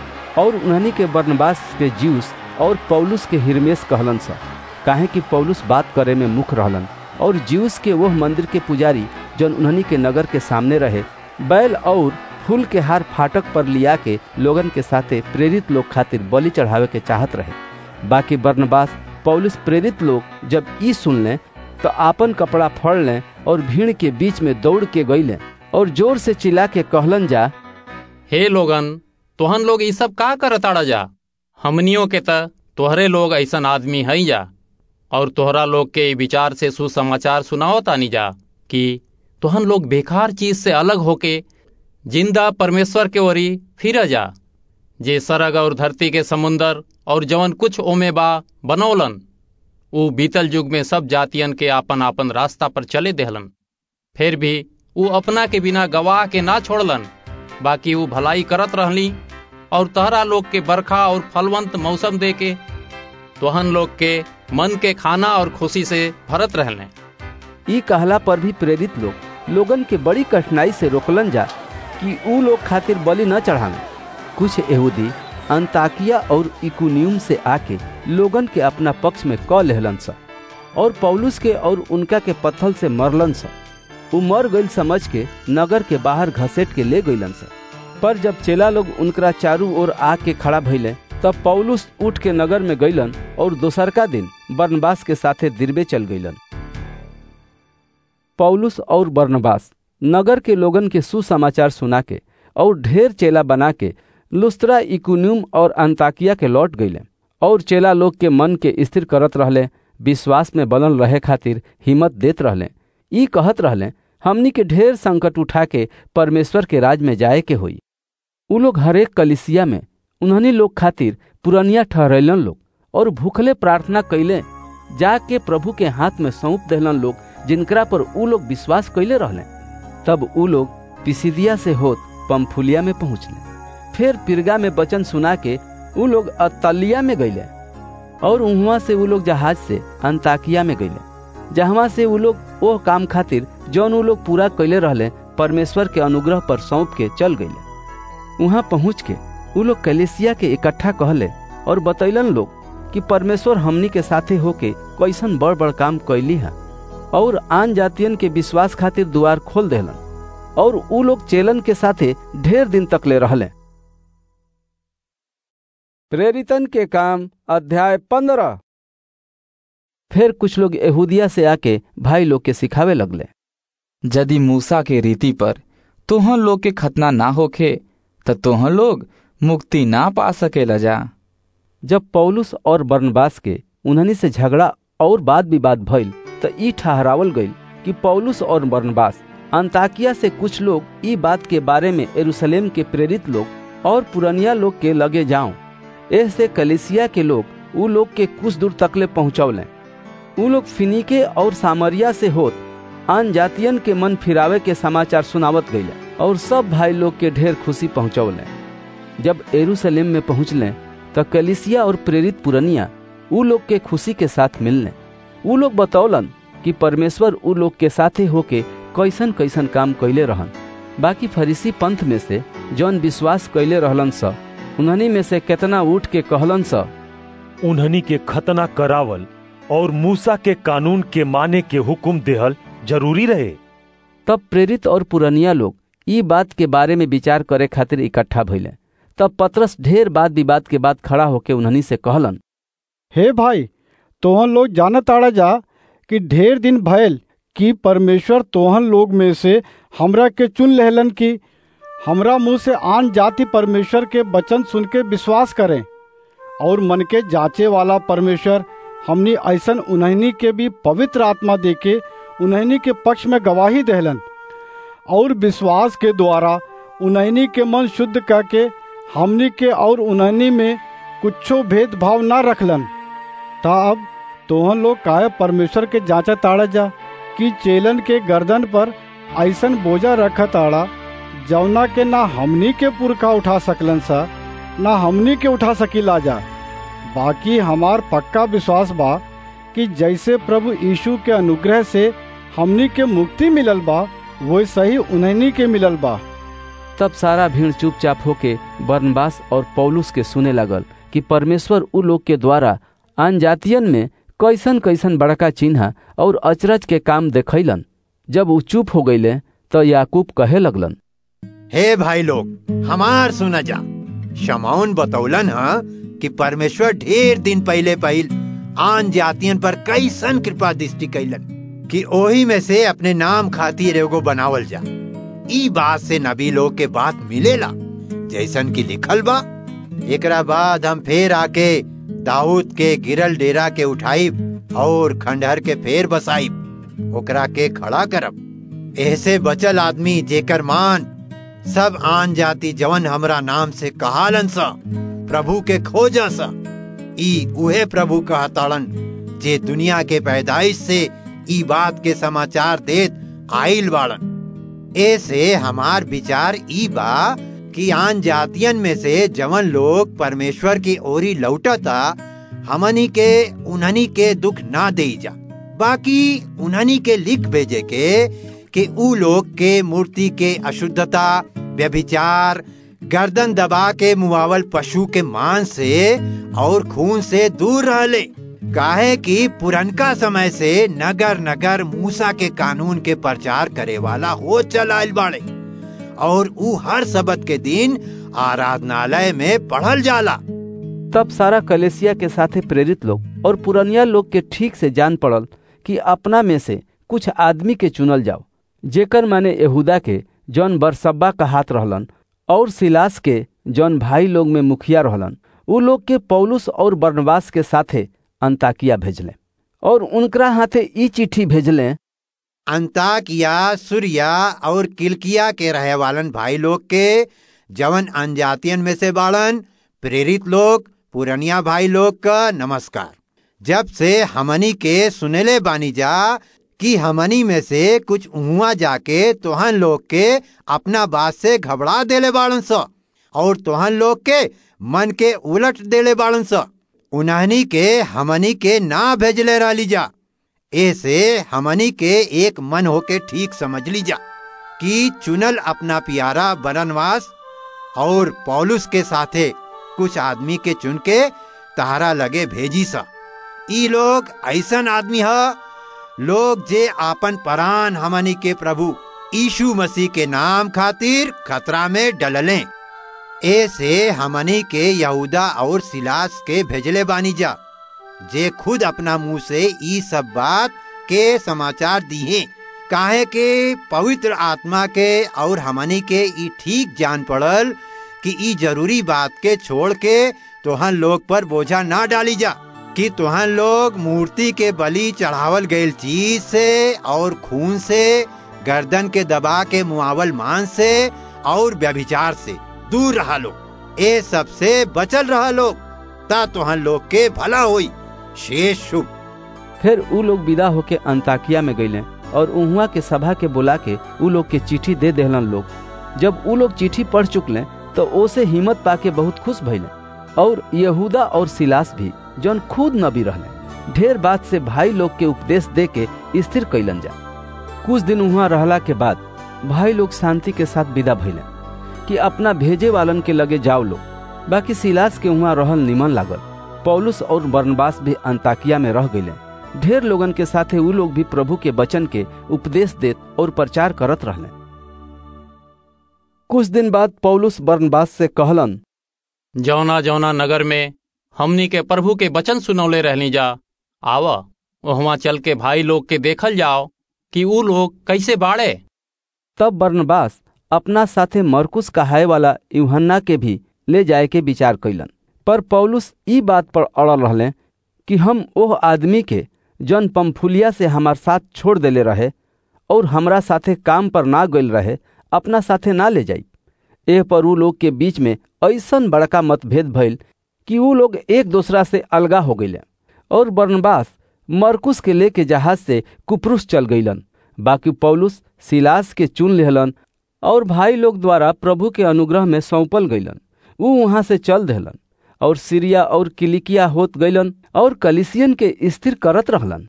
और उन्हनी के बरनबास के ज्यूस और पौलुस के हिरमेस कहलन सा, काहे कि पौलुस बात करे में मुख रहलन। और ज्यूस के वह मंदिर के पुजारी जौन उन्हनी के नगर के सामने रहे, बैल और फूल के हार फाटक पर लिया के लोगन के साथे प्रेरित लोग खातिर बलि चढ़ावे के चाहत रहे। बाकी बरनबास पौलुस प्रेरित लोग जब ई सुन लें तो आपन कपड़ा फाड़ लें और भीड़ के बीच में दौड़ के गईले और जोर से चिल्ला के कहलन जा, हे लोगन, तोहन लोग ई सब का करताड़ा जा? हमनियों के त तोहरे लोग ऐसन आदमी हई जा और तोहरा लोग के विचार से सुसमाचार सुनाओ तानी जा कि तोहन लोग बेकार चीज से अलग होके जिंदा परमेश्वर के ओरी फिर जा, जे सरग और धरती के समुंदर और जवन कुछ ओमे बा बनौलन। ऊ बीतल युग में सब जातियन के आपन आपन रास्ता पर चले देहलन। फिर भी ऊ अपना के बिना गवाह के ना छोड़लन, बाकी ऊ भलाई करत रहली और तहरा लोग के बरखा और फलवंत मौसम दे के तोहन लोग के मन के खाना और खुशी से भरत रहने। ई कहला पर भी प्रेरित लोगन के बड़ी कठिनाई से रोकलन जा कि ऊ लोग खातिर बलि न चढ़ावे। कुछ यहूदी अंताकिया और इकुनियुम से आके लोगन के अपना पक्ष में क लेहलन सा और पौलुस के और उनका के पत्थल से मरलन सा। ऊ मर गईल समझ के नगर के बाहर घसेट के ले गईलन सा। पर जब चेला लोग उनकरा चारू ओर आके खड़ा भइले, तब पौलुस उठ के नगर में गईलन और दोसरका दिन बरनबास के साथे दिरबे चल गईलन। पौलुस और बरनबास नगर के लोगन के सुसमाचार सुना के और ढेर चेला बना के लुस्त्रा, इकुनियुम और अंताकिया के लौट गईले और चेला लोग के मन के स्थिर करत रहले, विश्वास में बनल रहे खातिर हिम्मत देत रहले। ई कहत रहले, हमनी के ढेर संकट उठा के परमेश्वर के राज में जाए के होई। उ लोग हरेक कलिसिया में उन्हनी लोग खातिर पुरनिया ठहरैलन लोग और भूखले प्रार्थना कैले जाके प्रभु के हाथ में सौंप देहलन लोग, जिनकरा पर उ लोग विश्वास कैले रहले। तब उ लोग पिसिदिया से होत पंफुलिया में पहुँचले। फिर पिरगा में वचन सुना के उ लोग अत्तलिया में गईले और वहाँ से उ लोग जहाज से अंताकिया में गईले, जहाँ से उ लोग वो काम खातिर जौन उ लोग पूरा कैले रहले परमेश्वर के अनुग्रह पर सौंप के चल गईले। वहाँ पहुँच के उ लोग कलीसिया के इकट्ठा कहले और बतैलन लोग कि परमेश्वर हमनी के साथे होके कैसन बड़ बड़ काम कैली है और आन जातियन के विश्वास खातिर द्वार खोल देहलन और उ लोग चेलन के साथे ढेर दिन तक ले रहले। प्रेरितन के काम अध्याय 15। फिर कुछ लोग यहूदिया से आके भाई लोग के सिखावे लगले, यदि मूसा के रीति पर तोहन लोग के खतना ना होखे तो तोहन लोग मुक्ति ना पा सकेला जा। जब पौलुस और बरनबास के उन्हनी से झगड़ा और वाद विवाद भइल तो ई ठहरावल गईल कि पौलुस और बरनबास अंताकिया से कुछ लोग ई बात के बारे में यरूशलेम के प्रेरित लोग और पुरनिया लोग के लगे जाऊं। ऐसे कलीसिया के लोग उ लोग के कुछ दूर तकले पहुंचौले। उ लोग फिनीके और सामरिया से होत आन जातियन के मन फिरावे के समाचार सुनावत गईले और सब भाई लोग के ढेर खुशी पहुंचौले। जब यरूशलेम में पहुंचले तो कलीसिया और प्रेरित पुरनिया उ लोग के खुशी के साथ मिलने। उ लोग बतौलन कि परमेश्वर उ लोग के साथे होके कैसन कैसन काम कैले रहन। बाकी फरीसी पंथ में से जौन विश्वास कैले रहलन सा, उन्हनी में से केतना उठ के कहलन सा, उन्हनी के खतना करावल और मूसा के कानून के माने के हुक्म देहल जरूरी रहे। तब प्रेरित और पुरनिया लोग ई बात के बारे में विचार करे खातिर इकट्ठा भइले। तब पतरस ढेर बात विवाद के बाद खड़ा होके उन्हनी से कहलन, हे भाई, तोहन लोग जानत आड़ा जा कि ढेर दिन भयल कि परमेश्वर तोहन लोग में से हमरा के चुन लेहलन कि हमरा मुंह से आन जाति परमेश्वर के वचन सुन के विश्वास करें। और मन के जांचे वाला परमेश्वर हमनी ऐसन उन्हनी के भी पवित्र आत्मा देके उन्हनी के पक्ष में गवाही देहलन और विश्वास के द्वारा उन्हनी के मन शुद्ध करके हमनी के और उन्हनी में कुछो भेदभाव ना रखलन। ता अब तोहन लोग काहे परमेश्वर के जांचा ताड़ा जा कि चेलन के गर्दन पर ऐसन बोझा रखा ताड़ा जौना के ना हमनी के पुरखा उठा सकलन सा ना हमनी के उठा सकीला जा। बाकी हमार पक्का विश्वास बा कि जैसे प्रभु यीशु के अनुग्रह से हमनी के मुक्ति मिलल बा वैसे ही उन्हनी के मिलल बा। तब सारा भीड़ चुपचाप होके बरनबास और पौलुस के सुने लगल कि परमेश्वर उ लोग के द्वारा आन जातियन में कैसन कैसन बड़का चिन्ह और अचरज के काम देखैलन। जब वो चुप हो गईले तो याकूब कहे लगलन, हे भाई लोग, हमार सुना जा। शमौन बतौलन कि परमेश्वर ढेर दिन पहले आन जातियन पर कैसन कृपा दृष्टि कैलन कि ओही में से अपने नाम खातिर एगो बनावल जा। ई बात से नबी लोग के बात मिलेला जैसन की लिखल बा। एकरा बाद हम फेर आके दाऊद के गिरल डेरा के उठाइब और खंडहर के फेर बसाइब, ओकरा के खड़ा करब। ऐसे बचल आदमी जेकर मान सब आन जाति जवन हमरा नाम से कहालन सा प्रभु के खोजा सा। ई उहे प्रभु कहताड़न जे दुनिया के पैदाइश से ई बात के समाचार देत आइल बाड़न। ऐसे हमार विचार ई बा कि आन जातियन में से जवन लोग परमेश्वर की ओरी लौटता हमनी के उन्हनी के दुख ना दे जा। बाकी उन्हनी के लिख भेजे के कि ऊ लोग के मूर्ति के अशुद्धता, व्यभिचार, गर्दन दबा के मुआवल पशु के मांस से और खून से दूर रहले। काहे कि पुरनका समय से नगर नगर मूसा के कानून के प्रचार करे वाला हो चलाइल बाड़े और ऊ हर सबत के दिन आराधनालय में पढ़ल जाला। तब सारा कलेसिया के साथे प्रेरित लोग और पुरनिया लोग के ठीक से जान पड़ल कि अपना में से कुछ आदमी के चुनल जाओ, जेकर माने यहूदा के जौन बरसब्बा का हाथ रहलन और सिलास के जौन भाई लोग में मुखिया रहलन। उ लोग के पौलुस और बरनबास के साथे अंताकिया भेजले और उनकरा हाथे ई चिट्ठी भेजले, अंताकिया, सूरिया और किलकिया के रहे वालन भाई लोग के जवन अनजातियन में से बाड़न, प्रेरित लोग, पुरनिया भाई लोग का नमस्कार। जब से हमनी के सुनेले बानी जा कि हमनी में से कुछ उहुआ जाके तोहन लोग के अपना बात से घबरा देले बाड़न स और तोहन लोग के मन के उलट देले बाड़न स, उन्हनी के हमनी के ना भेजले रहली जा। ऐसे हमनी के एक मन होके ठीक समझ ली जा कि चुनल अपना प्यारा बरनबास और पौलुस के साथे कुछ आदमी के चुन के तहारा लगे भेजी सा। ई लोग ऐसन आदमी है लोग जे आपन परान हमनी के प्रभु यीशु मसीह के नाम खातिर खतरा में डलले। ऐसे हमनी के यहूदा और सिलास के भेजले बानी जा, जे खुद अपना मुंह से ई सब बात के समाचार दिए। काहे के पवित्र आत्मा के और हमनी के ई ठीक जान पड़ल कि ई जरूरी बात के छोड़ के तोहन लोग पर बोझा ना डाली जा कि तोहन लोग मूर्ति के बलि चढ़ावल गयल चीज से और खून से, गर्दन के दबा के मुआवल मांस से और व्यभिचार से दूर रहा लो। ए सब से बचल रहा लो ता तोहन लोग के भला होई। शेष शुभ। फिर उ लोग विदा होके अंताकिया में गईले और उहुआ के सभा के बुला के उ लोग के चिट्ठी दे देहलन लोग। जब उ लोग चिट्ठी पढ़ चुकले तो ओसे हिम्मत पाके बहुत खुश भइले और यहूदा और सिलास भी जौन खुद नबी रहले ढेर बात से भाई लोग के उपदेश दे के स्थिर कैलन जा। कुछ दिन वहाँ रहला के बाद भाई लोग शांति के साथ विदा भइले कि अपना भेजे वालन के लगे जाओ लोग। बाकी सिलास के वहाँ रहल निमन लागल। पौलुस और बरनबास भी अंताकिया में रह गईले ढेर लोगन के साथे ऊ लोग भी प्रभु के वचन के उपदेश देत और प्रचार करत रहले। कुछ दिन बाद पौलुस बरनबास से कहलन, जौना जौना नगर में हमनी के प्रभु के वचन सुनौले रहनी जा, आवा वहाँ चल के भाई लोग के देखल जाओ कि ऊ लोग कैसे बाड़े। तब बरनबास अपना साथे मरकुस कहाए वाला यूहन्ना के भी ले जाए के विचार कैलन। पर पौलुस ई बात पर अड़ल रहले कि हम ओह आदमी के जन पंफुलिया से हमार साथ छोड़ देले रहे और हमरा साथे काम पर ना गइल रहे, अपना साथे ना ले जाई। एह पर ऊ लोग के बीच में ऐसन बड़का मतभेद भइल कि ऊ लोग एक दूसरा से अलगा हो गइले और बरनबास मरकुस के लेके जहाज से कुप्रुस चल गइलन। बाकी पौलुस सिलास के चुन लेहलन और भाई लोग द्वारा प्रभु के अनुग्रह में सौंपल गइलन। ऊ वहां से चल देहलन और सीरिया और किलिकिया होत गइलन और कलिसियन के स्थिर करत रहलन।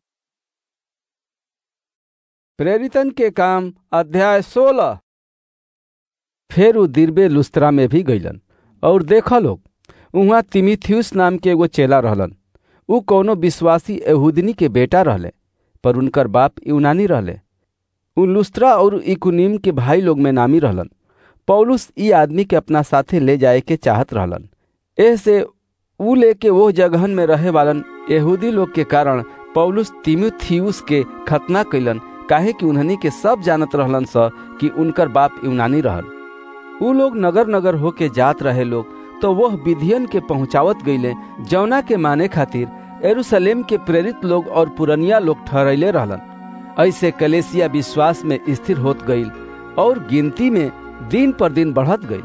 प्रेरितन के काम अध्याय 16। फिर ऊ दिरबे लुस्त्रा में भी गइलन और देखा लोग वहाँ तिमिथियुस नाम के एगो चेला रहलन। ऊ कोनो विश्वासी यहूदनी के बेटा रहले, पर उनकर बाप यूनानी रहले। ऊ लुस्त्रा और इकुनिम के भाई लोग में नामी रहलन। पौलुस ई आदमी के अपना साथे ले जाए के चाहत रहलन। ऐसे ऊ लेके वो जगहन में रहे वालन यहूदी लोग के कारण पौलुस तिमिथियुस के खतना कैलन, काहे कि उन्हनी के सब जानत रहलन स कि उनकर बाप यूनानी रहल। ऊ लोग नगर नगर होके जात रहे लोग तो वह विधियन के पहुंचावत गईले, जौना के माने खातिर यरूशलेम के प्रेरित लोग और पुरनिया लोग ठहरैले रहलन। ऐसे कलेसिया विश्वास में स्थिर होत गईल और गिनती में दिन पर दिन बढ़त गई।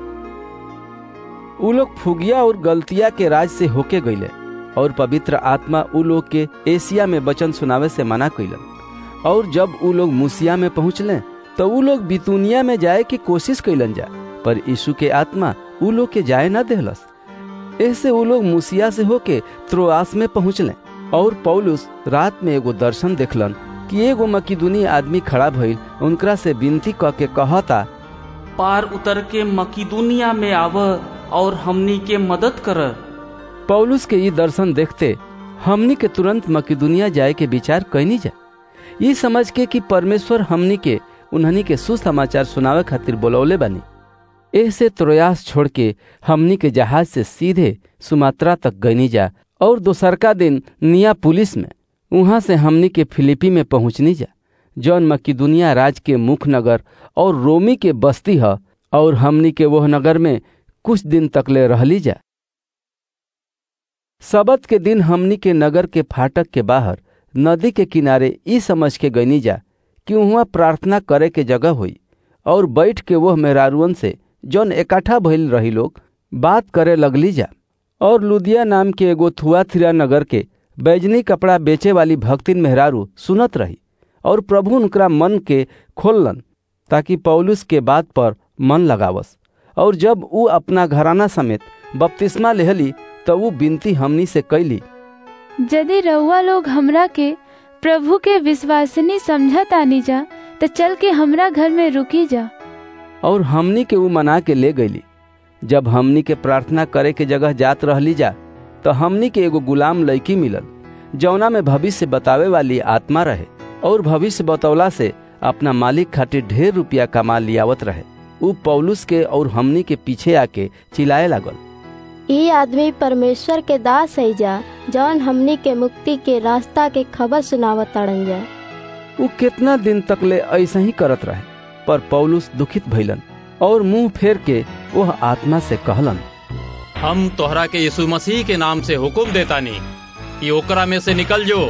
ऊ लोग फुगिया और गलतिया के राज से होके गईले और पवित्र आत्मा ऊ लोग के एशिया में वचन सुनावे से मना कैलन। और जब ऊ लोग मूसिया में पहुंचले तो ऊ लोग बितूनिया में जाए की कोशिश कैलन जा, पर यीशु के आत्मा ऊ लोग के जाए न देहलस। ऐसे ऊ लोग मूसिया से होके त्रोआस में पहुंचले और पौलुस रात में एगो दर्शन देखलन कि एगो मकिदुनी आदमी खड़ा भइल उनकरा से विनती क के कहता, पार उतर के मकिदुनिया में आव और हमनी के मदद कर। पौलुस के ये दर्शन देखते हमनी के तुरंत मकिदुनिया जाए के विचार कैनी जा, ये समझ के कि परमेश्वर हमनी के उन्हनी के सुसमाचार सुनावे खातिर बोलौले बानी। ऐसे त्रोयास छोड़ के हमनी के जहाज से सीधे सुमात्रा तक गईनी जा और दोसरका दिन नियापुलिस में वहां से हमनी के फिलिपी में पहुंचनी जा, जौन मकिदुनिया राज के मुख्य नगर और रोमी के बस्ती है, और हमनी के वह नगर में कुछ दिन तक ले रहली जा। सबत के दिन हमनी के नगर के फाटक के बाहर नदी के किनारे ई समझ के गईनी जा कि वहाँ प्रार्थना करे के जगह हुई, और बैठ के वह मेहरारुअन से जौन इकट्ठा भइल रही लोग बात करे लगली जा। और लुदिया नाम के एगो थुआथिरा नगर के बैजनी कपड़ा बेचे वाली भक्तिन मेहरारू सुनत रही, और प्रभु उनकरा मन के खोलन ताकि पौलुस के बात पर मन लगावस। और जब ऊ अपना घराना समेत बपतिस्मा लेहली तो ऊ बिनती हमनी से कैली, यदि रउआ लोग हमरा के प्रभु के विश्वासनी समझत आनी जा तो चल के हमरा घर में रुकी जा। और हमनी के ऊ मना के ले गईली। जब हमनी के प्रार्थना करे के जगह जात रहली जा तो हमनी के एगो गुलाम लड़की मिलल, जौना में भविष्य बतावे वाली आत्मा रहे, और भविष्य बतौला से अपना मालिक खातिर ढेर रुपया कमा लियावत रहे। ऊ पौलुस के और हमनी के पीछे आके चिल्लाए लागल, ई आदमी परमेश्वर के दास है जा, जौन हमनी के मुक्ति के रास्ता के खबर सुनावत ताड़न जा। ऊ कितना दिन तक ले ऐसा ही करत रहे, पर पौलुस दुखित भइलन और मुंह फेर के वह आत्मा से कहलन, हम तोहरा के यीशु मसीह के नाम से हुक्म देतानी कि ओकरा में से निकल जो।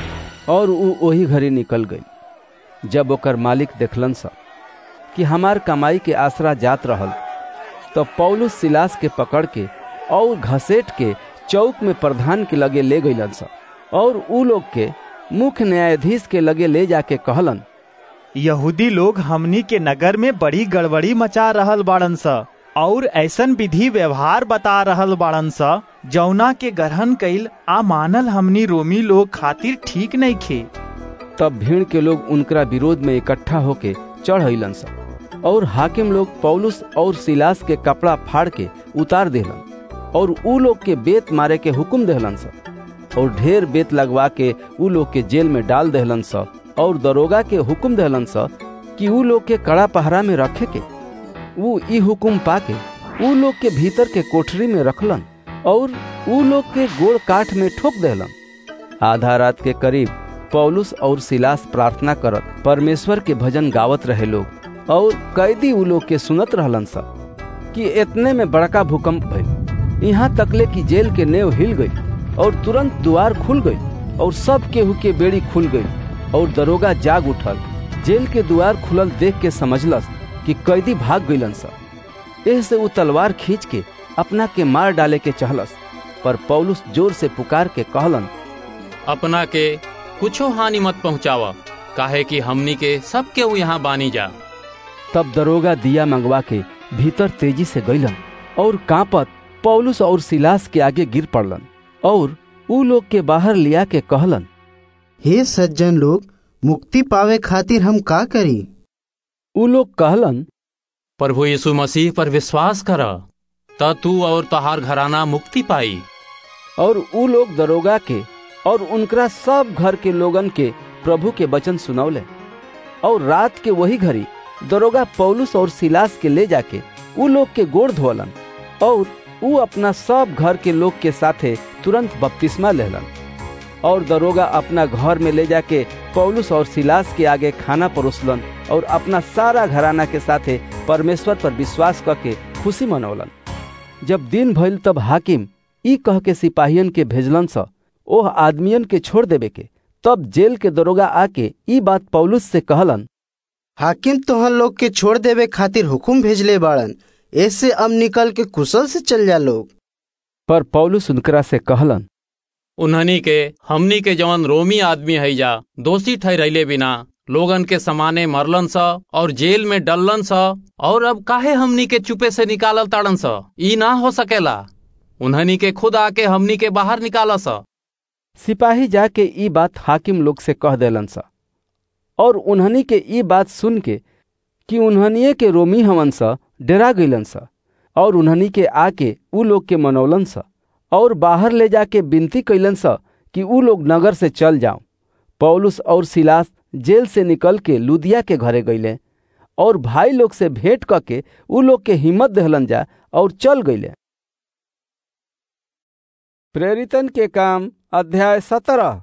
और ऊ वही घड़ी निकल गई। जब ओकर मालिक देखलन सा कि हमार कमाई के आसरा जात रहल, तो पौलुस सिलास के पकड़ के और घसेट के चौक में प्रधान के लगे ले गईलन सा, और ऊ लोग के मुख्य न्यायाधीश के लगे ले जाके कहलन, यहूदी लोग हमनी के नगर में बड़ी गड़बड़ी मचा रहल बाड़न सा और ऐसन विधि व्यवहार बता रहल बाड़न सा जौना के ग्रहण कईल आ मानल हमनी रोमी लोग खातिर ठीक नहीं खे। तब भीड़ के लोग उनकरा विरोध में इकट्ठा होके चढ़ सा, और हाकिम लोग पौलुस और सिलास के कपड़ा फाड़ के उतार देहलन और ऊ लोग के बेत मारे के हुक्म देहलन सा। और ढेर बेत लगवा के ऊ लोग के जेल में डाल देहलन स और दरोगा के हुक्म देहलन स कि ऊ लोग के कड़ा पहरा में रखे के। ऊ ई हुक्म पाके ऊ लोग के भीतर के कोठरी में रखलन और ऊ लोग के गोड़ काठ में ठोक देहलन। आधा रात के करीब पौलुस और सिलास प्रार्थना करत परमेश्वर के भजन गावत रहे लोग और कैदी ऊ लोग के सुनत रहलन सा कि इतने में बड़का भूकंप भइल, यहाँ तकले की जेल के नेव हिल गई और तुरंत द्वार खुल गई और सब केहू के बेड़ी खुल गई और दरोगा जाग उठल। जेल के द्वार खुलल देख के समझलस कि कैदी भाग गईलन सा। एह से ऊ तलवार खींच के अपना के मार डाले के चहलस, पर पौलुस जोर से पुकार के कहलन, अपना के कुछो हानि मत पहुँचावा, काहे कि हमनी के सब केहू यहाँ बानी जा। तब दरोगा दिया मंगवा के भीतर तेजी से गईलन और कांपत पौलुस और सिलास के आगे गिर पड़लन और ऊ लोग के बाहर लिया के कहलन, हे सज्जन लोग, मुक्ति पावे खातिर हम का करी? ऊ लोग कहलन, प्रभु यीशु मसीह पर विश्वास कर, त तू और तहार घराना मुक्ति पाई। और ऊ लोग दरोगा के और उनकरा सब घर के लोगन के प्रभु के वचन सुनौले। और रात के वही घड़ी दरोगा पौलुस और सिलास के ले जाके ऊ लोग के गोड़ धोलन और ऊ अपना सब घर के लोग के साथे तुरंत बपतिस्मा लेलन। और दरोगा अपना घर में ले जाके पौलुस और सिलास के आगे खाना परोसलन और अपना सारा घराना के साथे परमेश्वर पर विश्वास करके खुशी मनौलन। जब दिन भइल तब हाकिम ई कह के सिपाहियन के भेजलन सा ओह आदमियन के छोड़ देवे के। तब जेल के दरोगा आके ई बात पौलुस से कहलन, हाकिम तोहन लोग के छोड़ देवे खातिर हुकुम भेजले बाड़न, ऐसे अब निकल के कुशल से चल जा लोग। पर पौलुस उनकरा से कहलन, उन्हनी के हमनी के जवन रोमी आदमी है जा दोषी ठहराइले बिना लोगन के समाने मरलन सा और जेल में डललन सा, और अब काहे हमनी के चुपे से निकालल ताड़न सा? ई ना हो सकेला। उन्हनी के खुद आके हमनी के बाहर निकाला सा। सिपाही जाके ई बात हाकिम लोग से कह देलन सा और उन्हनी के ई बात सुन के कि उन्हनिये के रोमी हवन सा डरा गईलन सा और उन्हनी के आके ऊ लोग के मनौलन सा और बाहर ले जाके विनती कैलन सा कि ऊ लोग नगर से चल जाओ। पौलुस और सिलास जेल से निकल के लुदिया के घरे गईले और भाई लोग से भेंट करके ऊ लोग के हिम्मत दहलन जा और चल गईले। प्रेरितन के काम अध्याय 17।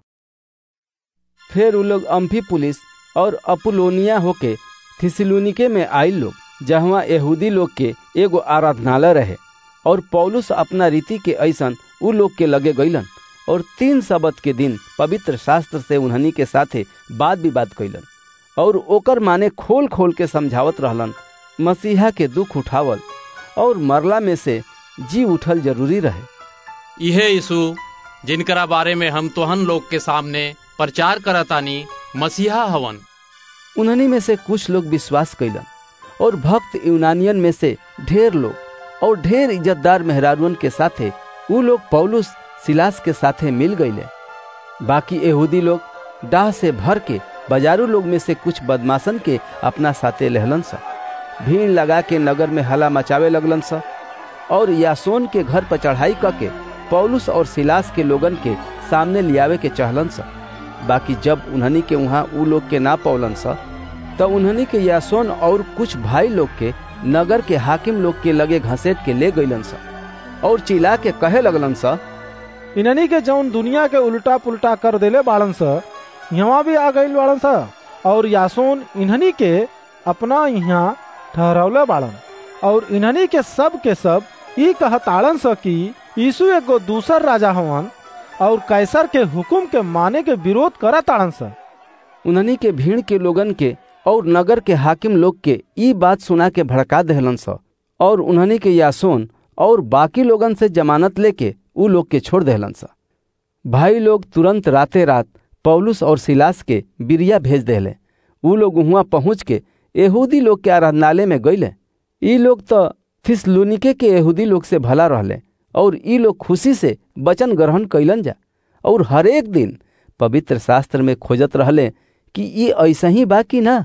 फिर ऊ लोग अम्फिपुलिस और अपुलोनिया होके थिस्सलुनीके में आइल लोग, जहाँ यहूदी लोग के एगो आराधनालय रहे। और पौलुस अपना रीति के ऐसन ऊ लोग के लगे गईलन और 3 सबत के दिन पवित्र शास्त्र से उन्हनी के साथे बात विवाद कैलन और ओकर माने खोल खोल के समझावत रहलन मसीहा के दुख उठावल और मरला में से जी उठल जरूरी रहे। इहे यीशु जिनकरा बारे में हम तोहन लोग के सामने प्रचार करतानी मसीहा हवन। उन्हनी में से कुछ लोग विश्वास कैलन और भक्त यूनानियन में से ढेर लोग और ढेर इज्जतदार मेहरारुअन के साथे ऊ लोग पौलुस सिलास के साथे मिल गईले। बाकी यहूदी लोग डाह से भर के बाजारू लोग में से कुछ बदमाशन के अपना साथे लहलन सा। भीड़ लगा के नगर में हला मचावे लगलन सा और यासोन के घर पर चढ़ाई करके पौलुस और सिलास के लोगन के सामने लियावे के चहलन सा। बाकी जब उन्हनी के वहाँ ऊ लोग के ना पौलन सा तब उन्हनी के यासोन और कुछ भाई लोग के नगर के हाकिम लोग के लगे घसीट के ले गईलन सा और चिल्ला के कहे लगलन सा, इन्हनी के जौन दुनिया के उल्टा पुल्टा कर देले बाड़न सा यहाँ भी आ गईल बाड़न सा और यासोन इन्हनी के अपना यहाँ ठहरावले बाड़न और इन्हनी के सब ई कहताड़न सा कि यीशु एगो दूसर राजा हवन और कैसर के हुकुम के माने के विरोध करताड़न सा। उन्हनी के भीड़ के लोगन के और नगर के हाकिम लोग के ई बात सुना के भड़का देहलन सा और उन्हनी के यासोन और बाकी लोगन से जमानत लेके ऊ लोग के छोड़ देहलन सा। भाई लोग तुरंत राते रात पौलुस और सिलास के बिरिया भेज देले। ऊ लोग वहाँ पहुँच के यहूदी लोग के आराधनालय में गईले। ई लोग तो थिस्सलुनीके के यहूदी लोग से भला रहले और ई लोग खुशी से वचन ग्रहण कैलन जा और हरेक दिन पवित्र शास्त्र में खोजत रहले कि ये ऐसा ही बा कि ना।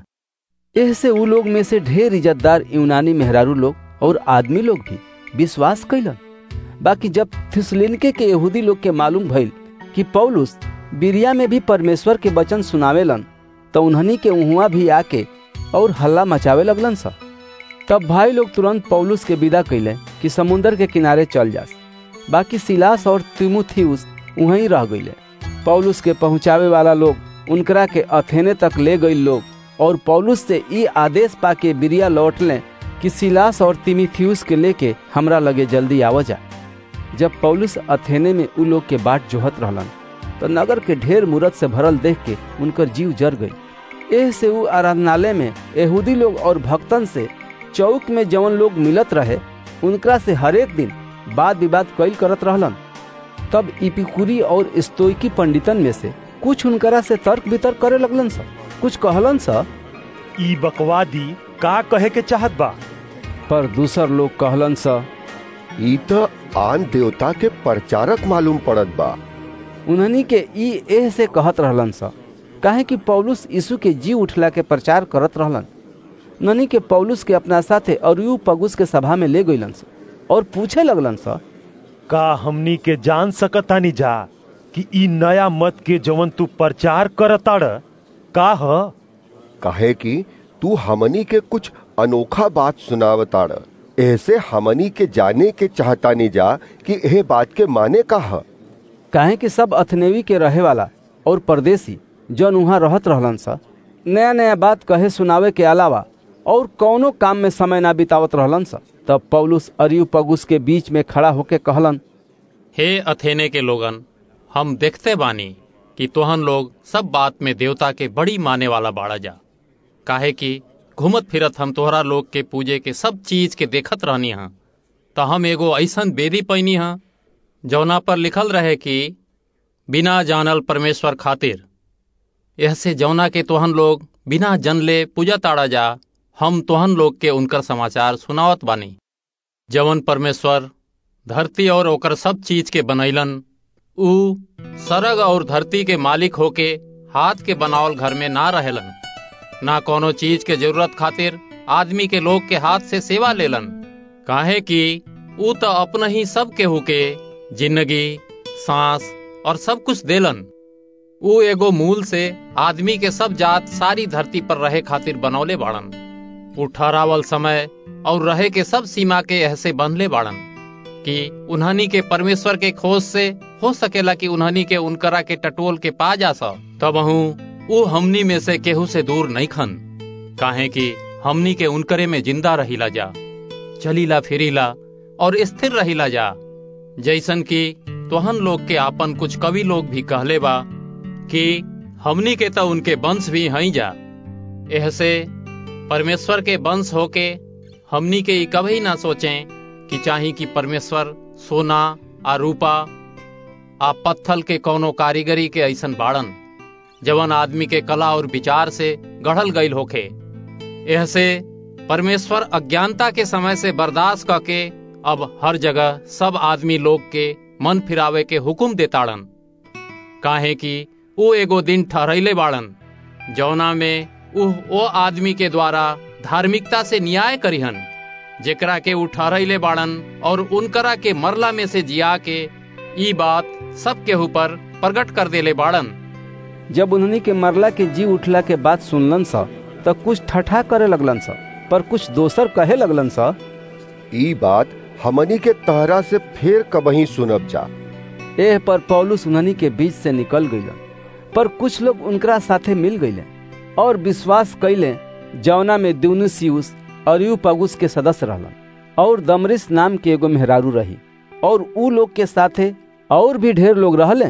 ऐसे ऊ लोग में से ढेर इज्जतदार यूनानी मेहरारू लोग और आदमी लोग भी विश्वास कैलन। बाकी जब थिस्सलुनीके के यहूदी लोग के मालूम भइल कि पौलुस बिरिया में भी परमेश्वर के वचन सुनावेलन, तो उन्हनी के उहुआ भी आके और हल्ला मचावे लगलन सा। तब भाई लोग तुरंत पौलुस के विदा कैले कि समुंदर के किनारे चल जास। बाकी सिलास और तीमुथियुस वहीं रह गईले। पौलुस के पहुँचावे वाला लोग उनकरा के अथेने तक ले गई लोग, और पौलुस से ये आदेश पाके बिरिया लौट लें कि सिलास और तीमुथियुस के लेके हमरा लगे जल्दी आव जा। जब पौलुस अथेने में उ लोग के बाट जोहत रहलन, तो नगर के ढेर मूरत से भरल देख के उनकर जीव जर गई। एह से उ आराधनालय में यहूदी लोग और भक्तन से चौक में जवन लोग मिलत रहे उनकरा से हरेक दिन वाद विवाद कैल करत रहलन। तब इपिकुरी और स्तोइकी पंडितन में से कुछ उनकरा से तर्क वितर्क करे लगलन सा। कुछ कहलन सा, ई बकवादी का कहे के चाहत बा। पर दूसर लोग कहलन सा, ई तो आन देवता के प्रचारक मालूम पड़त बा। उन्हनी के ई एह से कहत रहलन सा काहे कि पौलुस यीशु के जी उठला के प्रचार करत रहलन। ननी के पौलुस के अपना साथे अरियुपगुस के सभा में ले गईलन सा और पूछे लगलन सा, का हमनी के जान सकतानी जा कि ई नया मत के जवन तू प्रचार करताड़ का ह? काहे कि तू हमनी के कुछ अनोखा बात सुनावताड़, ऐसे हमनी के जाने के चाहतानी जा कि यह बात के माने का ह? काहे कि सब अथनेवी के रहे वाला और परदेसी जौन वहाँ रहत रहलन सा नया नया बात कहे सुनावे के अलावा और कौनो काम में समय ना बितावत रहलन सा। तब पौलुस अरियुपगुस के बीच में खड़ा होके कहलन, हे अथेने के लोगन, हम देखते बानी कि तोहन लोग सब बात में देवता के बड़ी माने वाला बाड़ा जा। काहे कि घूमत फिरत हम तोहरा लोग के पूजे के सब चीज के देखत रहनी हा, तो हम एगो ऐसन बेदी पैनी हा जौना पर लिखल रहे कि बिना जानल परमेश्वर खातिर। यह से जौना के तोहन लोग बिना जनले पूजा ताड़ा जा, हम तोहन लोग के उनकर समाचार सुनावत बानी। जवन परमेश्वर धरती और ओकर सब चीज के बनैलन, ऊ सरग और धरती के मालिक होके हाथ के बनावल घर में ना रहेलन, ना कोनो चीज के जरूरत खातिर आदमी के लोग के हाथ से सेवा लेलन। काहे कि ऊ तो अपना ही सब केहू के जिंदगी, सांस और सब कुछ देलन। ऊ एगो मूल से आदमी के सब जात सारी धरती पर रहे खातिर बनौले बाड़न। ऊ ठहरावल समय और रहे के सब सीमा के ऐसे बंधले बाड़न कि उन्हनी के परमेश्वर के खोज से हो सकेला कि उन्हनी के उनकरा के टटोल के पा जा सा। तब ऊ हमनी में से केहू से दूर नहीं खन, काहे कि हमनी के उनकरे में जिंदा रहिला जा, चलीला फिरीला और स्थिर रहिला जा। जैसन कि तोहन लोग के आपन कुछ कवि लोग भी कहले बा कि हमनी के तो उनके वंश भी हई जा। ऐसे परमेश्वर के वंश होके हमनी के ई कभी ना सोचें कि चाही कि परमेश्वर सोना आ रूपा आ पत्थल के कोनो कारीगरी के ऐसन बाड़न जवन आदमी के कला और विचार से गढ़ल गईल होखे। ऐसे परमेश्वर अज्ञानता के समय से बर्दाश्त करके अब हर जगह सब आदमी लोग के मन फिरावे के हुक्म देताड़न। काहे कि वो एगो दिन ठहरैले बाड़न जौना में वो आदमी के द्वारा धार्मिकता से न्याय करिहन, जेकरा के उ ठहरैले बाड़न और उनकरा के मरला में से जिया के ई बात सब के ऊपर प्रकट कर देले बाड़न। जब उन्हनी के मरला के जी उठला के बात सुनलन सा तो कुछ ठठा करे लगलन सा, पर कुछ दोसर कहे लगलन सा, ई बात हमनी के तहरा से फिर कबही सुनब जा। एह पर पौलुस उन्हनी के बीच से निकल गईलन, पर कुछ लोग उनकरा साथे मिल गईले और विश्वास कैले, जौना में दियुनुसियुस अरियुपगुस के सदस्य रहलन और दमरिस नाम के एगो मेहरारू रही, और ऊ लोग के साथे और भी ढेर लोग रहले।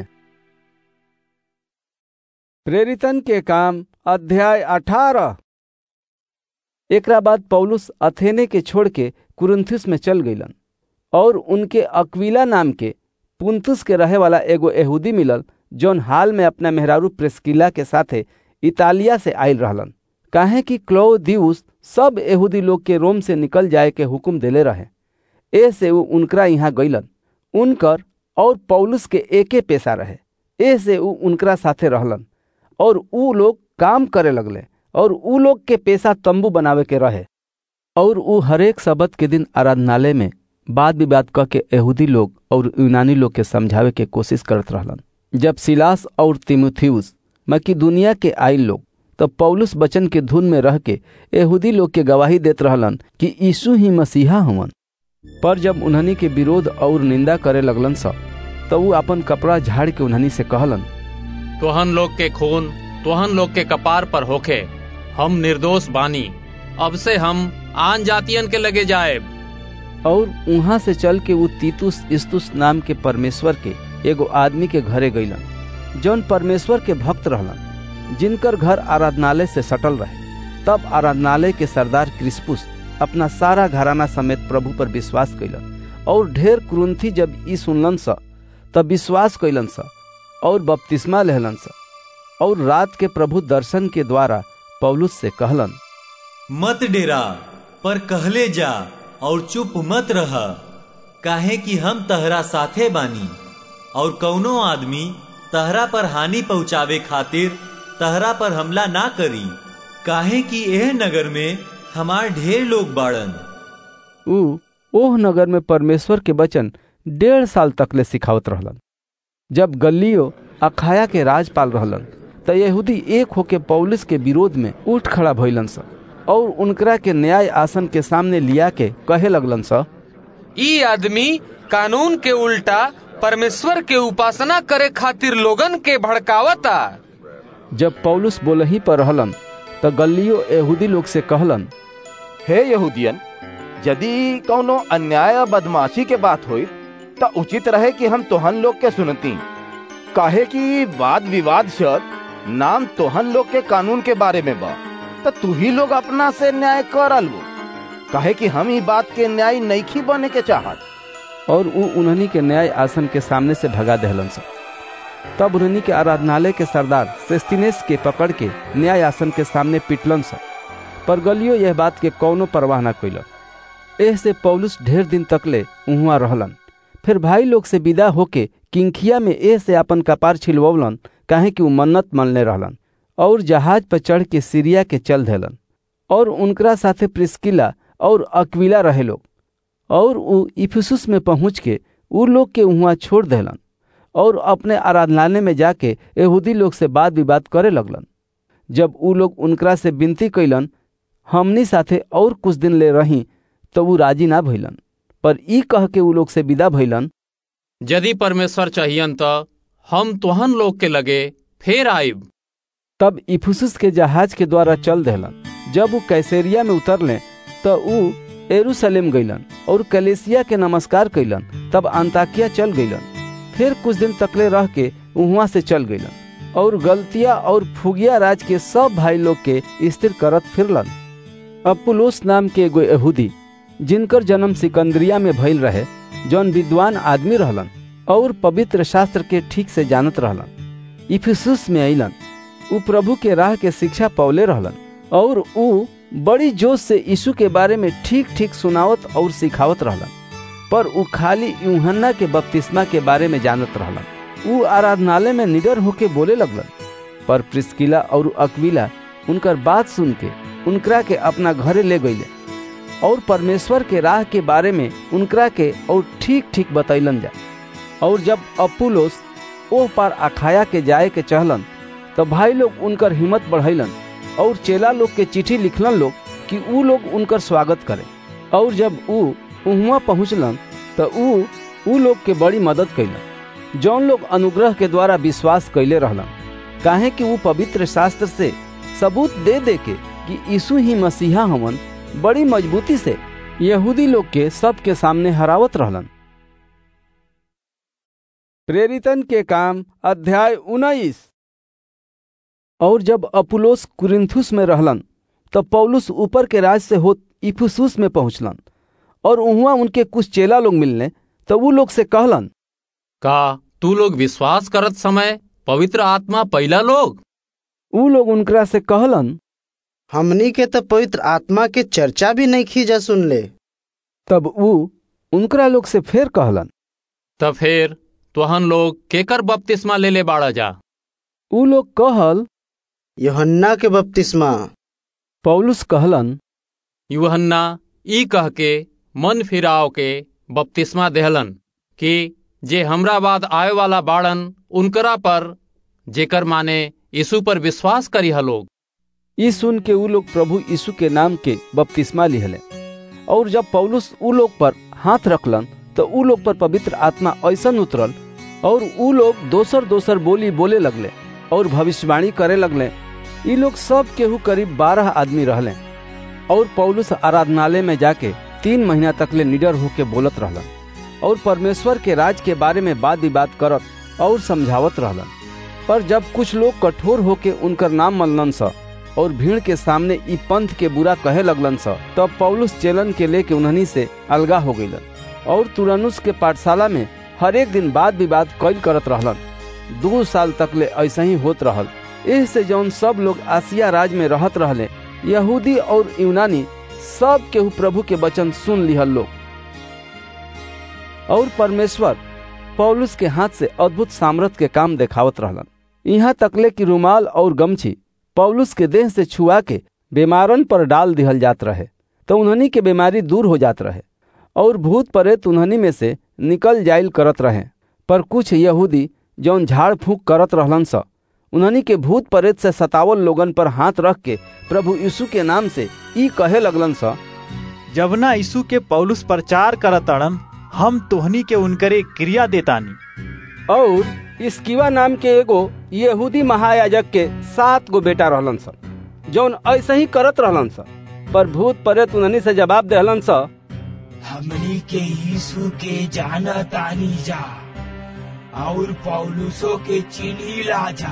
प्रेरितन के काम अध्याय 18। एकरा बाद पौलुस अथेने के छोड़ के कुरिन्थुस में चल गईलन और उनके अक्विला नाम के पुन्तुस के रहे वाला एगो यहूदी मिलल, जौन हाल में अपना मेहरारू प्रिस्किला के साथे इतालिया से आयल रहलन। काहे कि क्लौदियुस सब यहूदी लोग के रोम से निकल जाए के हुक्म देले रहे। ऐसे वो उनकरा यहाँ गईलन। उनकर और पौलुस के एके पेशा रहे, ऐसे वो उनकरा साथे रहलन और ऊ लोग काम करे लगले, और ऊ लोग के पेशा तंबू बनावे के रहे। और ऊ हरेक सब्त के दिन आराधनालय में वाद विवाद क के यहूदी लोग और यूनानी लोग के समझावे के कोशिश करत रहलन। जब सिलास और तीमुथियुस मकिदुनिया के आइल लोग तब पौलुस वचन के धुन में रह के यहूदी लोग के गवाही देत रहलन कि यीशु ही मसीहा हवन। पर जब उन्हनी के विरोध और निंदा करे लगलन सा तो वो अपन कपड़ा झाड़ के उन्हनी से कहलन, तोहन लोग के खून तोहन लोग के कपार पर होखे, हम निर्दोष बानी, अब से हम आन जातियन के लगे जाए। और वहां से चल के वो तीतुस इस्तुस नाम के परमेश्वर के एगो आदमी के घरे गईलन जौन परमेश्वर के भक्त रहलन, जिनकर घर आराधनालय से सटल रहे। तब आराधनालय के सरदार क्रिस्पुस अपना सारा घराना समेत प्रभु पर विश्वास कैलन और ढेर कुरुंथी जब ई सुनलन सा तब विश्वास कैलन सा और बपतिस्मा लेहलन सा। और रात के प्रभु दर्शन के द्वारा पौलुस से कहलन, मत डेरा, पर कहले जा और चुप मत रह, काहे कि हम तहरा साथे बानी और कौनो आदमी तहरा पर हानि पहुँचावे खातिर तहरा पर हमला ना करी, काहे कि एह नगर में हमार ढेर लोग बाड़न। ओह नगर में परमेश्वर के वचन 1.5 साल तक ले सिखावत रहलन। जब गल्लियो अखाया के राजपाल रहलन त यहूदी एक होके पौलुस के विरोध में उठ खड़ा भइलन सा और उनकरा के न्याय आसन के सामने लिया के कहे लगलन सा, ई आदमी कानून के उल्टा परमेश्वर के उपासना करे खातिर लोगन के भड़कावता। जब पौलुस बोलही पर रहलन त गल्लियो यहूदी लोग से कहलन, हे यहूदियन, यदि कौनो अन्याय बदमाशी के बात हुई तो उचित रहे कि हम तोहन लोग के सुनती, काहे कि वाद विवाद शब्द नाम तोहन लोग के कानून के बारे में बा, तो तू ही लोग अपना से न्याय करल, काहे कि हम ही बात के न्याय नईखी बने के चाहत। और उन्हनी के न्याय आसन के सामने से भगा देहलन सा। तब उन्हनी के आराधनालय के सरदार सेस्तिनेस के पकड़ के न्याय आसन के सामने पिटलन सा। पर गल्लियो यह बात के कौनो परवाह न कइलन। एह से पौलुस ढेर दिन तक ले उहुआ रहलन। फिर भाई लोग से विदा होके किंखिया में एह से अपन कपार छिलवौलन, काहे कि उ मन्नत मनले रहलन और जहाज पर चढ़ के सीरिया के चल देलन। और उनकरा साथे प्रिस्किला और अक्विला रहे लोग। और उ इफिसुस में पहुंच के उ लोग के उहुआ छोड़ देलन और अपने आराधनालय में जाके यहूदी लोग से वाद विवाद करे लगलन। जब उ लोग उनकरा से विनती कैलन हमनी साथे और कुछ दिन ले रही तो वो राजी ना भइलन, पर ई कह के उ लोग से विदा भइलन, यदि परमेश्वर चाहियन तो हम तोहन लोग के लगे फेर आइब। तब इफिसुस के जहाज के द्वारा चल देलन। जब वो कैसरिया में उतरले तो उ यरूशलेम गईलन और कलेसिया के नमस्कार कैलन। तब अंताकिया चल गईलन। फिर कुछ दिन तकले रह के वहां से चल गईलन और गलतिया और फुगिया राज के सब भाई लोग के स्थिर करत फिरलन। अपुलोस नाम के एगो यहूदी जिनकर जन्म सिकंदरिया में भइल रहे, जौन विद्वान आदमी रहलन और पवित्र शास्त्र के ठीक से जानत रहलन, इफिसुस में अइलन। उ प्रभु के राह के शिक्षा पौले रहलन और उ बड़ी जोश से यीशु के बारे में ठीक ठीक सुनावत और सिखावत रहलन। पर उ खाली यूहन्ना के बपतिस्मा के बारे में जानत रहलन। उ आराधनालय में निडर होके बोले लगलन। पर प्रिस्किला और अक्विला उनकर बात सुन के उनकरा के अपना घरे ले गईले और परमेश्वर के राह के बारे में उनकरा के और ठीक ठीक बतैलन जा। और जब अपुलोस ओह पार अखाया के जाए के चहलन तो भाई लोग उनकर हिम्मत बढ़ैलन और चेला लोग के चिट्ठी लिखलन लोग कि उ लोग उनकर स्वागत करें। और जब उ उहुआ पहुँचलन तो उ लोग के बड़ी मदद कैलन, जौन लोग अनुग्रह के द्वारा विश्वास कैले रहलन, काहे कि वो पवित्र शास्त्र से सबूत दे दे के कि यीशु ही मसीहा हवन बड़ी मजबूती से यहूदी लोग के सबके सामने हरावत रहलन। प्रेरितन के काम अध्याय 19। और जब अपुलोस कुरिन्थुस में रहलन तब पौलुस ऊपर के राज से होत इफिसुस में पहुंचलन और उहुआ उनके कुछ चेला लोग मिलने तो वो लोग से कहलन, का तू लोग विश्वास करत समय पवित्र आत्मा पहला लोग? उ लोग उनकरा से कहलन, हमनी के तो पवित्र आत्मा के चर्चा भी नहीं खींचा सुन ले। तब उ उनकरा लोग से फिर कहलन, तब फिर तोहन लोग केकर बपतिस्मा ले बाड़ा जा? उ लोग कहल, यूहन्ना के बपतिस्मा। पौलुस कहलन, यूहन्ना ई कह के मन फिराव के बपतिस्मा देहलन कि जे हमरा बाद आए वाला बाड़न उनकरा पर, जेकर माने यीशु पर विश्वास करी लोग। ई सुन के ऊ लोग प्रभु यीशु के नाम के बपतिस्मा लिहले। और जब पौलुस ऊ लोग पर हाथ रखलन तो ऊ लोग पर पवित्र आत्मा ऐसन उतरल और ऊ लोग दोसर दोसर बोली बोले लगले और भविष्यवाणी करे लगले। ई लोग सब केहू करीब 12 आदमी रहले। और पौलुस आराधनालय में जाके 3 महीना तक ले निडर होके बोलत रहलन और परमेश्वर के राज के बारे में वाद विवाद करत और समझावत रहलन। पर जब कुछ लोग कठोर होके उनकर नाम मनलन सा और भीड़ के सामने ई पंथ के बुरा कहे लगलन सा, तब पौलुस चेलन के लेके उन्हनी से अलगा हो गईलन और तुरन्नुस के पाठशाला में हर एक दिन वाद विवाद कैल करत रहलन। 2 साल तक ले ऐसा ही होत रहल। इससे जौन सब लोग आसिया राज में रहत रहले, यहूदी और यूनानी सब केहू प्रभु के वचन सुन लिहल लोग। और परमेश्वर पौलुस के हाथ से अद्भुत सामर्थ के काम देखावत रहलन। यहाँ तकले कि रुमाल और गमछी पौलुस के देह से छुआ के बीमारन पर डाल दिहल जात रहे तो उन्हनी के बीमारी दूर हो जात रहे और भूत प्रेत उन्हनी में से निकल जाइल करत रहे। पर कुछ यहूदी जौन झाड़ फूंक करत रहलन सा, उन्हनी के भूत प्रेत से सतावल लोगन पर हाथ रख के प्रभु यीशु के नाम से ई कहे लगलन सा, जबना यीशु के पौलुस प्रचार करत अड़न, हम तोहनी के उनकरे क्रिया देतानी। और इस्किवा नाम के एगो यहूदी महायाजक के 7 गो बेटा रहलन सा, जौन ऐसा ही करत रहलन सा। पर भूत प्रेत उन्हनी से जवाब देहलन सा, हमनी के यीशु के जाना तानी जा और पौलुसो के चिन्ही ला जा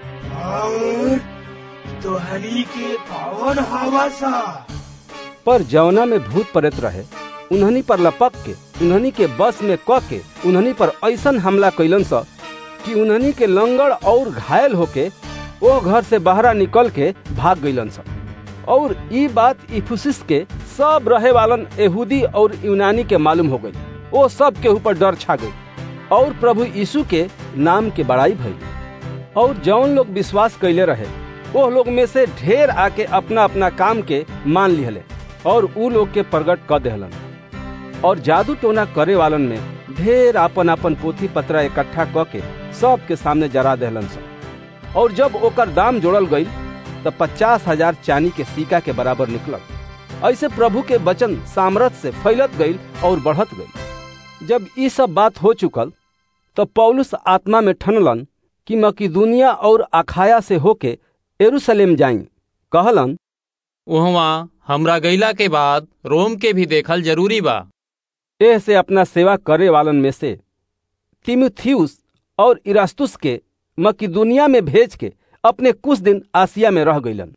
और तोहनी के कौन हवा सा। पर जौना में भूत प्रेत रहे उन्हनी पर लपक के उन्हनी के बस में क के उन्हनी पर ऐसन हमला कैलन सा कि उन्हनी के लंगड़ और घायल होके वो घर से बाहर निकल के भाग गईलन सा। और ई बात इफुसिस के सब रहे वालन यहूदी और यूनानी के मालूम हो गई। वो सब के ऊपर डर छा गई और प्रभु यीशु के नाम के बड़ाई भई। और जौन लोग विश्वास कैले रहे वो लोग में से ढेर आके अपना अपना काम के मान लिहले और ऊ लोग के प्रगट कर देहलन। और जादू टोना करे वालन में ढेर अपन अपन पोथी पत्रा इकट्ठा क के सब के सामने जरा देहलन सा। और जब ओकर दाम जोड़ल गई तो 50,000 चांदी के सिक्का के बराबर निकलल। ऐसे प्रभु के वचन सामर्थ से फैलत गई और बढ़त गई। जब ये सब बात हो चुकल तो पौलुस आत्मा में ठनलन कि मकिदुनिया और अखाया से होके यरूशलेम जाई। कहलन, वहाँ हमरा गईला के बाद रोम के भी देखल जरूरी बा। ऐसे अपना सेवा करे वालन में से तीमुथियुस और इरास्तुस के मकिदुनिया में भेज के अपने कुछ दिन आसिया में रह गईलन।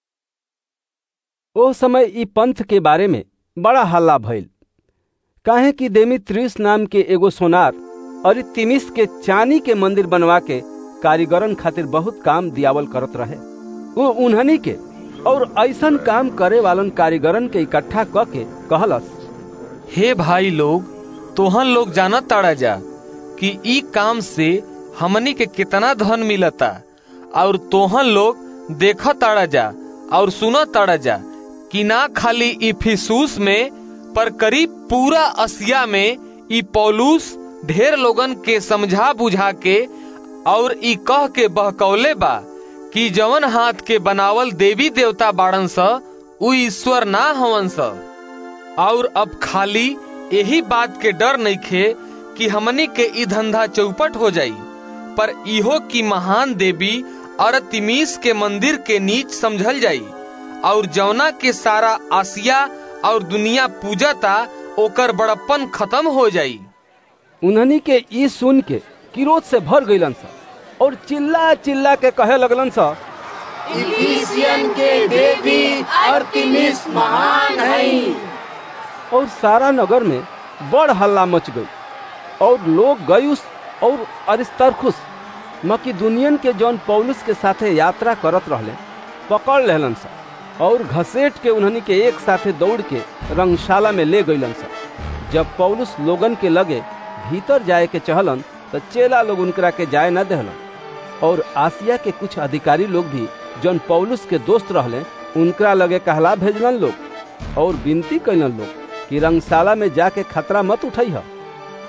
ओ समय ई पंथ के बारे में बड़ा हल्ला भइल, काहे कि देमेत्रियुस नाम के एगो सोनार अरितिमिस के चांदी के मंदिर बनवा के कारीगरन खातिर बहुत काम दियावल करत रहे। वो उन्हनी के और ऐसन काम करे वालन कारीगरन के इकट्ठा क के कहलस, हे भाई लोग, तोहन लोग जानत ताड़ा जा कि ई काम से हमनी के कितना धन मिलता और तोहन लोग देखत ताड़ा जा और सुनत ताड़ा जा कि ना खाली इफिसुस में पर करीब पूरा आसिया में ई पौलुस ढेर लोगन के समझा बुझा के और ई कह के बहकौले बा कि जवन हाथ के बनावल देवी देवता बाड़न सा उ ईश्वर ना हवन सा। और अब खाली यही बात के डर नइखे कि हमनी के ई धंधा चौपट हो जाई, पर इहो कि महान देवी अरतिमिस के मंदिर के नीच समझल जाई और जौना के सारा आसिया और दुनिया पूजता ओकर बड़प्पन खत्म हो जाई। उन्हनी के ई सुन के क्रोध से भर गईलन सा और चिल्ला चिल्ला के कहे लगलन सा, इफिसियन के देवी अरतिमिस महान है। और सारा नगर में बड़ हल्ला मच गई और लोग गयुस और अरिस्तर्खुस मकिदुनियन के जौन पौलुस के साथे यात्रा करत रहले पकड़ लेहलन सा और घसेट के उन्हनी के एक साथे दौड़ के रंगशाला में ले गईलन सा। जब पौलुस लोगन के लगे भीतर जाए के चहलन तो चेला लोग उनकरा के जाए न देहलन। और आसिया के कुछ अधिकारी लोग भी जौन पौलुस के दोस्त रहले उनकरा लगे कहला भेजलन लोग और विनती कैलन लोग कि रंगशाला में जाके खतरा मत उठई है।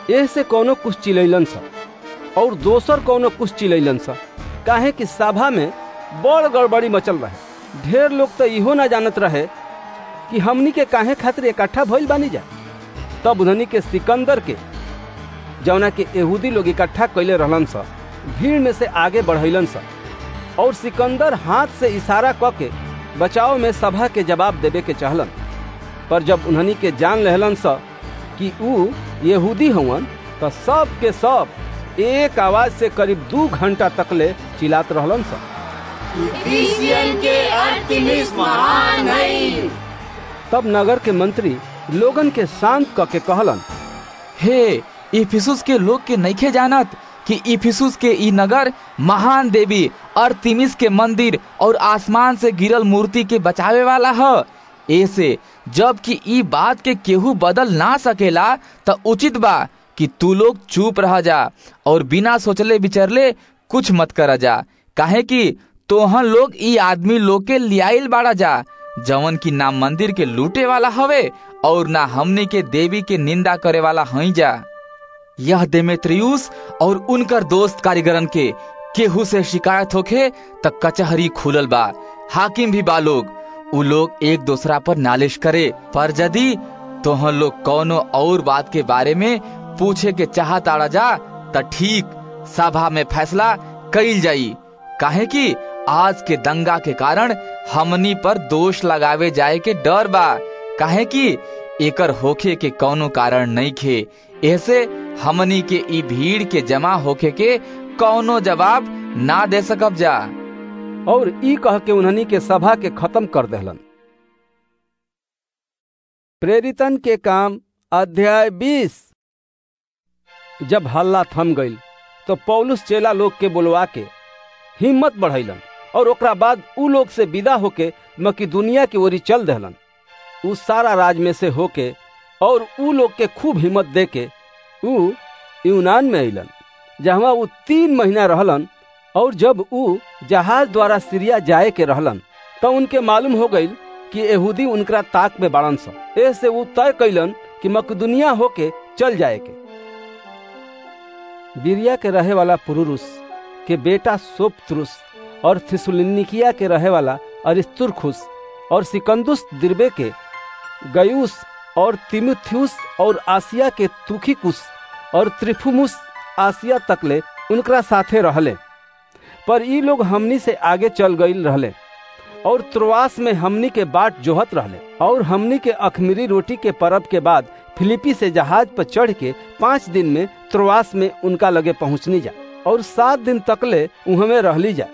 एह से कौनो कुछ चिलैलन सा और दोसर कौनो कुछ चिलैलन सा, काहे कि सभा में बड़ गड़बड़ी मचल रहे। ढेर लोग तो इहो ना जानत रहे कि हमनी के काहे खातिर इकट्ठा भइल बानी जा। तब उन्हनी के सिकंदर के, जौना के यहूदी लोग इकट्ठा कैले रहलन सा, भीड़ में से आगे बढ़ैलन सा और सिकंदर हाथ से इशारा क के बचाव में सभा के जवाब देवे के चाहलन। पर जब उन्हनी के जान लेहलन सा कि ऊ यहूदी हवन, तो सब के सब एक आवाज से करीब 2 घंटा तकले चिल्लात रहलन सा, इफिसियन के अर्तिमिस महान है। तब नगर के मंत्री लोगन के शांत क के कहलन, हे इफिसुस के लोग के नइखे जानत कि इफिसुस के ई नगर महान देवी अर्तिमिस के मंदिर और आसमान से गिरल मूर्ति के बचावे वाला है। ऐसे जब कि ई बात के केहू बदल ना सकेला तो उचित बा कि तू लोग चुप रह जा और बिना सोचले विचरले कुछ मत कर जा, काहे कि तोहन लोग ई आदमी लोग के लियाइल बाड़ा जा, जवन की ना मंदिर के लूटे वाला हवे और ना हमनी के देवी के निंदा करे वाला हई जा। यह देमेत्रियुस और उनकर दोस्त कारीगरन के केहू से शिकायत होखे तक कचहरी खुलल बा, हाकिम भी बा लोग, उ लोग एक दूसरा पर नालिश करे। पर यदि तोहन लोग कौनो और बात के बारे में पूछे के चाहत आड़ा जा त ठीक सभा में फैसला कइल जाई, काहे कि आज के दंगा के कारण हमनी पर दोष लगावे जाए के डर बा, काहे कि एकर होखे के कौनो कारण नहीं खे। ऐसे हमनी के ई भीड़ के जमा होखे के कौनो जवाब ना दे सकब जा। और ई कह के उन्हनी के सभा के खत्म कर देहलन। प्रेरितन के काम अध्याय 20। जब हल्ला थम गईल तो पौलुस चेला लोग के बुलवा के हिम्मत बढ़ैलन और ओकरा बाद उ लोग से विदा होके मकिदुनिया की ओरी चल देहलन। उ सारा राज में से होके और उ लोग के खूब हिम्मत दे के उ यूनान में अइलन, जहाँ उ 3 महीना रहलन। और जब उ जहाज द्वारा सीरिया जाए के रहलन तो उनके मालूम हो गईल कि यहूदी उनकरा ताक में बाड़न सा। ऐसे उ तय कैलन कि मकिदुनिया होके चल जाए के। बिरिया के रहे वाला पुरुरुस के बेटा सोपत्रुस और थिस्सलुनीकिया के रहे वाला अरिस्तुर्खुस और सिकंदुस दिरबे के गयुस और तिमुथियुस और आसिया के तुखिकुस और त्रिफुमुस आसिया तकले उनकरा साथे रहले। पर ई लोग हमनी से आगे चल गईल रहले और त्रोआस में हमनी के बाट जोहत रहले। और हमनी के अखमीरी रोटी के परब के बाद फिलिपी से जहाज पर चढ़ के 5 दिन में त्रोआस में उनका लगे पहुंचनी जा और 7 दिन तकले उहमे रहली जा।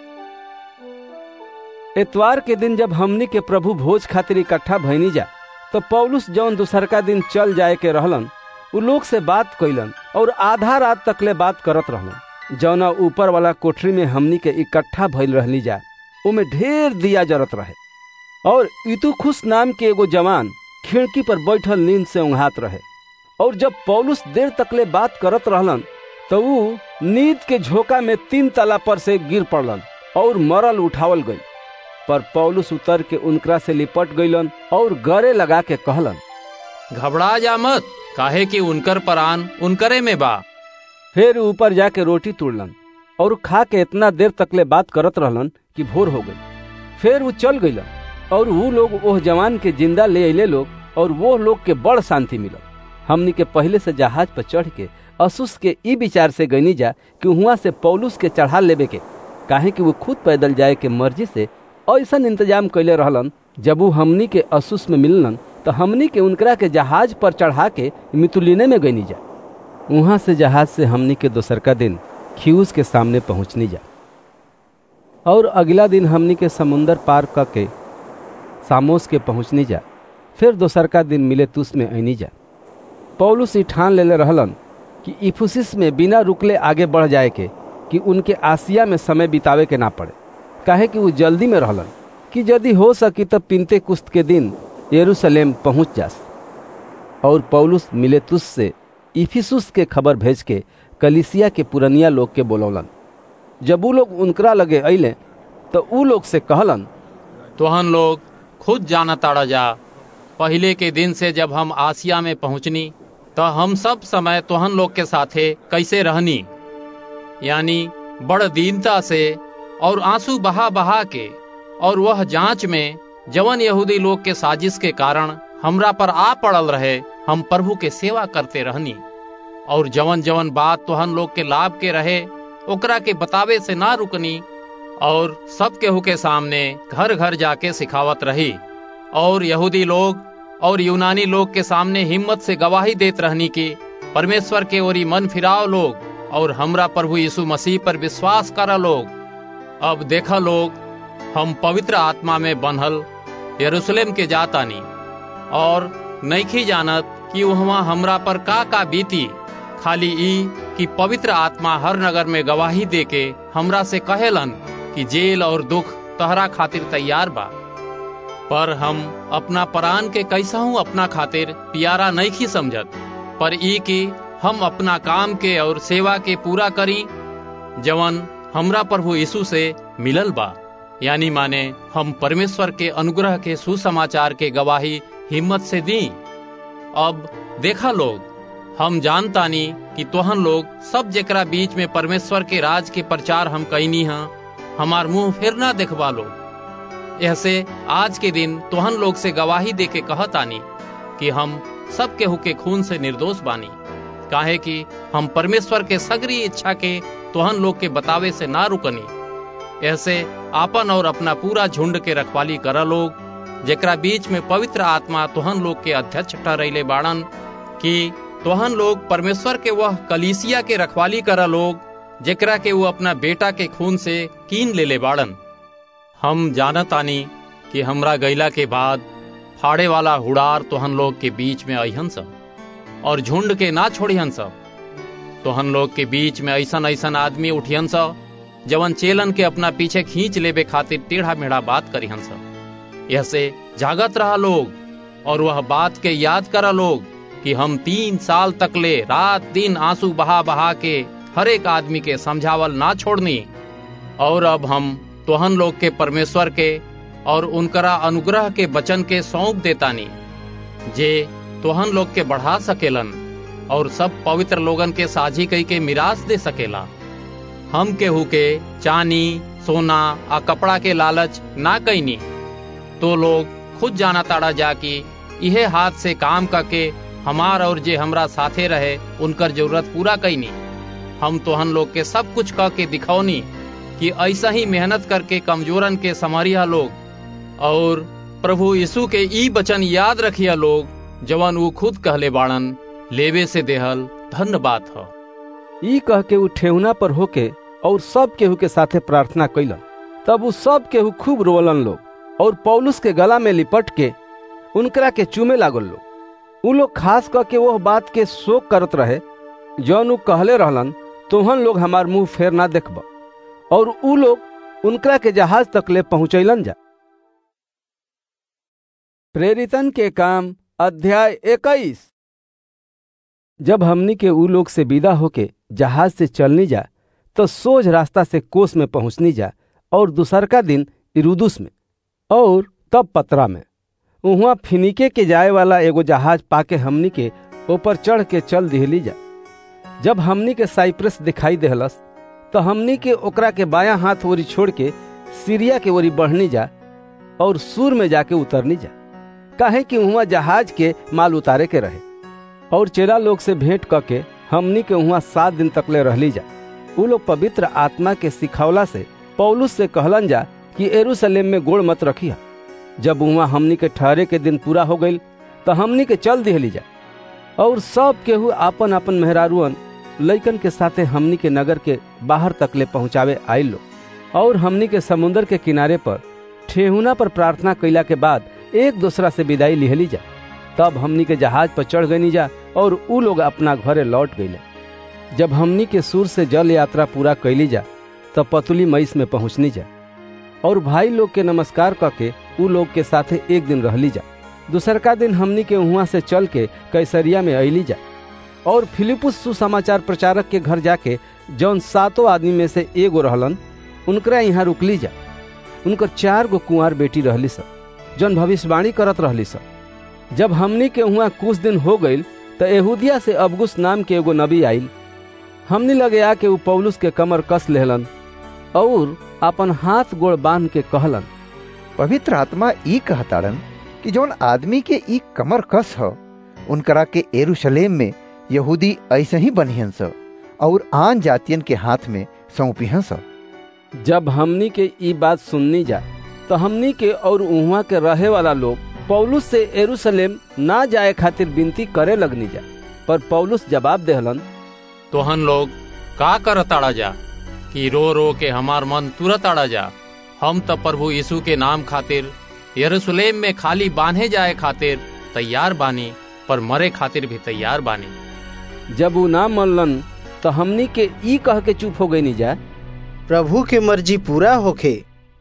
इतवार के दिन जब हमनी के प्रभु भोज खातिर इकट्ठा भइनी जा तो पौलुस जौन दूसरका दिन चल जाए के रहलन उ लोग से बात कैलन और आधा रात तकले बात करत रहलन। जौना ऊपर वाला कोठरी में हमनी के इकट्ठा भइल रहली जा उमे ढेर दिया जरत रहे। और इतुखुस नाम के एगो जवान खिड़की पर बैठल नींद से उंघात रहे। और जब पौलुस देर तकले बात करत रहलन तो उ नींद के झोंका में 3 तला पर से गिर पड़लन और मरल उठावल गई। पर पौलुस उतर के उनकरा से लिपट गईलन और गरे लगा के कहलन, घबरा जा मत, काहे कि उनकर प्राण उनकरे में बा। फिर ऊपर जाके रोटी तोड़लन और खा के इतना देर तकले बात करत रहलन कि भोर हो गई। फिर वो चल गईलन और वो लोग ओह जवान के जिंदा ले अइले लोग और वो लोग के बड़ शांति मिलल। हमनी के पहले से जहाज पर चढ़ के असुस के ई विचार से गईनी जा कि हुआ से पौलुस के चढ़ा लेबे के, काहे कि वो खुद पैदल जाए के मर्जी से ऐसा इंतजाम कैले रहलन। जब वो हमनी के असुस में मिललन तो हमनी के उनकरा के जहाज पर चढ़ा के मितुलिने में गईनी जा। वहां से जहाज से हमनी के दोसरका दिन खियुस के सामने पहुंचनी जा और अगला दिन हमनी के समुंदर पार करके सामोस के पहुंचनी जा। फिर दोसरका दिन मिलेतुस में आईनी जा। पौलुस ठान लेले रहलन कि इफुसिस में बिना रुकले आगे बढ़ जाए के कि उनके आसिया में समय बितावे के ना पड़े, काहे कि वो जल्दी में रहलन कि यदि हो सकी तब पिंतेकुस्त के दिन यरूशलेम पहुंच जास। और पौलुस मिलेतुस से इफिसुस के खबर भेज के कलीसिया के पुरनिया लोग के बोलौलन। जब वो लोग उनकरा लगे अइले तो उ लोग से कहलन, तोहन लोग खुद जाना ताड़ा जा, पहले के दिन से जब हम आसिया में पहुंचनी तो हम सब समय तोहन लोग के साथे कैसे रहनी, यानी बड़ दीनता से और आंसू बहा बहा के, और वह जांच में जवन यहूदी लोग के साजिश के कारण हमरा पर आ पड़ल रहे, हम प्रभु के सेवा करते रहनी। और जवन जवन बात तोहन लोग के लाभ के रहे ओकरा के बतावे से ना रुकनी, और सब केहू के सामने घर घर जाके सिखावत रही, और यहूदी लोग और यूनानी लोग के सामने हिम्मत से गवाही देत रहनी कि परमेश्वर के ओरी मन फिराव लोग, और हमरा प्रभु यीशु मसीह पर विश्वास करा लोग। अब देखा लोग, हम पवित्र आत्मा में बंधल यरूशलेम के जातानी, और नइखी जानत कि वहाँ हमरा पर का बीती, खाली ई कि पवित्र आत्मा हर नगर में गवाही दे के हमरा से कहेलन कि जेल और दुख तहरा खातिर तैयार बा। पर हम अपना प्राण के कैसा हूँ अपना खातिर प्यारा नइखी समझत, पर ई कि हम अपना काम के और सेवा के पूरा करी जवन हमरा प्रभु यीशु से मिलल बा, यानी माने हम परमेश्वर के अनुग्रह के सुसमाचार के गवाही हिम्मत से दी। अब देखा लोग, हम जानतानी कि तोहन लोग सब जेकरा बीच में परमेश्वर के राज के प्रचार हम कईनी हाँ, हमार मुंह फिर ना देखवा लो। ऐसे आज के दिन तोहन लोग से गवाही दे के कहतानी कि हम सब केहू के खून से निर्दोष बानी, काहे कि हम परमेश्वर के सगरी इच्छा के तोहन लोग के बतावे से ना रुकनी। ऐसे आपन और अपना पूरा झुंड के रखवाली करा लोग, जेकरा बीच में पवित्र आत्मा तोहन लोग के अध्यक्ष ठहरैले बाड़न, कि तोहन लोग परमेश्वर के वह कलीसिया के रखवाली करा लोग, जेकरा के वो अपना बेटा के खून से कीन ले बाड़न। हम जानतानी कि हमरा गैला के बाद फाड़े वाला हुड़ार तोहन लोग के बीच में अइहन सब, और झुंड के ना छोड़िहन सब। तोहन लोग के बीच में ऐसन ऐसन आदमी उठिहन सब, जवन चेलन के अपना पीछे खींच लेबे खातिर टेढ़ा मेढ़ा बात करिहन सब। यह से जागत रहा लोग, और वह बात के याद करा लोग कि हम 3 साल तकले रात दिन आंसू बहा बहा के हर एक आदमी के समझावल ना छोड़नी। और अब हम तोहन लोग के परमेश्वर के और उनकरा अनुग्रह के वचन के सौंप देतानी, जे तोहन लोग के बढ़ा सकेलन और सब पवित्र लोगन के साझी कई के मिरास दे सकेला। हम केहू के चांदी सोना आ कपड़ा के लालच ना कईनी, तो लोग खुद जाना ताड़ा जा कि इहे हाथ से काम करके हमार और जे हमरा साथे रहे उनकर जरूरत पूरा कईनी। हम तोहन लोग के सब कुछ कह के दिखौनी कि ऐसा ही मेहनत करके कमजोरन के संभारिया लोग, और प्रभु यीशु के ई वचन याद रखिया लोग, जवन वो खुद कहले बाड़न, लेवे से देहल धन्य बात ह। ई कह के उ ठेहुना पर होके और सब केहू के साथे प्रार्थना कैलन। तब उ सब केहू खूब रोवलन लोग, और पौलुस के गला में लिपट के उनकरा के चूमे लागल लोग। उ लोग खास कह के वह बात के शोक करत रहे जौन उ कहले रहलन, तोहन लोग हमार मुंह फेर ना देखब, और उ लोग उनकरा के जहाज तक ले पहुंचैलन जा। प्रेरितन के काम अध्याय 21। जब हमनी के उ लोग से विदा होके जहाज से चलनी जा, तो सोझ रास्ता से कोस में पहुंचनी जा, और दूसरका दिन इरुदुस में, और तब पतरा में। वहाँ फिनिके के जाए वाला एगो जहाज पाके हमनी के ऊपर चढ़ के चल दिहली जा। जब हमनी के साइप्रस दिखाई देहलस, तो हमनी के ओकरा के बायां हाथ ओरी छोड़ के सीरिया के ओरी बढ़नी जा, और सूर में जाके उतरनी जा, काहे कि वहाँ जहाज के माल उतारे के रहे। और चेला लोग से भेंट करके हमनी के वहाँ 7 दिन तक ले रहली जा। उ लोग पवित्र आत्मा के सिखौला से पौलुस से कहलन जा कि यरूशलेम में गोड़ मत रखिया। जब वहाँ हमनी के ठहरे के दिन पूरा हो गईल, तो हमनी के चल दिहली जा, और सब केहू आपन आपन मेहरारुअन लइकन के साथे हमनी के नगर के बाहर तक ले पहुँचावे आइल लो। और हमनी के समुद्र के किनारे पर ठेहुना पर प्रार्थना कैला के बाद एक दूसरा से विदाई लिहली जा। तब हमनी के जहाज पर चढ़ गईनी जा, और उ लोग अपना घरे लौट गईले। जब हमनी के सूर से जल यात्रा पूरा कैली जा, तब पतुली मईस में पहुँचनी जा, और भाई लोग के नमस्कार करके उ लोग के साथे एक दिन रहली जा। दूसरका दिन हमनी के वहाँ से चल के कैसरिया में अइली जा, और फिलिपुस सुसमाचार प्रचारक के घर जाके जौन 7 आदमी में से एगो रहलन, उनकरा यहाँ रुकली जा। उनकर 4 गो कुंवार बेटी रहली सब, जौन भविष्यवाणी करत रहली सब। जब हमनी के वहाँ कुछ दिन हो गईल, तो यहूदिया से अबगुस नाम के एगो नबी आइल। हमनी लगे आके उ पौलुस के कमर कस लेहलन और अपन हाथ गोड़ बांध के कहलन, पवित्र आत्मा ई कहताड़न कि जौन आदमी के ई कमर कस ह उनकरा के यरूशलेम में यहूदी ऐसे ही बनिहन स और आन जातियन के हाथ में सौंपिहन स। जब हमनी के ई बात सुननी जा तो हमनी के और उहाँ के रहे वाला लोग पौलुस से यरूशलेम ना जाए खातिर विनती करे लगनी जा। पर पौलुस जवाब देहलन, तोहन लोग का करताड़ा जा कि रो रो के हमार मन तुरत आड़ा जा। हम तो प्रभु यीशु के नाम खातिर यरूशलेम में खाली बांधे जाए खातिर तैयार बानी, पर मरे खातिर भी तैयार बानी। जब वो ना मनलन तो हमनी के ई कह के चुप हो गई जा, प्रभु के मर्जी पूरा होखे।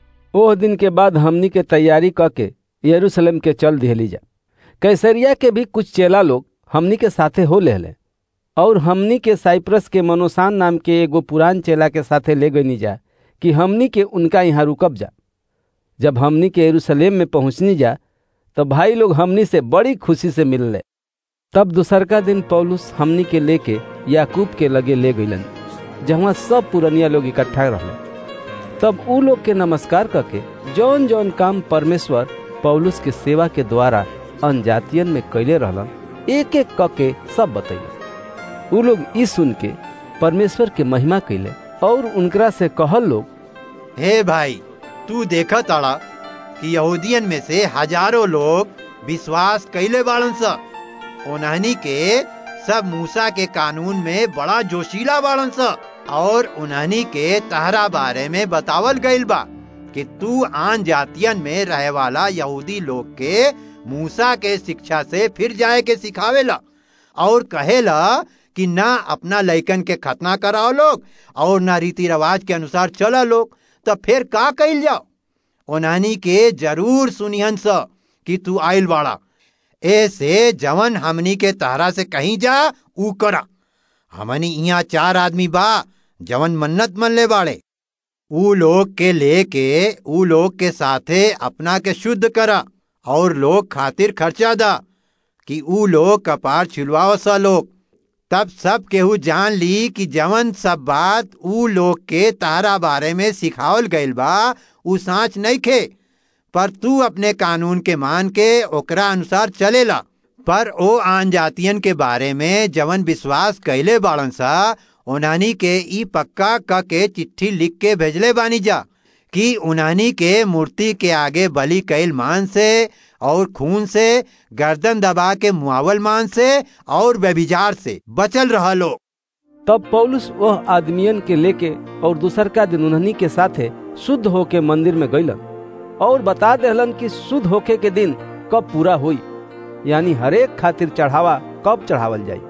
ओह दिन के बाद हमनी के तैयारी क के यरूशलेम के चल दिहली जा। कैसरिया के भी कुछ चेला लोग हमनी के साथे हो लेहले और हमनी के साइप्रस के मनोसान नाम के एगो पुरान चेला के साथे ले गई जा कि हमनी के उनका यहाँ रुकब जा। जब हमनी के यरूशलेम में पहुँचनी जा तो भाई लोग हमनी से बड़ी खुशी से मिलले। तब दूसरका दिन पौलुस हमनी के लेके याकूब के लगे ले गईलन, जहाँ सब पुरनिया लोग इकट्ठा रहले। तब उ लोग के नमस्कार करके जौन जौन काम परमेश्वर पौलुस के सेवा के द्वारा अनजातियन में कैले रहलन एक एक करके सब बतैले। उ लोग ई सुन के परमेश्वर के महिमा कैले और उनकरा से कहल लोग, हे भाई, तू देखा ताड़ा कि यहूदियन में से हजारों लोग विश्वास कैले बाड़न स। उन्हनी के सब मूसा के कानून में बड़ा जोशीला बाड़न स और उन्हनी के तहरा बारे में बतावल गइल बा कि तू आन जातियन में रहे वाला यहूदी लोग के मूसा के शिक्षा से फिर जाए के सिखावेला और कहेला कि ना अपना लइकन के खतना कराओ लोग और ना रीति रिवाज के अनुसार चला लोग। तो फिर का कइल जाओ? उन्हनी के जरूर सुनिहन स कि तू आइल बाड़ा। ऐसे जवन हमनी के तहरा से कहीं जा ऊ करा। हमनी यहाँ 4 आदमी बा जवन मन्नत मन ले बाड़े। ऊ लोग के लेके ऊ लोग के साथे अपना के शुद्ध करा और लोग खातिर खर्चा दा कि ऊ लोग कपार छिलवावसा लोग। तब सब केहू जान ली कि जवन सब बात ऊ लोग के तारा बारे में सिखावल गइल बा ऊ साँच नहीं खे, पर तू अपने कानून के मान के ओकरा अनुसार चलेला। पर ओ आन जातियन के बारे में जवन विश्वास कैले बाड़न सा उन्हनी के ई पक्का क के चिट्ठी लिख के भेजले बानी जा कि उन्हनी के मूर्ति के आगे बलि कैल मान से और खून से, गर्दन दबा के मुआवल मान से और व्यभिचार से बचल रह लो। तब पौलुस वह आदमियन के लेके और दूसर का दिन उन्हनी के साथे शुद्ध होके मंदिर में गईलन और बता देहलन कि शुद्ध होके के दिन कब पूरा हुई, यानी हरेक खातिर चढ़ावा कब चढ़ावल जाई।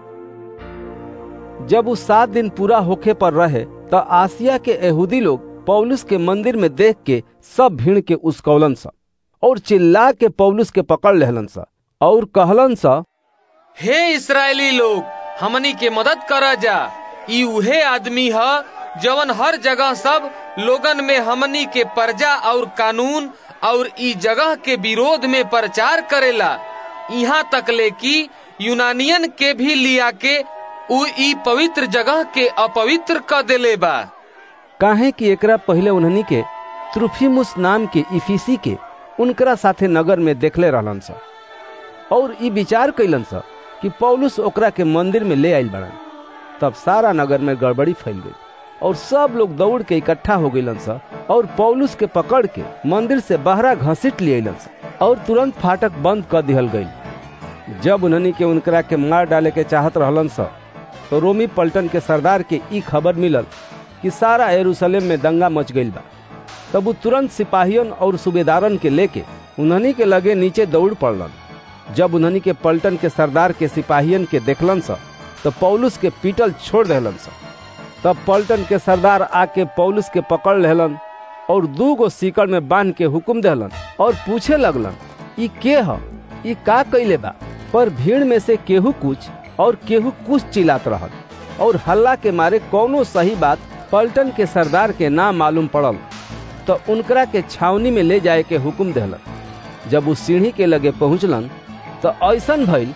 जब उस 7 दिन पूरा होके पर रहे तो आसिया के यहूदी लोग पौलुस के मंदिर में देख के सब भीड़ के उसकौलन सा और चिल्ला के पौलुस के पकड़ लेहलन सा और कहलन सा, हे इस्राएली लोग, हमनी के मदद करा जा। ई उहे आदमी है जवन हर जगह सब लोगन में हमनी के प्रजा और कानून और ई जगह के विरोध में प्रचार करेला। यहाँ तक ले कि यूनानियन के भी लिया के उ ई पवित्र जगह के अपवित्र क देले बा। काहे कि एकरा पहले उन्हनी के त्रुफिमुस नाम के इफिसी के उनकरा साथे नगर में देखले रहलन सा और ई विचार कैलन सा कि पौलुस ओकरा के मंदिर में ले आइल बड़न। तब सारा नगर में गड़बड़ी फैल गई और सब लोग दौड़ के इकट्ठा हो गईलन सा और पौलुस के पकड़ के मंदिर से बाहरा घसीट लियलन सा और तुरंत फाटक बंद कर दिहल गई। जब उन्हनी के उनकरा के मार डाले के चाहत रहलन सा तो रोमी पलटन के सरदार के ई खबर मिलल कि सारा यरूशलेम में दंगा मच गईल बा। तब वो तुरंत सिपाहियन और सूबेदारन के लेके उन्हनी के लगे नीचे दौड़ पड़लन। जब उन्हनी के पलटन के सरदार के सिपाहियन के देखलन सा तो पौलुस के पीटल छोड़ देहलन सा। तब पलटन के सरदार आके पौलुस के पकड़ लेहलन और 2 गो सीकड़ में बांध के हुक्म देहलन और पूछे लगलन, ई के ह? ई का कैले बा? पर भीड़ में से केहू कुछ और केहू कुछ चिल्लात रहल और हल्ला के मारे कौनो सही बात पलटन के सरदार के ना मालूम पड़ल तो उनकरा के छावनी में ले जाए के हुक्म देहलन। जब उस सीढ़ी के लगे पहुंचलन तो ऐसन भइल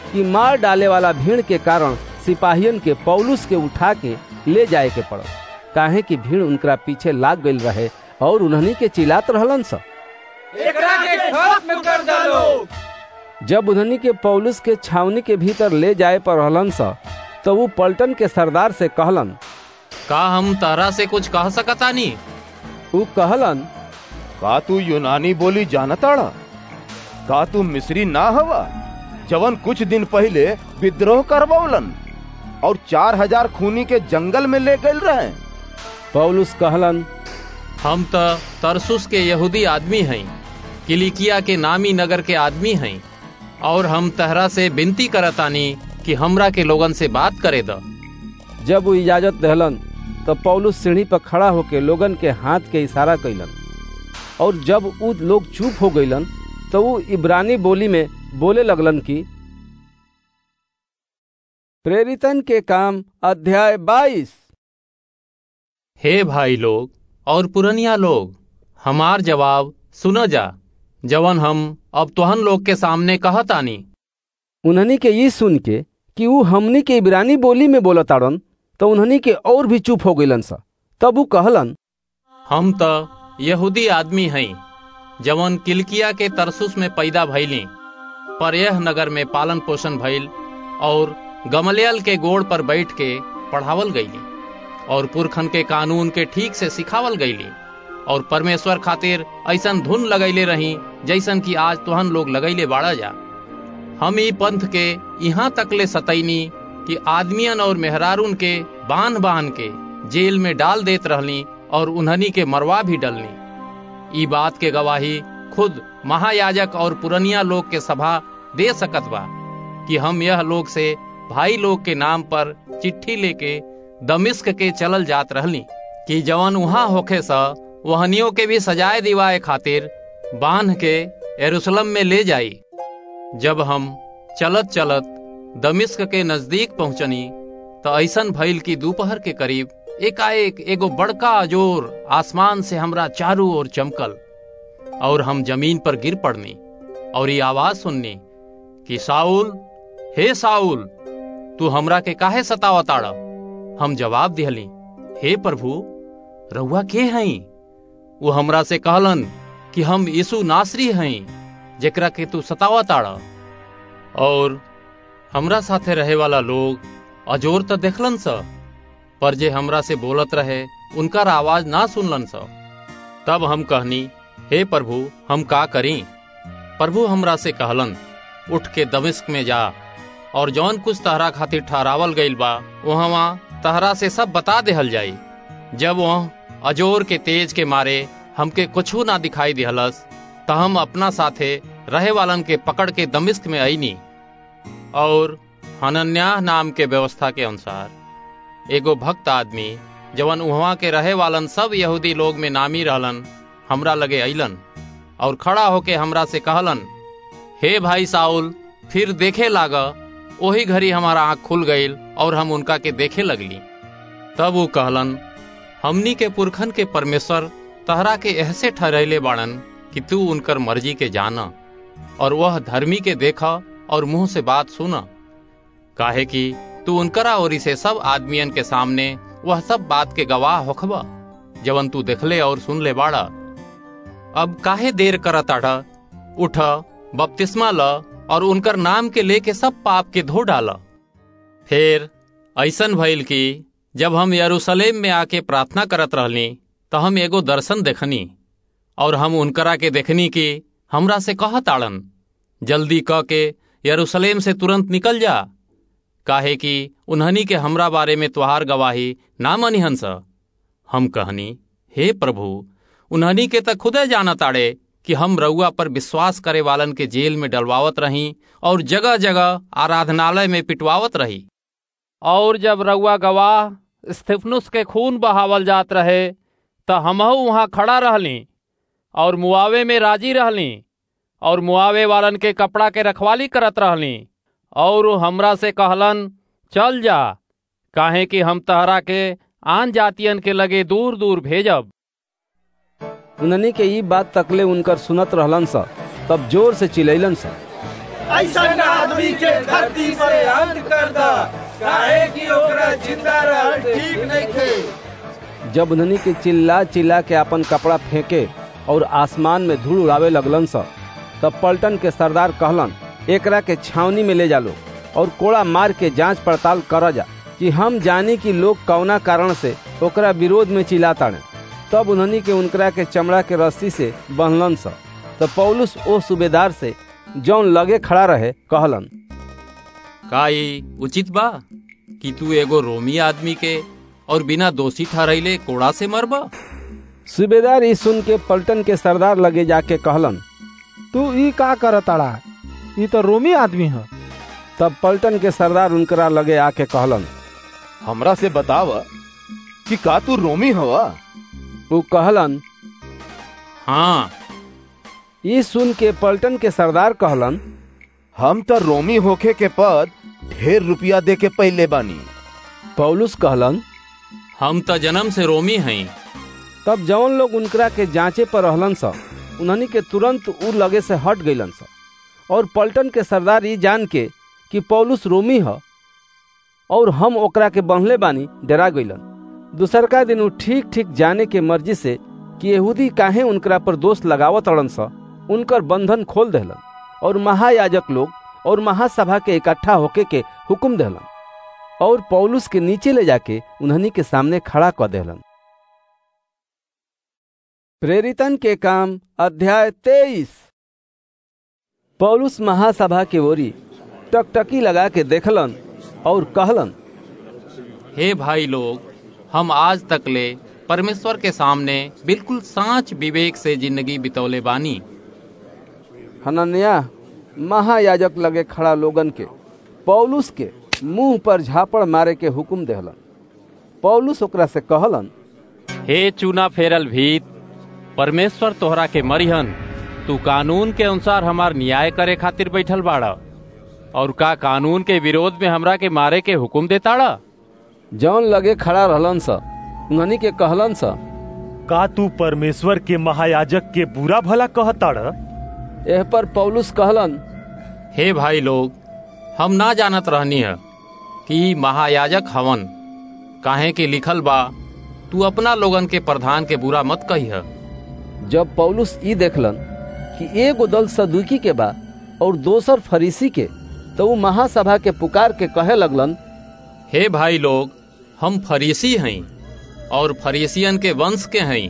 कि मार डाले वाला भीड़ के कारण सिपाहियन के पौलुस के उठा के ले जाए के पड़ल, काहे कि भीड़ उनकरा पीछे लाग गई रहे और उन्हनी के चिल्लात रहलन सा, एकरा के खत्म कर डालो। जब उन्हनी के पौलुस के छावनी के भीतर ले जाए पर रहलन सा, तो वो पलटन के सरदार से कहलन, का हम तारा से कुछ कह सकतानी? वो कहलन, का तू यूनानी बोली जानताड़ा? का तू मिस्री ना हवा जवन कुछ दिन पहले विद्रोह करवौलन और 4000 खूनी के जंगल में ले गए रहे? पौलुस कहलन, हम तो तरसुस के यहूदी आदमी हैं, किलिकिया के नामी नगर के आदमी हैं, और हम तहरा से विनती करतानी कि हमरा के लोगन से बात करे द। जब वो इजाजत दहलन तो पौलुस सीढ़ी पर खड़ा होके लोगन के हाथ के इशारा कैलन, और जब वो लोग चुप हो गईलन तो वो इब्रानी बोली में बोले लगलन कि प्रेरितन के काम अध्याय 22। हे भाई लोग और पुरनिया लोग, हमार जवाब सुनो जा, जवन हम अब तुहन लोग के सामने कहतानी। उन्हनी के ये सुन के कि वो हमनी के इब्रानी बोली में बोलताड़न, तो उन्हनी के और भी चुप हो गईलन सा। तब वो कहलन, हम तो यहूदी आदमी हैं, जवन किलिकिया के तरसुस में पैदा भइली, पर यह नगर में पालन पोषण भइल और गमलियल के गोड़ पर बैठ के पढ़ावल गईली और पुरखन के कानून के ठीक से सिखावल गईली और परमेश्वर खातिर ऐसन धुन लगैले रही जैसन कि आज तुहन लोग लगैले बाड़ा जा। हम ई पंथ के यहाँ तक ले सतैनी कि आदमियन और मेहरारून के बांध बांध के जेल में डाल देत रहली और उन्हनी के मरवा भी डलनी। ई बात के गवाही खुद महायाजक और पुरनिया लोग के सभा दे सकत बा कि हम यह लोग से भाई लोग के नाम पर चिट्ठी लेके दमिश्क के चलल जात रहली कि जवन वहाँ होखे सा वहनियों के भी सजाए दिवाए खातिर बांध के यरूशलेम में ले जाई। जब हम चलत चलत दमिश्क के नजदीक पहुंचनी तो ऐसन भइल कि दोपहर के करीब एकाएक एगो बड़का अजोर आसमान से हमरा चारों ओर चमकल और हम जमीन पर गिर पड़नी और ये आवाज सुननी कि साउल, हे साउल, तू हमरा के काहे सतावताड़ा? हम जवाब दिहली, हे प्रभु, रउआ के हई? वो हमरा से कहलन कि हम यीशु नासरी हई, जेकरा के तू सतावताड़ा। और हमरा साथे रहे वाला लोग अजोर तो देखलन सा, पर जे हमरा से बोलत रहे उनका आवाज ना सुनलन सा। तब हम कहनी, हे प्रभु, हम का करी? प्रभु हमरा से कहलन, उठ के दमिश्क में जा और जौन कुछ तहरा खातिर ठहरावल गईल बा वहाँ तहरा से सब बता देहल जाई। जब वह अजोर के तेज के मारे हमके कुछू ना दिखाई दिहलस तो हम अपना साथे रहे वालन के पकड़ के दमिश्क में आईनी और हनन्याह नाम के व्यवस्था के अनुसार एगो भक्त आदमी जवन वहाँ के रहे वालन सब यहूदी लोग में नामी रहलन हमरा लगे अइलन और खड़ा होके हमरा से कहलन, हे भाई साउल, फिर देखे लागा। वही घड़ी हमारा आँख खुल गईल और हम उनका के देखे लगली। तब वो कहलन, हमनी के पुरखन के परमेश्वर तहरा के ऐसे ठहरैले बाड़न कि तू उनकर मर्जी के जाना और वह धर्मी के देखा और मुंह से बात सुना, काहे कि तू उनकरा ओरी से सब आदमियन के सामने वह सब बात के गवाह होखबा जवन तू देखले और सुन ले बाड़ा। अब काहे देर करताड़ा? उठ, बपतिस्मा ल और उनकर नाम के लेके सब पाप के धो डाला। फिर ऐसन भइल कि जब हम यरूशलेम में आके प्रार्थना करत रहली तो हम एगो दर्शन देखनी और हम उनकरा के देखनी कि हमरा से कहताड़न, जल्दी क के यरूशलेम से तुरंत निकल जा, काहे कि उन्हनी के हमरा बारे में तुहार गवाही ना मनिहन सा। हम कहनी, हे प्रभु, उन्हनी के त खुदे जानताड़े कि हम रउआ पर विश्वास करे वालन के जेल में डलवावत रही और जगह जगह आराधनालय में पिटवावत रही। और जब रउआ गवाह स्तिफनुस के खून बहावल जात रहे तो हमहू वहाँ खड़ा रहली और मुआवे में राजी रहली और मुआवे वालन के कपड़ा के रखवाली करत रहली और हमरा से कहलन, चल जा, काहे कि हम तहरा के आन जातियन के लगे दूर दूर भेजब। उन्हनी के ई बात तकले उनकर सुनत रहलन सा, तब जोर से चिल्लैलन सा, ऐसा आदमी के धरती जल्दी से अंत कर दा, काहे कि ओकरा जिंदा रहल ठीक नहीं थे। जब उन्हनी के चिल्ला चिल्ला के अपन कपड़ा फेंके और आसमान में धूल उड़ावे लगलन सा, तब पलटन के सरदार कहलन, एकरा के छावनी में ले जालो और कोड़ा मार के जांच पड़ताल कर जा कि हम जानी कि लोग कौना कारण से ओकरा विरोध में चिल्लाताड़े। तब उन्हनी के उनकरा के चमड़ा के रस्सी से बंधलन सा। तब पौलुस ओ सूबेदार से जौन लगे खड़ा रहे कहलन, का ई उचित बा कि तू एगो रोमी आदमी के और बिना दोषी ठहराइले कोड़ा से मरबा? सूबेदार ई सुन के पलटन के सरदार लगे जाके कहलन, तू ई का करताड़ा, ई तो रोमी आदमी है। तब पलटन के सरदार उनकरा लगे आके कहलन, हमरा से बताव कि का तू रोमी हवा? वो कहलन, हाँ। ई सुन के पलटन के सरदार कहलन, हम तो रोमी होखे के पद ढेर रुपया दे के पहले बानी। पौलुस कहलन, हम तो जन्म से रोमी हई। तब जौन लोग उनकरा के जांचे पर रहलन सा, उन्हनी के तुरंत उ लगे से हट गईलन सा। और पलटन के सरदार ई जान के कि पौलुस रोमी है और हम ओकरा के बंधले बानी, डरा गईलन। दूसरका दिन उ ठीक ठीक जाने के मर्जी से कि यहूदी काहे उनकरा पर दोष लगावत अड़न सा, उनकर बंधन खोल देहलन और महायाजक लोग और महासभा के इकट्ठा होके के हुक्म देहलन और पौलुस के नीचे ले जाके उन्हनी के सामने खड़ा कर देहलन। प्रेरितन के काम अध्याय 23। पौलुस महासभा के ओरी टकटकी लगा के देखलन और कहलन, हे भाई लोग, हम आज तक ले परमेश्वर के सामने बिल्कुल सांच विवेक से जिंदगी बितौले बानी। हनन्याह महायाजक लगे खड़ा लोगन के पौलुस के मुंह पर झापड़ मारे के हुक्म देहलन। पौलुस ओकरा से कहलन, हे चूना फेरल भीत, परमेश्वर तोहरा के मरिहन, तू कानून के अनुसार हमार न्याय करे खातिर बैठल बाड़ा और का कानून के विरोध में हमरा के मारे के हुक्म देताड़ा? जौन लगे खड़ा रहलन सा, उन्हनी के कहलन सा, का तू परमेश्वर के महायाजक के बुरा भला कहताड़ा? एह पर पौलुस कहलन, हे भाई लोग, हम ना जानत रहनी है कि महायाजक हवन, काहे कि लिखल बा, तू अपना लोगन के प्रधान के बुरा मत कहिह। जब पौलुस ई देखलन कि एगो दल सदूकी के बा और दोसर फरीसी के, तो वो महासभा के पुकार के कहे लगलन, हे भाई लोग, हम फरीसी हई और फरीसियन के वंश के हई।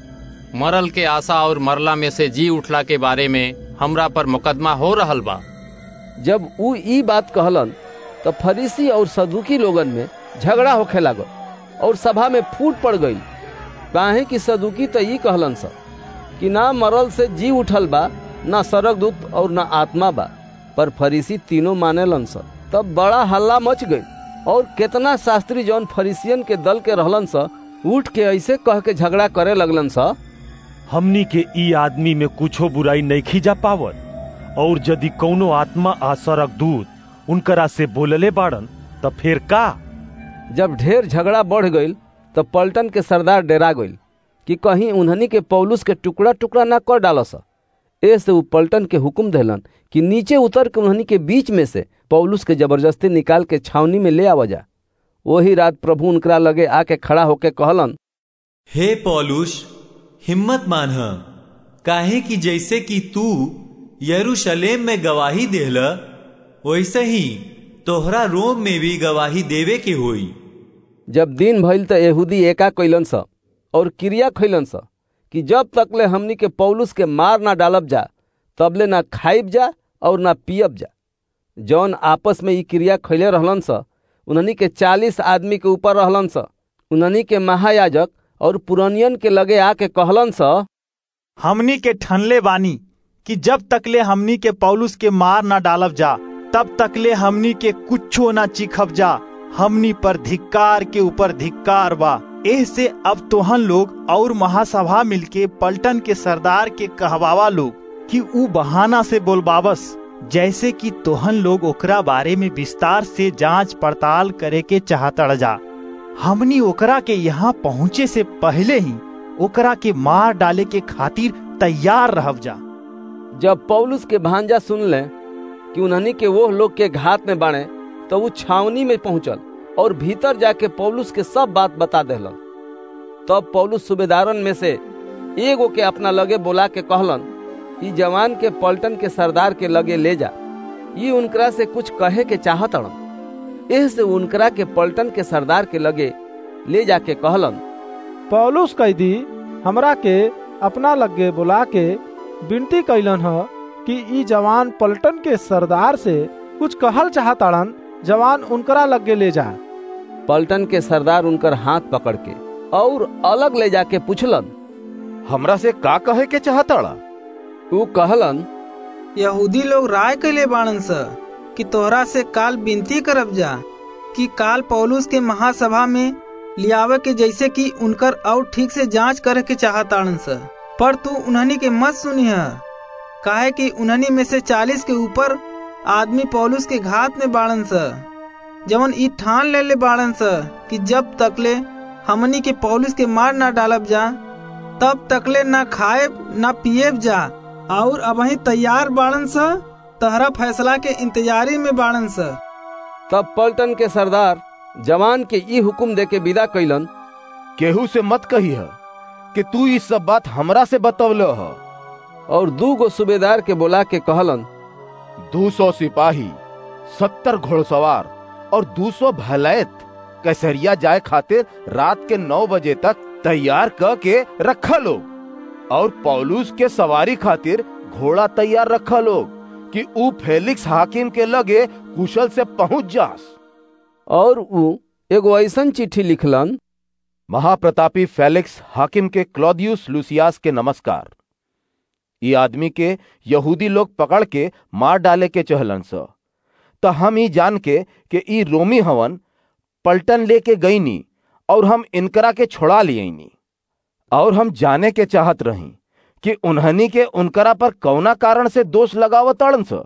मरल के आशा और मरला में से जी उठला के बारे में हमरा पर मुकदमा हो रहल बा। जब ऊ ई बात कहलन तो फरीसी और सदूकी लोगन में झगड़ा होखे लागल और सभा में फूट पड़ गई। काहे कि सदूकी तो ई कहलन सा कि ना मरल से जी उठल बा, ना स्वर्गदूत और ना आत्मा बा, पर फरीसी तीनों मानेलन सा। तब बड़ा हल्ला मच गई और केतना शास्त्री जौन फरीसियन के दल के रहलन सा, उठ के ऐसे कह के झगड़ा करे लगलन सा, हमनी के ई आदमी में कुछो बुराई नहीं खींचा पावत, और यदि कौनो आत्मा आ स्वर्गदूत उनकरा से बोलले बाड़न तब फिर का? जब ढेर झगड़ा बढ़ गई तो पलटन के सरदार डेरा गई कि कहीं उन्हनी के पौलुस के टुकड़ा टुकड़ा ना कर डालस। ऐसे वो पलटन के हुक्म देलन कि नीचे उतर के उन्हनी के बीच में से पौलुस के जबरदस्ती निकाल के छावनी में ले आवा जा। वही रात प्रभु उनकरा लगे आके खड़ा होके कहलन, हे पौलुस, हिम्मत मानह, काहे कि जैसे कि तू यरूशलेम में गवाही देहला, वैसे ही तोहरा रोम में भी गवाही देवे के होई। जब दिन भइल तो यहूदी एका कइलन सा और क्रिया खइलन सा कि जब तक ले हमनी के पौलुस के मार ना डालब जा, तबले ना खाइब जा और ना पियब जा। जौन आपस में ई क्रिया खइले रहलन सा, उन्हनी के 40 आदमी के ऊपर रहलन सा। उन्हनी के महायाजक और पुरानियन के लगे आके कहलन सा, हमनी के ठनले बानी कि जब तकले हमनी के पौलुस के मार ना डालब जा, तब तकले हमनी के कुछो ना चिखब जा। हमनी पर धिक्कार के ऊपर धिक्कार बा। ऐसे अब तोहन लोग और महासभा मिलके पलटन के सरदार के कहवावा लोग कि ऊ बहाना से बोलबाबस, जैसे कि तोहन लोग ओकरा बारे में विस्तार से जांच पड़ताल करे के चाहता जा। हमनी ओकरा के यहाँ पहुँचे से पहले ही ओकरा के मार डाले के खातिर तैयार रहब जा। जब पौलुस के भांजा सुन ले कि उन्हनी के वो लोग के घात में बाणे, तो वो छावनी में पहुंचल और भीतर जाके पौलुस के सब बात बता देलन। तब पौलुस सूबेदारन में से एगो के अपना लगे बोला के कहलन, ई जवान के पलटन के सरदार के लगे ले जा, ये उनकरा से कुछ कहे के चाहत अड़न। एह से उनकरा के पलटन के सरदार के लगे ले जाके कहलन, पौलुस कैदी हमरा के अपना लगे बुला के विनती कैलन ह कि ई जवान पलटन के सरदार से कुछ कहल चाहताड़न, जवान उनकरा लगे ले जा। पलटन के सरदार उनकर हाथ पकड़ के और अलग ले जाके पूछलन, हमरा से का कहे के चाहताड़ा? ऊ कहलन, यहूदी लोग राय कैले बाणन स कि तोहरा से काल विनती करब जा कि काल पौलुस के महासभा में लियावे के, जैसे कि उनकर और ठीक से जांच करे के चाहताड़न स। पर तू उन्हनी के मत सुनिह, काहे कि उन्हनी में से 40 के ऊपर आदमी पौलुस के घात में बाड़न स, जवन ई ठान ले बाड़न स कि जब तकले हमनी के पौलुस के मार ना डालब जा, तब तकले ना खाएब ना पिएब जा, और अबही तैयार बाड़न स, तहरा फैसला के इंतजारी में बाड़न स। तब पलटन के सरदार जवान के ई हुक्म दे के विदा कैलन, केहू से मत कहिह कि तू ई सब बात हमरा से बतौल ह। और 2 गो सूबेदार के बोला के कहलन, 200 सिपाही, 70 घोड़सवार और 200 भलैत कैसरिया जाए खातिर रात के 9 बजे तक तैयार क के रखा लोग, और पौलुस के सवारी खातिर घोड़ा तैयार रखा लोग कि ऊ फेलिक्स हाकिम के लगे कुशल से पहुंच जास। और ऊ एगो ऐसन चिट्ठी लिखलन, महाप्रतापी फेलिक्स हाकिम के क्लौदियुस लूसियास के नमस्कार। ये आदमी के यहूदी लोग पकड़ के मार डाले के चहलन स, तो हम ई जान के कि ई रोमी हवन पलटन लेके गईनी और हम इनकरा के छोड़ा लियनी। और हम जाने के चाहत रही कि उन्हनी के उनकरा पर कौना कारण से दोष लगावत अड़न स।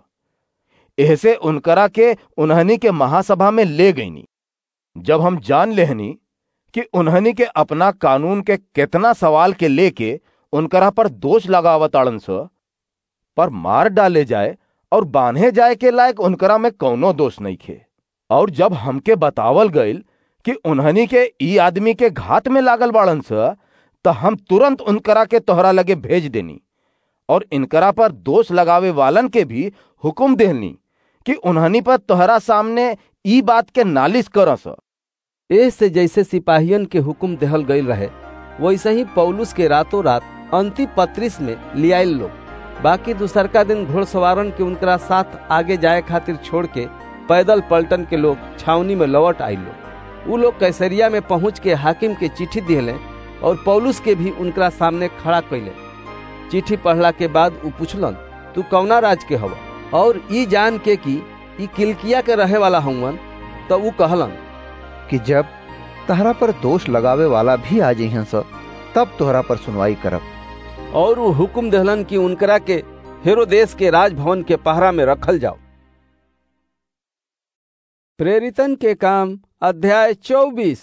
ऐसे उनकरा के उन्हनी के महासभा में ले गईनी। जब हम जान लेहनी कि उन्हनी के अपना कानून के कितना सवाल के लेके उनकरा पर दोष लगावत अड़न स, पर मार डाले जाए और बांधे जाए के लायक उनकरा में कौनो दोष नहीं खे। और जब हमके बतावल गईल कि उन्हनी के ई आदमी के घात में लागल बाड़न स, तो हम तुरंत उनकरा के तोहरा लगे भेज देनी और इनकरा पर दोष लगावे वालन के भी हुक्म देनी कि उन्हनी पर तोहरा सामने ई बात के नालिश करस। ऐसे जैसे सिपाहियन के हुक्म देहल गईल रहे, वैसे ही पौलुस के रातों रात अंतिपत्रिस में लियाइल लोग। बाकी दूसरका दिन घोड़सवारन के उनकरा साथ आगे जाए खातिर छोड़ के पैदल पलटन के लोग छावनी में लौट आइल लोग। उ लोग कैसरिया में पहुंच के हाकिम के चिट्ठी दिहले और पौलुस के भी उनकरा सामने खड़ा कैले। चिट्ठी पढ़ला के बाद उ पूछलन, तू कौना राज के हवा? और ई जान के कि ई किलिकिया के रहे वाला हवन, तो उ कहलन कि जब तहरा पर दोष लगावे वाला भी आ जइहन स, तब तोहरा पर सुनवाई करब। और वो हुक्म देहलन कि उनकरा के हेरोदेस के राजभवन के पहरा में रखल जाओ। प्रेरितन के काम अध्याय 24।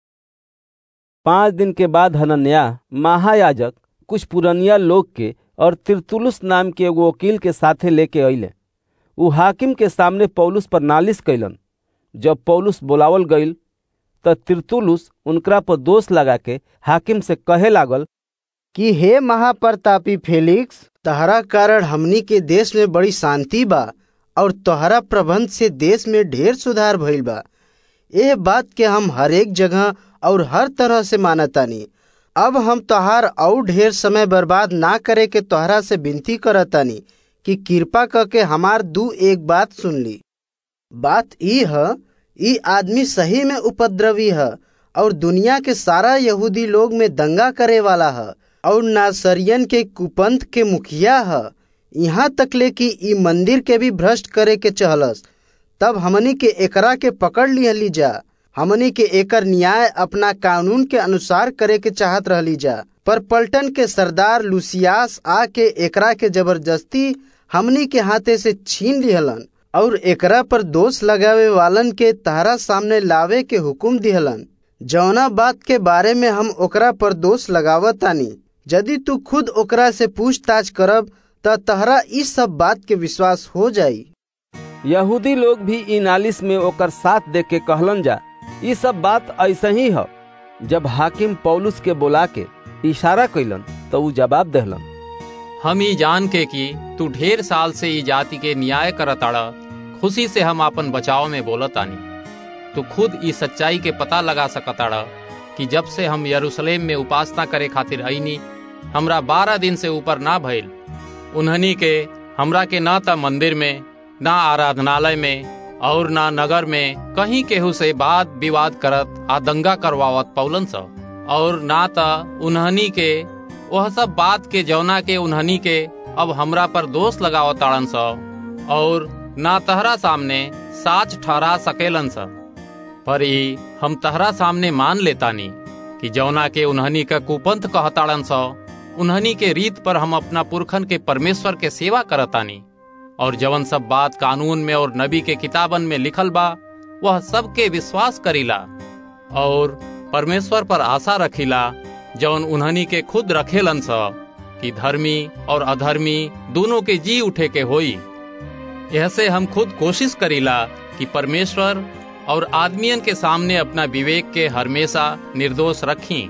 5 दिन के बाद हनन्याह महायाजक कुछ पुरनिया लोग के और तिरतुलुस नाम के एगो वकील के साथे लेके अइले। उ हाकिम के सामने पौलुस पर नालिश कैलन। जब पौलुस बुलावल गईल त तिरतुलुस उनकरा पर दोष लगा के हाकिम से कहे लागल कि हे महाप्रतापी फेलिक्स, तहरा कारण हमनी के देश में बड़ी शांति बा और तोहरा प्रबंध से देश में ढेर सुधार भइल बा। यह बात के हम हर एक जगह और हर तरह से मानतानी। अब हम तोहार और ढेर समय बर्बाद ना करे के तोहरा से विनती करतानी कि कृपा करके हमार 2-1 बात सुन ली। बात ई आदमी सही में उपद्रवी है और दुनिया के सारा यहूदी लोग में दंगा करे वाला है और नासरियन के कुपंथ के मुखिया है। यहाँ तकले कि ई मंदिर के भी भ्रष्ट करे के चहलस। तब हमनी के एकरा के पकड़ लिहली जा। हमनी के एकर न्याय अपना कानून के अनुसार करे के चाहत रहली जा, पर पलटन के सरदार लूसियास आके एकरा के जबरदस्ती हमनी के हाथे से छीन लिहलन और एकरा पर दोष लगावे वालन के तहरा सामने लावे के हुक्म दिहलन। जौना बात के बारे में हम ओकरा पर दोष लगावतानी, यदि तू खुद ओकरा से पूछताछ करब त तहरा इस सब बात के विश्वास हो जाई। यहूदी लोग भी ई नालिश में ओकर साथ देख के कहलन जा, ई सब बात ऐसे ही है। जब हाकिम पौलुस के बुला के इशारा कैलन तो ऊ जवाब देहलन, हम ई जान के कि तू ढेर साल से ई जाति के न्याय करताड़ा, खुशी से हम अपन बचाव में बोलतानी। तू खुद ई सच्चाई के पता लगा सकताड़ा कि जब से हम यरूशलेम में उपासना करे खातिर आईनी, हमरा 12 दिन से ऊपर ना भइल। उन्हनी के हमरा के ना त मंदिर में, ना आराधनालय में और ना नगर में कहीं केहू से बात विवाद करत आ दंगा करवावत पौलन सा, और ना त उन्हनी के वह सब बात के जौना के उन्हनी के अब हमरा पर दोष लगावत ताड़न सा, और ना तहरा सामने साच ठहरा सकेलन सा। पर ई हम तहरा सामने मान लेतानी कि जौना के उन्हनी का कुपंथ कहताड़न सा, उन्हनी के रीत पर हम अपना पुरखन के परमेश्वर के सेवा करतानी, और जवन सब बात कानून में और नबी के किताबन में लिखल बा वह सबके विश्वास करीला, और परमेश्वर पर आशा रखीला जवन उन्हनी के खुद रखेलन सा कि धर्मी और अधर्मी दोनों के जी उठे के होई। यह से हम खुद कोशिश करीला कि परमेश्वर और आदमियन के सामने अपना विवेक के हमेशा निर्दोष रखी।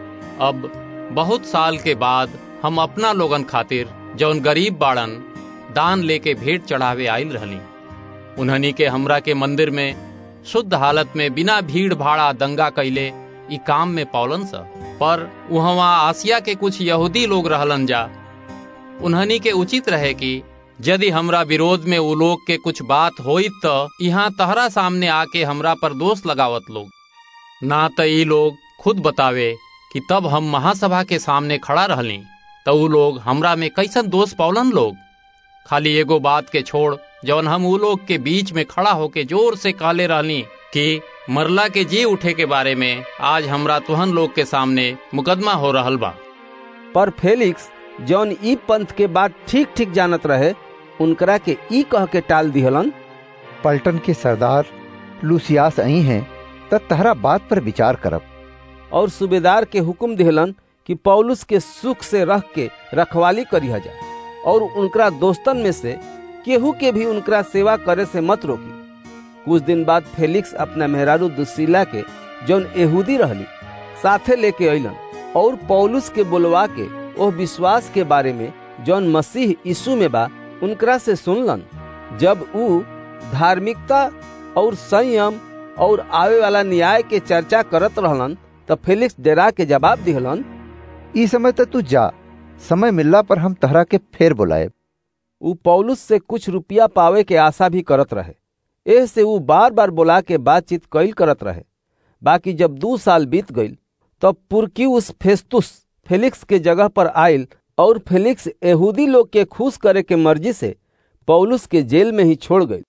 अब बहुत साल के बाद हम अपना लोगन खातिर जौन गरीब बाड़न दान लेके भेंट चढ़ावे आइल रहली। उन्हनी के हमरा के मंदिर में शुद्ध हालत में बिना भीड़ भाड़ा दंगा कैले ई काम में पौलन सा। पर वहाँ आसिया के कुछ यहूदी लोग रहलन जा। उन्हनी के उचित रहे कि यदि हमरा विरोध में वो लोग के कुछ बात होई तो यहाँ तहरा सामने आके हमरा पर दोष लगावत लोग, ना तो ई लोग खुद बतावे कि तब हम महासभा के सामने खड़ा रहली तो वो लोग हमरा में कैसन दोष पौलन लोग। खाली एगो बात के छोड़ जवन हम वो लोग के बीच में खड़ा होके जोर से कहले रहली कि मरला के जी उठे के बारे में आज हमरा तुहन लोग के सामने मुकदमा हो रहल बा। पर फेलिक्स जौन ई पंथ के बात ठीक ठीक जानत रहे, उनकरा के ई कह के टाल दिहलन, पलटन के सरदार लूसियास आई हैं त तहरा बात पर विचार करब। और सूबेदार के हुक्म दिहलन कि पौलुस के सुख से रख के रखवाली करिया जा, और उनकरा दोस्तन में से केहू के भी उनकरा सेवा करे से मत रोकी। कुछ दिन बाद फेलिक्स अपना मेहरारू दुस्सिला के जौन यहूदी रहली साथे लेके अइलन, और पौलुस के बुलवा के ओह विश्वास के बारे में जौन मसीह यीशु में बा उनकरा से सुनलन। जब ऊ धार्मिकता और संयम और आवे वाला न्याय के चर्चा करत रहलन तब फेलिक्स डेरा के जवाब दिहलन, ई समय तक तू जा, समय मिलला पर हम तहरा के फेर बुलाए। ऊ पौलुस से कुछ रुपया पावे के आशा भी करत रहे, एह से ऊ बार बार बुला के बातचीत कैल करत रहे। बाकी जब 2 साल बीत गईल तब पुरकियुस फेस्तुस फेलिक्स के जगह पर आयल, और फेलिक्स यहूदी लोग के खुश करे के मर्जी से पौलुस के जेल में ही छोड़ गई।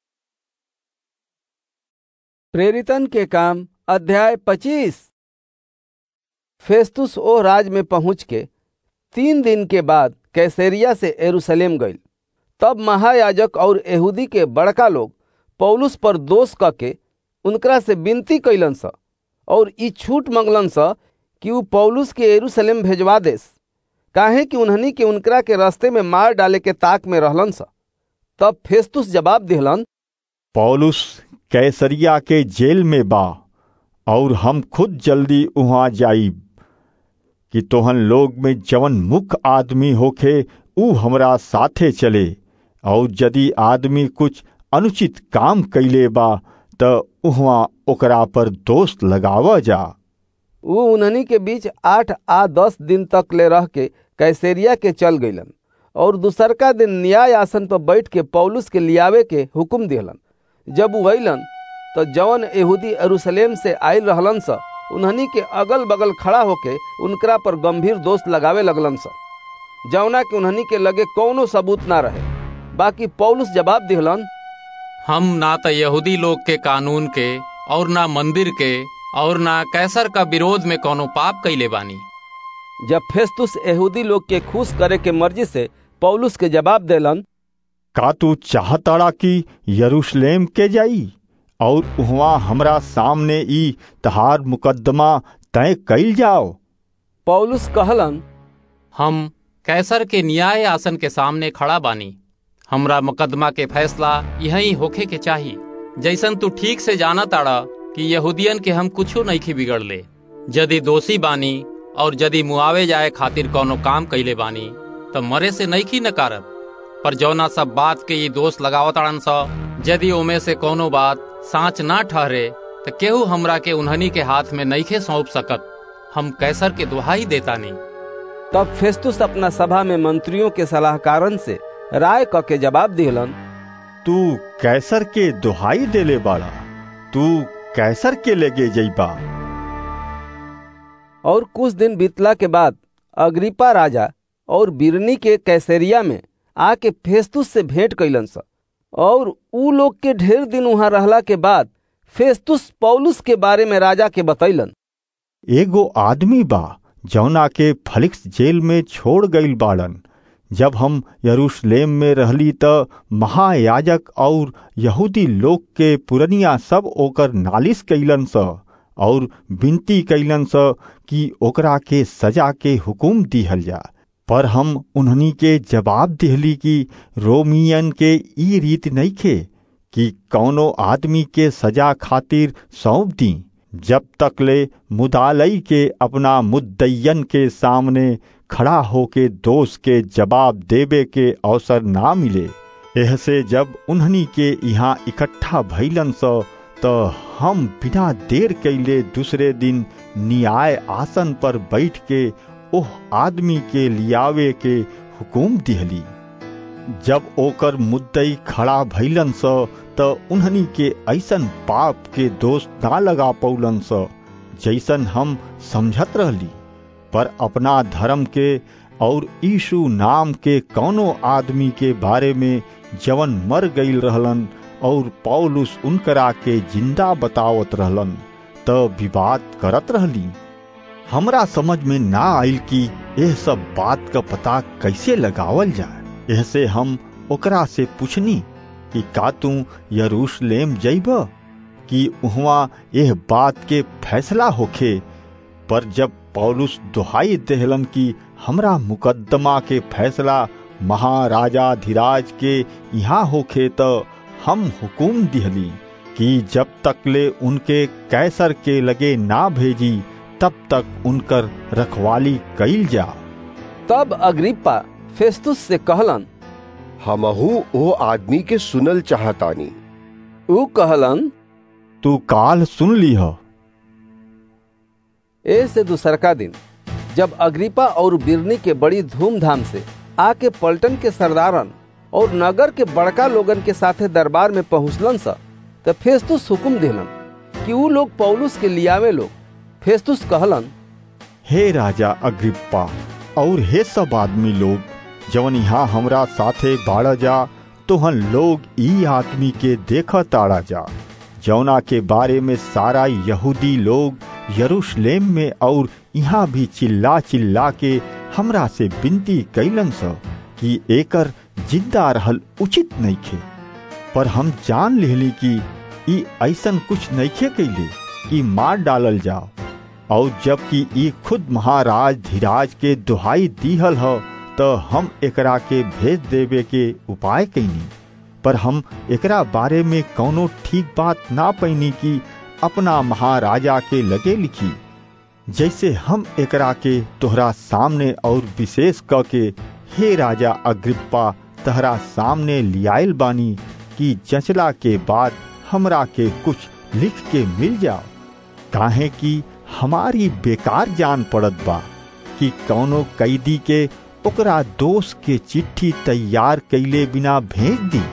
प्रेरितन के काम अध्याय 25। फेस्तुस ओ राज में पहुंच के 3 दिन के बाद कैसरिया से यरूशलेम गई। तब महायाजक और यहूदी के बड़का लोग पौलुस पर दोष करके उनकरा से विनती कैलन सा, और ई छूट मंगलन सा कि ऊ पौलुस के यरूशलेम भेजवा देस, काहे कि उन्हनी के उनकरा के रास्ते में मार डाले के ताक में रहलन सा। तब फेस्तुस जवाब दिहलन, पौलुस कैसरिया के जेल में बा, और हम खुद जल्दी वहां जाइब कि तोहन लोग में जवन मुख्य आदमी होखे ऊ हमरा साथे चले, और यदि आदमी कुछ अनुचित काम कैले बा त उहवा ओकरा पर दोष लगावा जा। वो उन्हनी के बीच 8 आ 10 दिन तक ले रह के कैसरिया के चल गईलन, और दूसरका दिन न्याय आसन पर बैठ के पौलुस के लियावे के हुक्म दिहलन। जब वो अइलन तो जवन यहूदी यरूशलेम से आयल रहलन सा उन्हनी के अगल बगल खड़ा होके उनकरा पर गंभीर दोष लगावे लगलन सा, जवना के उन्हनी के लगे कौनो सबूत ना रहे। बाकी पौलुस जवाब दिहलन, हम ना तो यहूदी लोग के कानून के और ना मंदिर के और ना कैसर का विरोध में कोनो पाप कैले बानी। जब फेस्तुस यहूदी लोग के खुश करे के मर्जी से पौलुस के जवाब देलन, का तू चाहताड़ा कि यरूशलेम के जाई और वहाँ हमरा सामने ई तहार मुकदमा तय कैल जाओ? पौलुस कहलन, हम कैसर के न्याय आसन के सामने खड़ा बानी। हमरा मुकदमा के फैसला यही होखे के चाही। जैसन तू ठीक से जाना ताड़ा कि यहूदियन के हम कुछो नहीं बिगड़ले। यदि दोषी बानी और यदि मुआवे जाए खातिर कोनो काम कैले बानी तो मरे से नहीं नकारब। पर जौना सब बात के ये दोष लगावताड़न सा, यदि ओमे से कोनो बात साँच ना ठहरे तो केहू हमरा के उन्हनी के हाथ में नहीं सौंप सकत। हम कैसर के दुहाई देता नहीं। तब फेस्तुस अपना सभा में मंत्रियों के सलाहकारन से राय क के जवाब दिलन, तू कैसर के दुहाई देले बाड़ा, तू कैसर के लेगे जइबा। और कुछ दिन बीतला के बाद अग्रिप्पा राजा और बिरनी के कैसरिया में आके फेस्तुस से भेंट कैलन सा। और ऊ लोग के ढेर दिन वहां रहला के बाद फेस्तुस पौलुस के बारे में राजा के बतैलन, एगो आदमी बा जौना के फेलिक्स जेल में छोड़ गईल बाड़न। जब हम यरूशलेम में रहली त महायाजक और यहूदी लोग के पुरनिया सब ओकर नालिश कैलन स और विनती कैलन स कि ओकरा के सजा के हुकुम दिहल जा। पर हम उन्हनी के जवाब दिहली कि रोमियन के ई रीत नइखे कि कौनो आदमी के सजा खातिर सौंप दी जब तक ले मुदालई के अपना मुद्दयन के सामने खड़ा होके दोष के जवाब देवे के अवसर ना मिले। ऐसे जब उन्हनी के यहाँ इकट्ठा भइलन स तो हम बिना देर कैले दूसरे दिन न्याय आसन पर बैठ के ओह आदमी के लियावे के हुकुम दिहली। जब ओकर मुद्दई खड़ा भइलन स तो उन्हनी के ऐसन पाप के दोष ना लगा पौलन स जैसन हम समझत रहली। पर अपना धर्म के और यीशु नाम के कौनो आदमी के बारे में जवन मर गईल रहलन और पौलुस उनकरा के जिंदा बतावत रहलन तो विवाद करत रहली। हमरा समझ में ना आइल कि यह सब बात का पता कैसे लगावल जाए। ऐसे हम ओकरा से पूछनी कि का तू यरूशलेम जइब कि उहवा यह बात के फैसला होखे। पर जब पौलुस दुहाई देहलन कि हमरा मुकदमा के फैसला महाराजाधिराज के यहाँ होखे तो हम हुकुम दिहली कि जब तक ले उनके कैसर के लगे ना भेजी तब तक उनकर रखवाली कईल जा। तब अग्रिप्पा फेस्तुस से कहलन, हमहू ओ आदमी के सुनल चाहतानी। ऊ कहलन, तू काल सुन लीह। ऐसे दूसरका दिन जब अग्रिप्पा और बिरनी के बड़ी धूमधाम से आके पलटन के सरदारन और नगर के बड़का लोगन के साथे दरबार में पहुंचलन सा, तो फेस्तुस हुकुम दिलन कि ऊ लोग पौलुस के लियावे लोग। फेस्तुस कहलन, हे राजा अग्रिप्पा और हे सब आदमी लोग जवन यहाँ हमरा साथे बाड़ा जा, तोहन लोग ई आदमी के देखा ताड़ा जा जौना के बारे में सारा यहूदी लोग यरूशलेम में और यहाँ भी चिल्ला चिल्ला के हमरा से विनती कैलन स कि एकर जिंदा रहल उचित नइखे। पर हम जान लेली कि ई ऐसन कुछ नइखे कैले कि मार डालल जाओ। और जबकि ई खुद महाराज धीराज के दुहाई दीहल ह तो हम एकरा के भेज देवे के उपाय कैनी। पर हम एकरा बारे में कौनो ठीक बात ना पैनी कि अपना महाराजा के लगे लिखी। जैसे हम एकरा के तोहरा सामने और विशेष क के हे राजा अग्रिप्पा तहरा सामने लियाइल बानी कि जचला के बाद हमरा के कुछ लिख के मिल जाओ। काहे कि हमारी बेकार जान पड़त बा कि कौनो कैदी के ओकरा दोष के चिट्ठी तैयार कैले बिना भेज दी।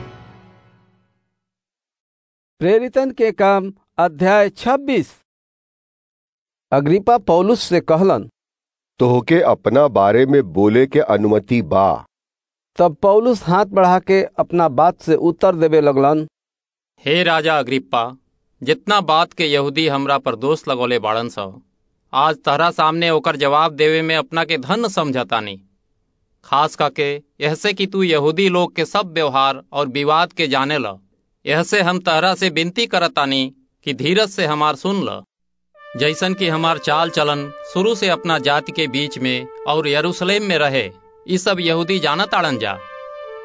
प्रेरितन के काम अध्याय 26। अग्रिप्पा पौलुस से कहलन, तोहके अपना बारे में बोले के अनुमति बा। तब पौलुस हाथ बढ़ा के अपना बात से उत्तर देवे लगलन, हे राजा अग्रिप्पा, जितना बात के यहूदी हमरा पर दोष लगौले बाड़न सा, आज तहरा सामने ओकर जवाब देवे में अपना के धन्य समझतानी। खास करके ऐसे कि तू यहूदी लोग के सब व्यवहार और विवाद के जाने ल। ऐसे हम तहरा से विनती करतानी कि धीरज से हमार सुन ल। जैसन कि हमार चाल चलन शुरू से अपना जाति के बीच में और यरूशलेम में रहे, ये सब यहूदी जानत आड़न जा।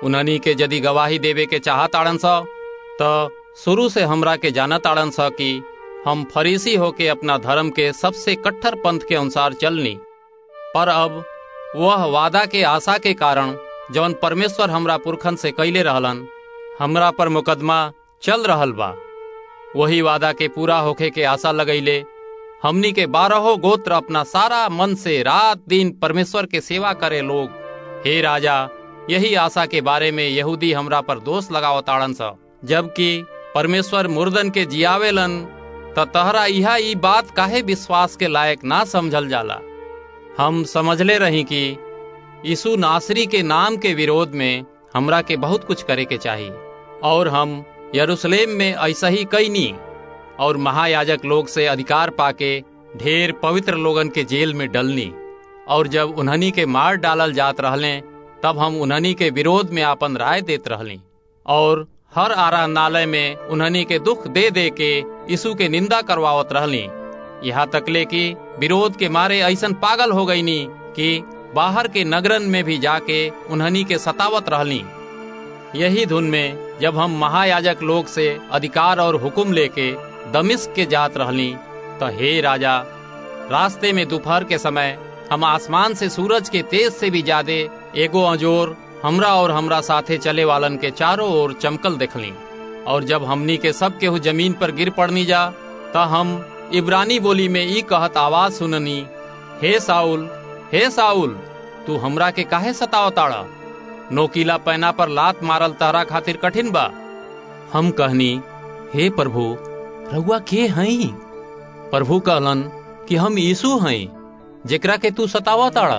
उन्हनी के यदि गवाही देवे के चाहताड़न सा तो शुरू से हमरा के जानताड़न सा कि हम फरीसी होके अपना धर्म के सबसे कट्टर पंथ के अनुसार चलनी। पर अब वह वादा के आशा के कारण जौन परमेश्वर हमरा पुरखन से कैले रहलन हमरा पर मुकदमा चल रहल बा। वही वादा के पूरा होखे के आशा लगैले हमनी के 12 गोत्र अपना सारा मन से रात दिन परमेश्वर के सेवा करे लोग। हे राजा, यही आशा के बारे में यहूदी हमरा पर दोष लगावताड़न सा, जबकि परमेश्वर मुर्दन के जियावेलन त तहरा इहा ई बात काहे विश्वास के लायक ना समझल जाला। हम समझले रही कि यीशु नासरी के नाम के विरोध में हमरा के बहुत कुछ करे के चाहिए, और हम यरूशलेम में ऐसा ही कैनी और महायाजक लोग से अधिकार पाके ढेर पवित्र लोगन के जेल में डलनी। और जब उन्हनी के मार डालल जात रहले तब हम उन्हनी के विरोध में आपन राय देत रहली और हर आराधनालय में उन्हनी के दुख दे दे के यीशु के निंदा करवावत रहली। यहाँ तकले कि विरोध के मारे ऐसन पागल हो गईनी कि बाहर के नगरन में भी जाके उन्हनी के सतावत रहली। यही धुन में जब हम महायाजक लोग से अधिकार और हुक्म लेके दमिश्क के जात रहली तो हे राजा, रास्ते में दोपहर के समय हम आसमान से सूरज के तेज से भी ज्यादा एगो अंजोर हमरा और हमरा साथे चले वालन के चारों ओर चमकल देखली। और जब हमनी के सब केहू जमीन पर गिर पड़नी जा तो हम इब्रानी बोली में ई कहत आवाज सुननी, हे साउल, हे साउल, तू हमरा के काहे सतावताड़ा? नोकीला पैना पर लात मारल तहरा खातिर कठिन बा। हम कहनी, हे प्रभु, रउआ के हई? प्रभु कहलन कि हम यीशु हई जेकरा के तू सतावताड़ा।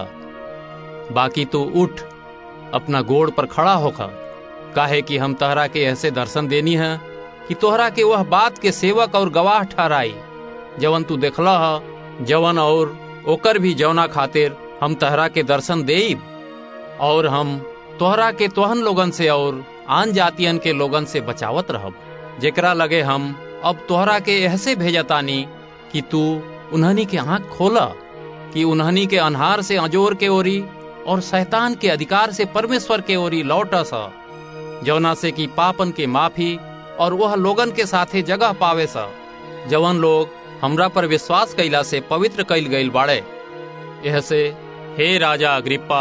बाकी तू उठ, अपना गोड़ पर खड़ा होखा, काहे कि हम तहरा के ऐसे दर्शन देनी है कि तोहरा के वह बात के सेवक और गवाह ठहराई जवन तू देखला है, जवन और ओकर भी जवना खातिर हम तहरा के दर्शन देब। और हम तोहरा के तोहन लोगन से और आन जातियन के लोगन से बचावत रहब, जेकरा लगे हम अब तोहरा के ऐसे भेजतानी कि तू उन्हनी के आँख खोला कि उन्हनी के अनहार से अंजोर के ओरी और शैतान के अधिकार से परमेश्वर के ओरी लौटस, जौना से कि पापन के माफी और वह लोगन के साथे जगह पावे सा जवन लोग हमरा पर विश्वास कैला से पवित्र कैल गईल बाड़े। यह से हे राजा अग्रिप्पा,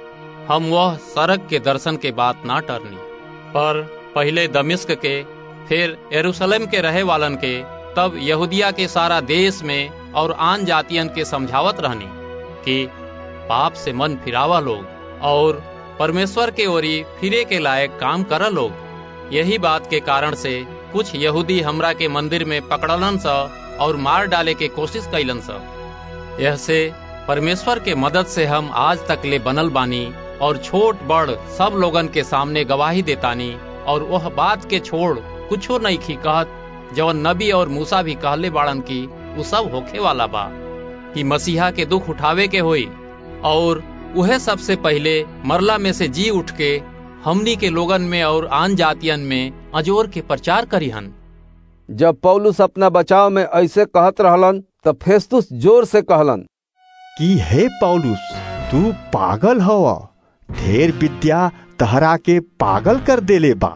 हम वह सड़क के दर्शन के बात ना टरनी, पर पहले दमिश्क के फिर यरूशलेम के रहे वालन के तब यहूदिया के सारा देश में और आन जातियन के समझावत रहनी कि पाप से मन फिरावा लोग और परमेश्वर के ओरी फिरे के लायक काम करा लोग। यही बात के कारण से कुछ यहूदी हमरा के मंदिर में पकड़लन सा और मार डाले के कोशिश कैलन सा। यह से परमेश्वर के मदद से हम आज तक ले बनल बानी और छोट बड़ सब लोगन के सामने गवाही देतानी, और वह बात के छोड़ कुछो नहीं खी कहत जवन नबी और मूसा भी कहले बाड़न की वो सब होखे वाला बा कि मसीहा के दुख उठावे के होई और वह सबसे पहले मरला में से जी उठ के हमनी के लोगन में और आन जातियन में अजोर के प्रचार करीहन। जब पौलुस अपना बचाव में ऐसे कहत रहलन तब फेस्तुस जोर से कहलन कि हे पौलुस, तू पागल हवा, ढेर विद्या तहरा के पागल कर देले बा।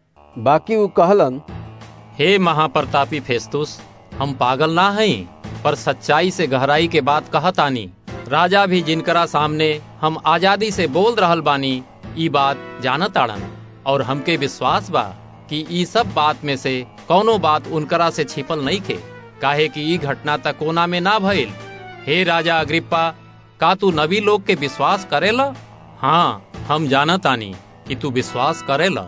बाकी वो कहलन, हे महाप्रतापी फेस्तुस, हम पागल ना हई, पर सच्चाई से गहराई के बात कहतानी। राजा भी जिनकरा सामने हम आजादी से बोल रहल बानी ई बात जानत आड़न, और हमके विश्वास बा कि ई सब बात में से कौनो बात उनकरा से छिपल नहीं खे, काहे कि ई घटना तक कोना में ना भइल। हे राजा अग्रिप्पा, का तू नबी लोग के विश्वास करेला? हाँ, हम जानत आनी कि तू विश्वास करेला।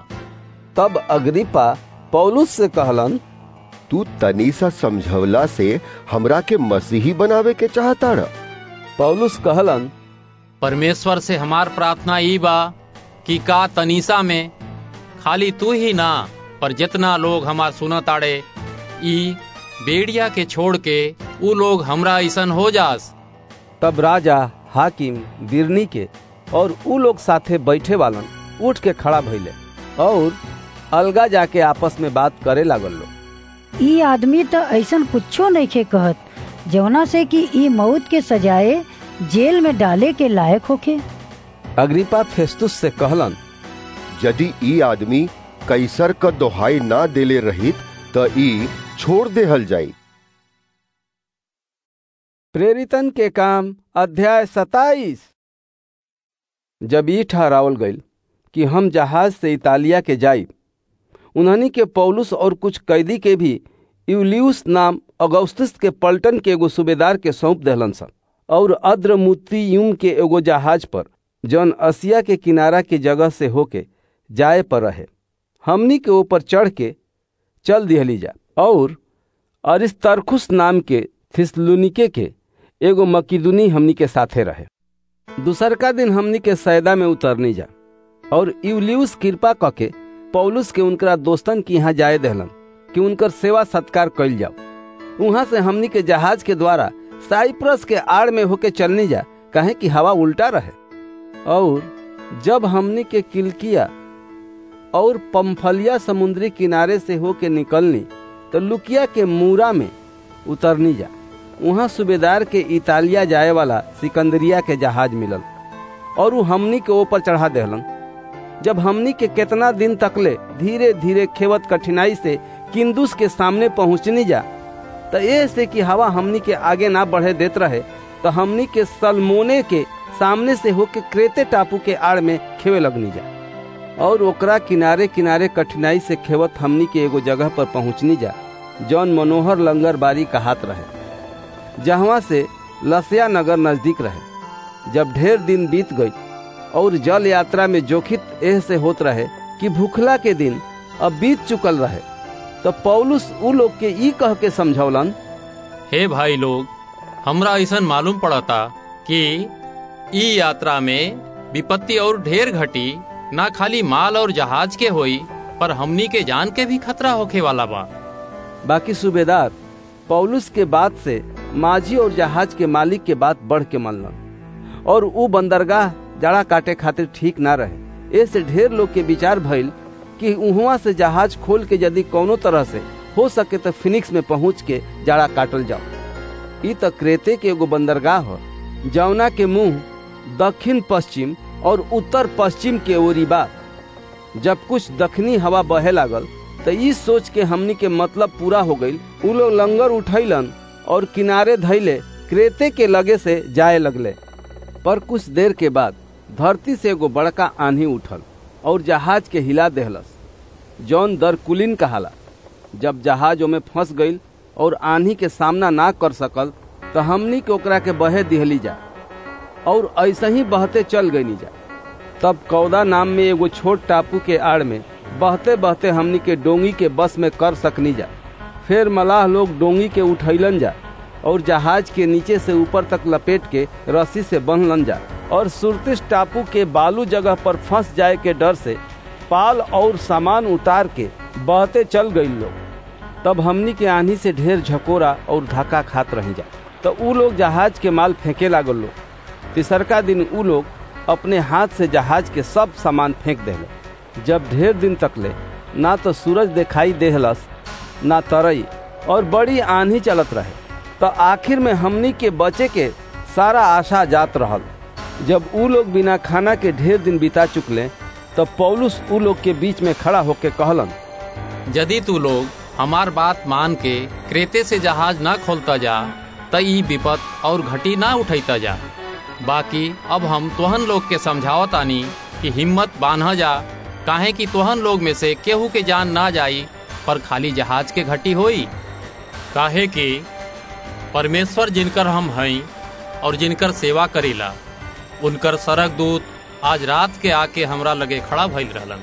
तब अग्रिप्पा पौलुस से कहलन, तू तनी सा समझवला से हमरा के मसीही बनावे के चाहता रहा। पौलुस कहलन, परमेश्वर से हमार प्रार्थना ई बा कि का तनीसा में खाली तू ही ना पर जितना लोग हमार सुनत आड़े ई बेड़िया के छोड़ के उ लोग हमरा ऐसन हो जास। तब राजा, हाकिम, बिरनी के और उ लोग साथे बैठे वालन उठ के खड़ा भइले और अलगा जाके आपस में बात करे लागल लो। ई आदमी तो ऐसन कुछो नहीं खे कहत जवना से कि ई मौत के सजाए जेल में डाले के लायक होखे। अग्रिप्पा फेस्तुस से कहलन, यदि ई आदमी कैसर का दोहाई ना देले रहित तो ई छोड़ देहल जाई। प्रेरितन के काम अध्याय 27। जब ई ठहरावल गईल कि हम जहाज से इतालिया के जाई, उन्हनी के पौलुस और कुछ कैदी के भी यूलियुस नाम अगुस्तुस के पलटन के एगो सूबेदार के सौंप देहलन सन, और अद्रमुत्तियुम के एगो जहाज पर जौन असिया के किनारा के जगह से होके जाए पर रहे, हमनी के ऊपर चढ़ के चल दिहली जा। और अरिस्तर्खुस नाम के थिस्सलुनीके के एगो मकिदुनी हमनी के साथे रहे। दूसरका दिन हमनी के सैदा में उतरनी जा, और यूलियुस कृपा कके पौलुस के उनकरा दोस्तन के यहाँ जाए देहलन कि उनकर सेवा सत्कार कइल जाओ। वहां से हमनी के जहाज के द्वारा साइप्रस के आड़ में होके चलनी जा, काहे कि हवा उल्टा रहे। और जब हमनी के किलकिया और पंफलिया समुद्री किनारे से होके निकलनी तो लुकिया के मूरा में उतरनी जा। वहां सूबेदार के इतालिया जाए वाला सिकंदरिया के जहाज मिलल, और वो हमनी के ऊपर चढ़ा देहलन। जब हमनी के कितना दिन तकले धीरे धीरे खेवत कठिनाई से किंदुस के सामने पहुंचनी जा, तो ऐसे कि हवा हमनी के आगे ना बढ़े देत रहे, तो हमनी के सलमोने के सामने से होके क्रेते टापू के आड़ में खेवे लगनी जा। और ओकरा किनारे किनारे कठिनाई से खेवत हमनी के एगो जगह पर पहुंचनी जा, जौन मनोहर लंगर बारी कहात रहे, जहाँ से लसिया नगर नजदीक रहे। जब ढेर दिन बीत गई और जल यात्रा में जोखित एह से होत रहे कि भूखला के दिन अब बीत चुकल रहे, तो पौलुस उ लोग के ई कह के समझौलन, हे भाई लोग, हमरा ऐसा मालूम पड़ता कि ई यात्रा में विपत्ति और ढेर घटी, ना खाली माल और जहाज के होई, पर हमनी के जान के भी खतरा होखे वाला बा। बाकी सूबेदार पौलुस के बात से माझी और जहाज के मालिक के बात बढ़ के मनलन, और उ बंदरगाह जाड़ा काटे खातिर ठीक ना रहे। ऐसे ढेर लोग के विचार भइल कि उहवा से जहाज खोल के यदि कौनो तरह से हो सके तो फिनिक्स में पहुंच के जाड़ा काटल जाओ। ई तो क्रेते के एगो बंदरगाह हो, जौना के मुंह दक्षिण पश्चिम और उत्तर पश्चिम के ओरी बा। जब कुछ दक्षिणी हवा बहे लागल तो ई सोच के हमनी के मतलब पूरा हो गई। उ लोग लंगर उठैलन और किनारे धैले क्रेते के लगे से जाए लगले। पर कुछ देर के बाद धरती से एगो बड़का आंधी उठल और जहाज के हिला देहलस, जौन दरकुलिन कहाला। जब जहाज ओमे फंस गईल और आंधी के सामना ना कर सकल, तो हमनी के ओकरा के बहे दिहली जा, और ऐसे ही बहते चल गईनी जा। तब कौदा नाम में एगो छोट टापू के आड़ में बहते बहते हमनी के डोंगी के बस में कर सकनी जा। फिर मलाह लोग डोंगी के उठैलन जा और जहाज के नीचे से ऊपर तक लपेट के रस्सी से बंधलन जा, और सुरतिस टापू के बालू जगह पर फंस जाए के डर से पाल और सामान उतार के बहते चल गई लोग। तब हमनी के आंधी से ढेर झकोरा और धक्का खात रही जा, तो उ लोग जहाज के माल फेंके लागल लोग। तीसरका दिन उ लोग अपने हाथ से जहाज के सब सामान फेंक देले। जब ढेर दिन तकले ना तो सूरज दिखाई देहलस ना तरई, और बड़ी आंधी चलत रहे, तो आखिर में हमनी के बचे के सारा आशा जात रहल। जब उ लोग बिना खाना के ढेर दिन बिता चुकले, तो पौलुस उ लोग के बीच में खड़ा होके कहलन, यदि तू लोग हमार बात मान के क्रेते से जहाज ना खोलता जा, तो ई विपत और घटी ना उठैता जा। बाकी अब हम तोहन लोग के समझावत आनी कि हिम्मत बांधा जा, काहे कि तोहन लोग में से केहू के जान ना जाई, पर खाली जहाज के घटी होई। काहे कि परमेश्वर जिनकर हम हई और जिनकर सेवा करीला, उनकर सरक दूत आज रात के आके हमरा लगे खड़ा भइल रहलन,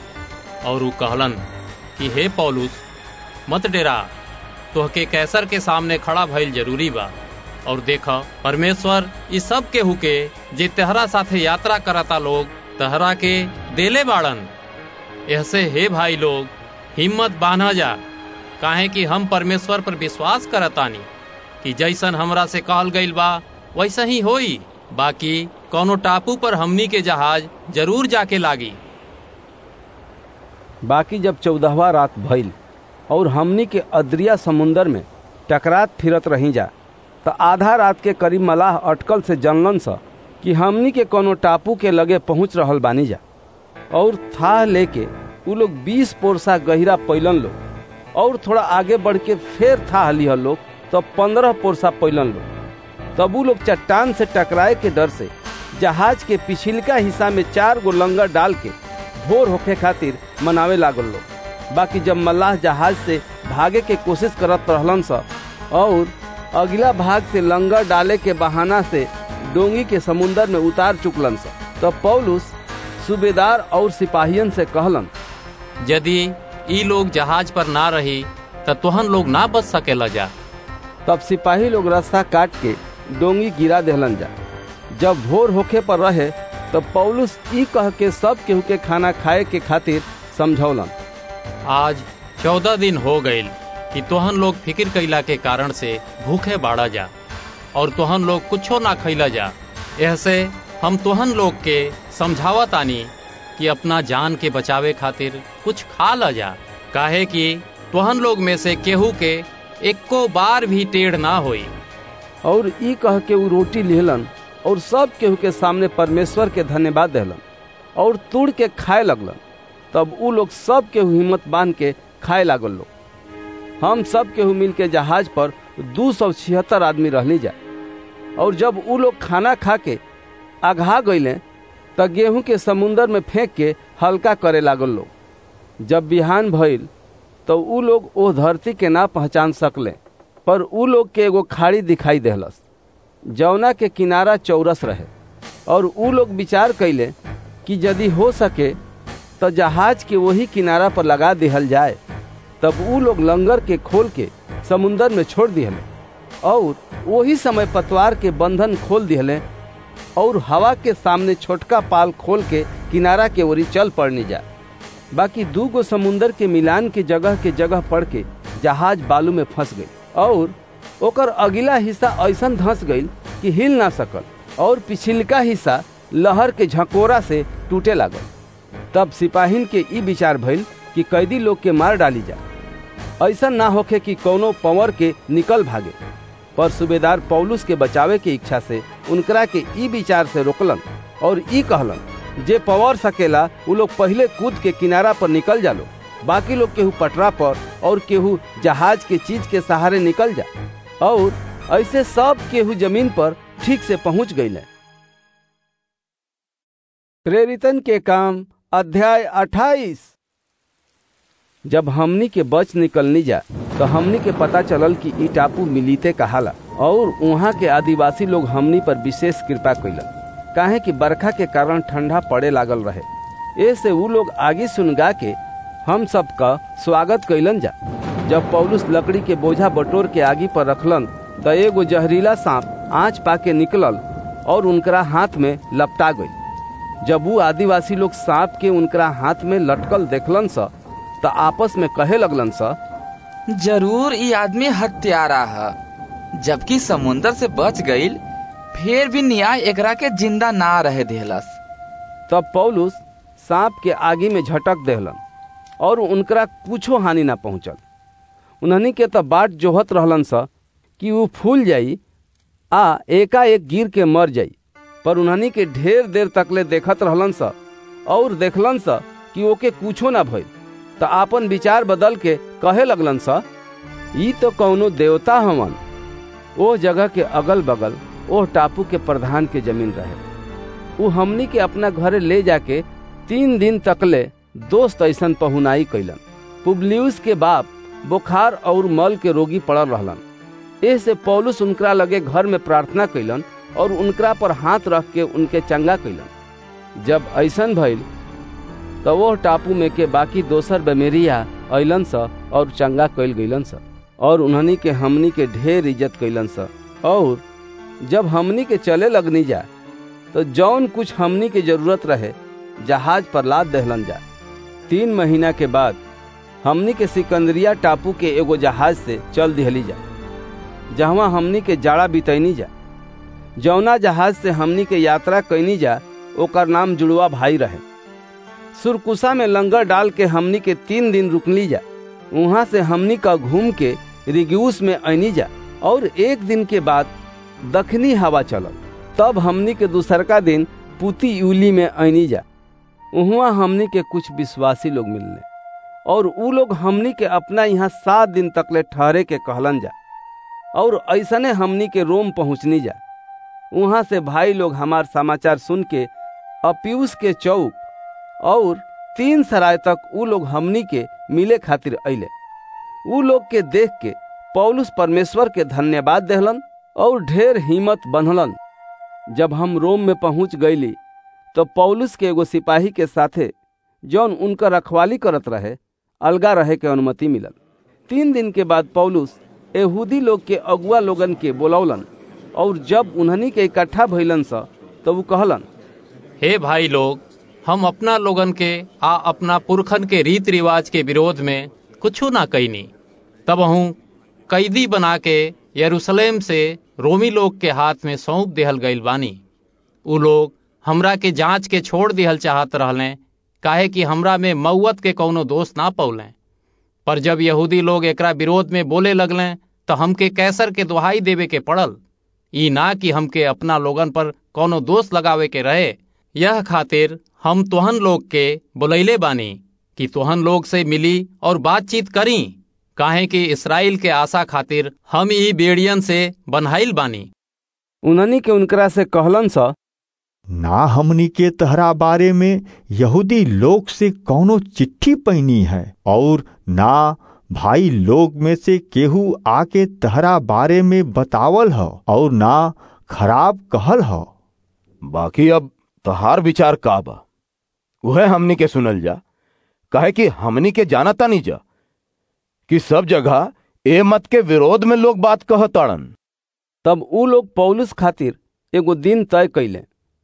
और उ कहलन कि हे पौलुस, मत डेरा, तोहके कैसर के सामने खड़ा भइल जरूरी बा। और देखा, परमेश्वर इस सब केहू के जे तहरा साथे यात्रा करता लोग तहरा के देले बाड़न। ऐसे हे भाई लोग, हिम्मत बांधा जा, काहे कि हम परमेश्वर पर विश्वास करतानी कि जैसन हमरा से कहल गईल बा वैसा ही होई। बाकी कोनो टापू पर हमनी के जहाज जरूर जाके लागी। बाकी जब 14वां रात भइल और हमनी के अद्रिया समुंदर में टकरात फिरत रही जा, तो आधा रात के करीब मलाह अटकल से जनलन सा कि हमनी के कोनो टापू के लगे पहुंच रहल बानी जा। और था लेके उ लोग 20 पोरसा गहिरा पैलन लोग, और थोड़ा आगे बढ़ के फिर था लिया लोग तो 15 पोरसा पैलन लोग। तब उ लोग चट्टान से टकराए के डर से जहाज के पिछलका हिस्सा में 4 गो लंगर डाल के भोर होके खातिर मनावे लागल लोग। बाकी जब मल्लाह जहाज से भागे के कोशिश करत रहलन सा और अगला भाग से लंगर डाले के बहाना से डोंगी के समुंदर में उतार चुकलन सा, तब पौलुस सूबेदार और सिपाहियन से कहलन, यदि ई लोग जहाज पर ना रही तो तुहन लोग ना बच सकेला जा। तब सिपाही लोग रास्ता काट के डोंगी गिरा देहलन जा। जब भोर होखे पर रहे तब पौलुस ई कह के सब केहू के खाना खाए के खातिर समझौलन, आज 14 दिन हो गईल कि तुहन लोग फिक्र कैला के कारण से भूखे बाड़ा जा और तुहन लोग कुछो ना खैला जा। ऐसे हम तुहन लोग के समझावत आनी कि अपना जान के बचावे खातिर कुछ खा ला जा, काहे कि तुहन लोग में से केहू के एको बार भी टेढ़ ना होई। और ई कह के उ रोटी लेहलन और सब केहू के सामने परमेश्वर के धन्यवाद देहलन और तोड़ के खाए लगलन। तब उ लोग सब केहू हिम्मत बांध के खाए लागल लोग। हम सब केहू मिल के जहाज पर 276 आदमी रहली जा। और जब उ लोग खाना खा के आघा गईले त गेहूं के समुंदर में फेंक के हल्का करे लागल लोग। जब बिहान भइल तो उ लोग ओ धरती के ना पहचान सकले, पर उ लोग के एगो खाड़ी दिखाई देहलस जौना के किनारा चौरस रहे। और उ लोग विचार कैले कि यदि हो सके तो जहाज के वही किनारा पर लगा दिहल जाए। तब उ लोग लंगर के खोल के समुंदर में छोड़ दिहले और वही समय पतवार के बंधन खोल दिहले और हवा के सामने छोटका पाल खोल के किनारा के ओरी चल पड़नी जा। बाकी 2 गो समुंदर के मिलान के जगह पड़ के जहाज बालू में फंस गई और ओकर अगिला हिस्सा ऐसा धंस गई कि हिल ना सकल और पिछलका हिस्सा लहर के झकोरा से टूटे लागल। तब सिपाहीन के ई विचार भइल कि कैदी लोग के मार डाली जा, ऐसा ना होखे कि कोनो पंवर के निकल भागे। पर सूबेदार पौलुस के बचावे के इच्छा से उनकरा के ई विचार से रोकलन और ई कहलन, जे पंवर सकेला उ लोग पहले कूद के किनारा पर निकल जा लो, बाकी लोग केहू पटरा पर और केहू जहाज के चीज के सहारे निकल जा। और ऐसे सब केहू जमीन पर ठीक से पहुंच गईले। प्रेरितन के काम अध्याय 28। जब हमनी के बच निकलनी जा तो हमनी के पता चलल कि ई टापू मिलीते कहाला और वहाँ के आदिवासी लोग हमनी पर विशेष कृपा कैलन, काहे कि बरखा के कारण ठंडा पड़े लागल रहे। ऐसे उ लोग आगे सुनगा के हम सबका स्वागत कैलन जा। जब पौलुस लकड़ी के बोझा बटोर के आगी पर रखलन तो एगो जहरीला सांप आँच पाके निकलल और उनकरा हाथ में लपटा गई। जब वो आदिवासी लोग सांप के उनकरा हाथ में लटकल देखलन सा तो आपस में कहे लगलन सा, जरूर ये आदमी हत्यारा है, जबकि समुंदर से बच गईल फिर भी न्याय एकरा के जिंदा ना रहे देहलस। तब पौलुस सांप के आगी में झटक देहलन और उनकरा कुछो हानि ना पहुंचल। उन्हनी के तब बाट जोहत रहलन सा कि वो फूल जाई आ एकाएक गिर के मर जाई। पर उन्हनी के ढेर देर तकले देखत रहलन सा और देखलन सा कि ओके कुछो ना भइल तो आपन विचार बदल के कहे लगलन सा, ई तो कौनो देवता हवन। ओ जगह के अगल बगल ओ टापू के प्रधान के जमीन रहे। वो हमनी के अपना घरे ले जाके 3 दिन तकले दोस्त ऐसन पहुनाई कैलन। पुबलियुस के बाप बुखार और मल के रोगी पड़ल रहलन। ऐसे पौलुस उनकरा लगे घर में प्रार्थना कैलन और उनकरा पर हाथ रख के उनके चंगा कैलन। जब ऐसन भइल तो वो टापू में के बाकी दोसर बेमेरिया अइलन सा और चंगा कैल गईलन सा और उन्हनी के हमनी के ढेर इज्जत कैलन सा। और जब हमनी के चले लगनी जा तो जौन कुछ हमनी के जरूरत रहे जहाज पर लाद दहलन जा। 3 महीना के बाद हमनी के सिकंदरिया टापू के एगो जहाज से चल दिहली जा, जहाँ हमनी के जाड़ा बितैनी जा। जौना जहाज से हमनी के यात्रा कैनी जा ओकर नाम जुड़वा भाई रहे। सुरकुसा में लंगर डाल के हमनी के 3 दिन रुकली जा। वहाँ से हमनी का घूम के रिग्यूस में आनी जा और 1 दिन के बाद दक्षिणी हवा चलल। तब हमनी के दूसरका दिन पुती यूली में आनी जा। उहुआ हमनी के कुछ विश्वासी लोग मिलने, और ऊ लोग हमनी के अपना यहाँ 7 दिन तकले ठहरे के कहलन जा, और ऐसने हमनी के रोम पहुँचनी जा। वहाँ से भाई लोग हमार समाचार सुन के अप्पियुस के चौक और 3 सराय तक ऊ लोग हमनी के मिले खातिर अइले। ऊ लोग के देख के पौलुस परमेश्वर के धन्यवाद देहलन और ढेर हिम्मत बनहलन। जब हम रोम में पहुँच गईली तो पौलुस के एगो सिपाही के साथे जौन उनका रखवाली करत रहे अलगा रहे के अनुमति मिलल। 3 दिन के बाद पौलुस यहूदी लोग के अगुआ लोगन के बोलौलन, और जब उन्हनी के इकट्ठा भइलन स तो वो कहलन, हे भाई लोग, हम अपना लोगन के आ अपना पुरखन के रीत रिवाज के विरोध में कुछू ना कईनी। तब हूँ कैदी बना के यरूशलेम से रोमी लोग के हाथ में सौंप देहल गईल बानी। उ लोग हमरा के जांच के छोड़ दिहल चाहत रहले, काहे कि हमरा में मौत के कौनो दोष ना पौले। पर जब यहूदी लोग एकरा विरोध में बोले लगले तो हमके कैसर के दुहाई देवे के पड़ल, ई ना कि हमके अपना लोगन पर कौनो दोष लगावे के रहे। यह खातिर हम तोहन लोग के बुलैले बानी कि तोहन लोग से मिली और बातचीत करी, काहे कि इस्राएल के आशा खातिर हम ई बेड़ियन से बन्हाइल बानी। उन्हनी के उनकरा से कहलन सा, ना हमनी के तहरा बारे में यहूदी लोग से कौनो चिट्ठी पैनी है, और ना भाई लोग में से केहू आके तहरा बारे में बतावल ह, और ना खराब कहल ह। बाकी अब तहार विचार का बा, वह हमनी के सुनल जा, काहे कि हमनी के जानता नहीं जा कि सब जगह ए मत के विरोध में लोग बात कहताड़न। तब ऊ लोग पौलुस खातिर एगो दिन तय कैले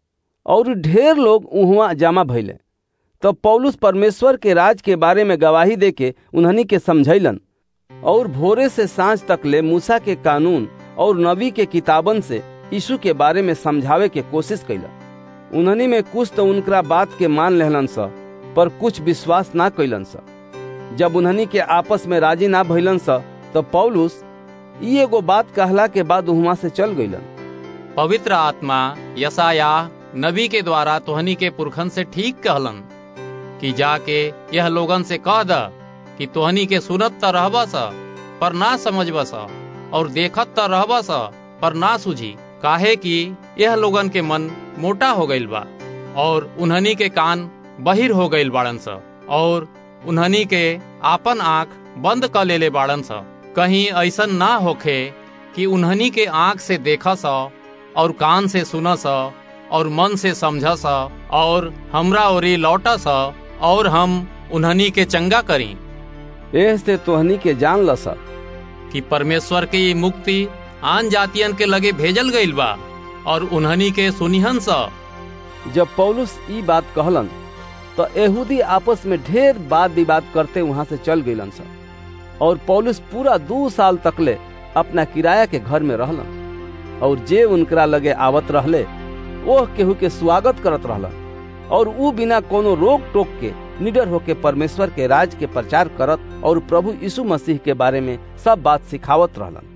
और ढेर लोग उहवा जमा भइले। तब पौलुस परमेश्वर के राज के बारे में गवाही देके उन्हनी के समझैलन, और भोरे से सांझ तक ले मूसा के कानून और नबी के किताबन से यीशु के बारे में समझावे के कोशिश कैलन। उन्हनी में कुछ तो उनकरा बात के मान लेहलन सा, पर कुछ विश्वास ना कैलन सा। जब उन्हनी के आपस में राजी ना भइलन सा तो पौलुस ई एगो बात कहला के बाद वहां से चल गईलन। पवित्र आत्मा यशायाह नबी के द्वारा तोहनी के पुरखन से ठीक कहलन कि जाके यह लोगन से कह द कि तोहनी के सुनत त रहबस पर ना समझबस, और देखत त रहबस पर ना सूझी, काहे कि यह लोगन के मन मोटा हो गईल बा, और उन्हनी के कान बहिर हो गईल बाड़न स, और उन्हनी के आपन आँख बंद कर लेले बाड़न स। कहीं ऐसन ना होखे कि उन्हनी के आँख से देखस और कान से सुनस और मन से समझस और हमरा ओरी लौटस और हम उन्हनी के चंगा करी। एह से तोहनी के जान लस कि परमेश्वर के ये मुक्ति आन जातियन के लगे भेजल गईल बा, और उन्हनी के सुनिहन सा। जब पौलुस ई बात कहलन तो यहूदी आपस में ढेर बात विवाद करते वहां से चल गईलन सा, और पौलुस पूरा 2 साल तकले अपना किराया के घर में रहलन, और जे उनकरा लगे आवत रहले ओह केहू के स्वागत करत रहलन, और ऊ बिना कोनो रोक टोक के निडर होके परमेश्वर के राज के प्रचार करत और प्रभु यीशु मसीह के बारे में सब बात सिखावत रहलन।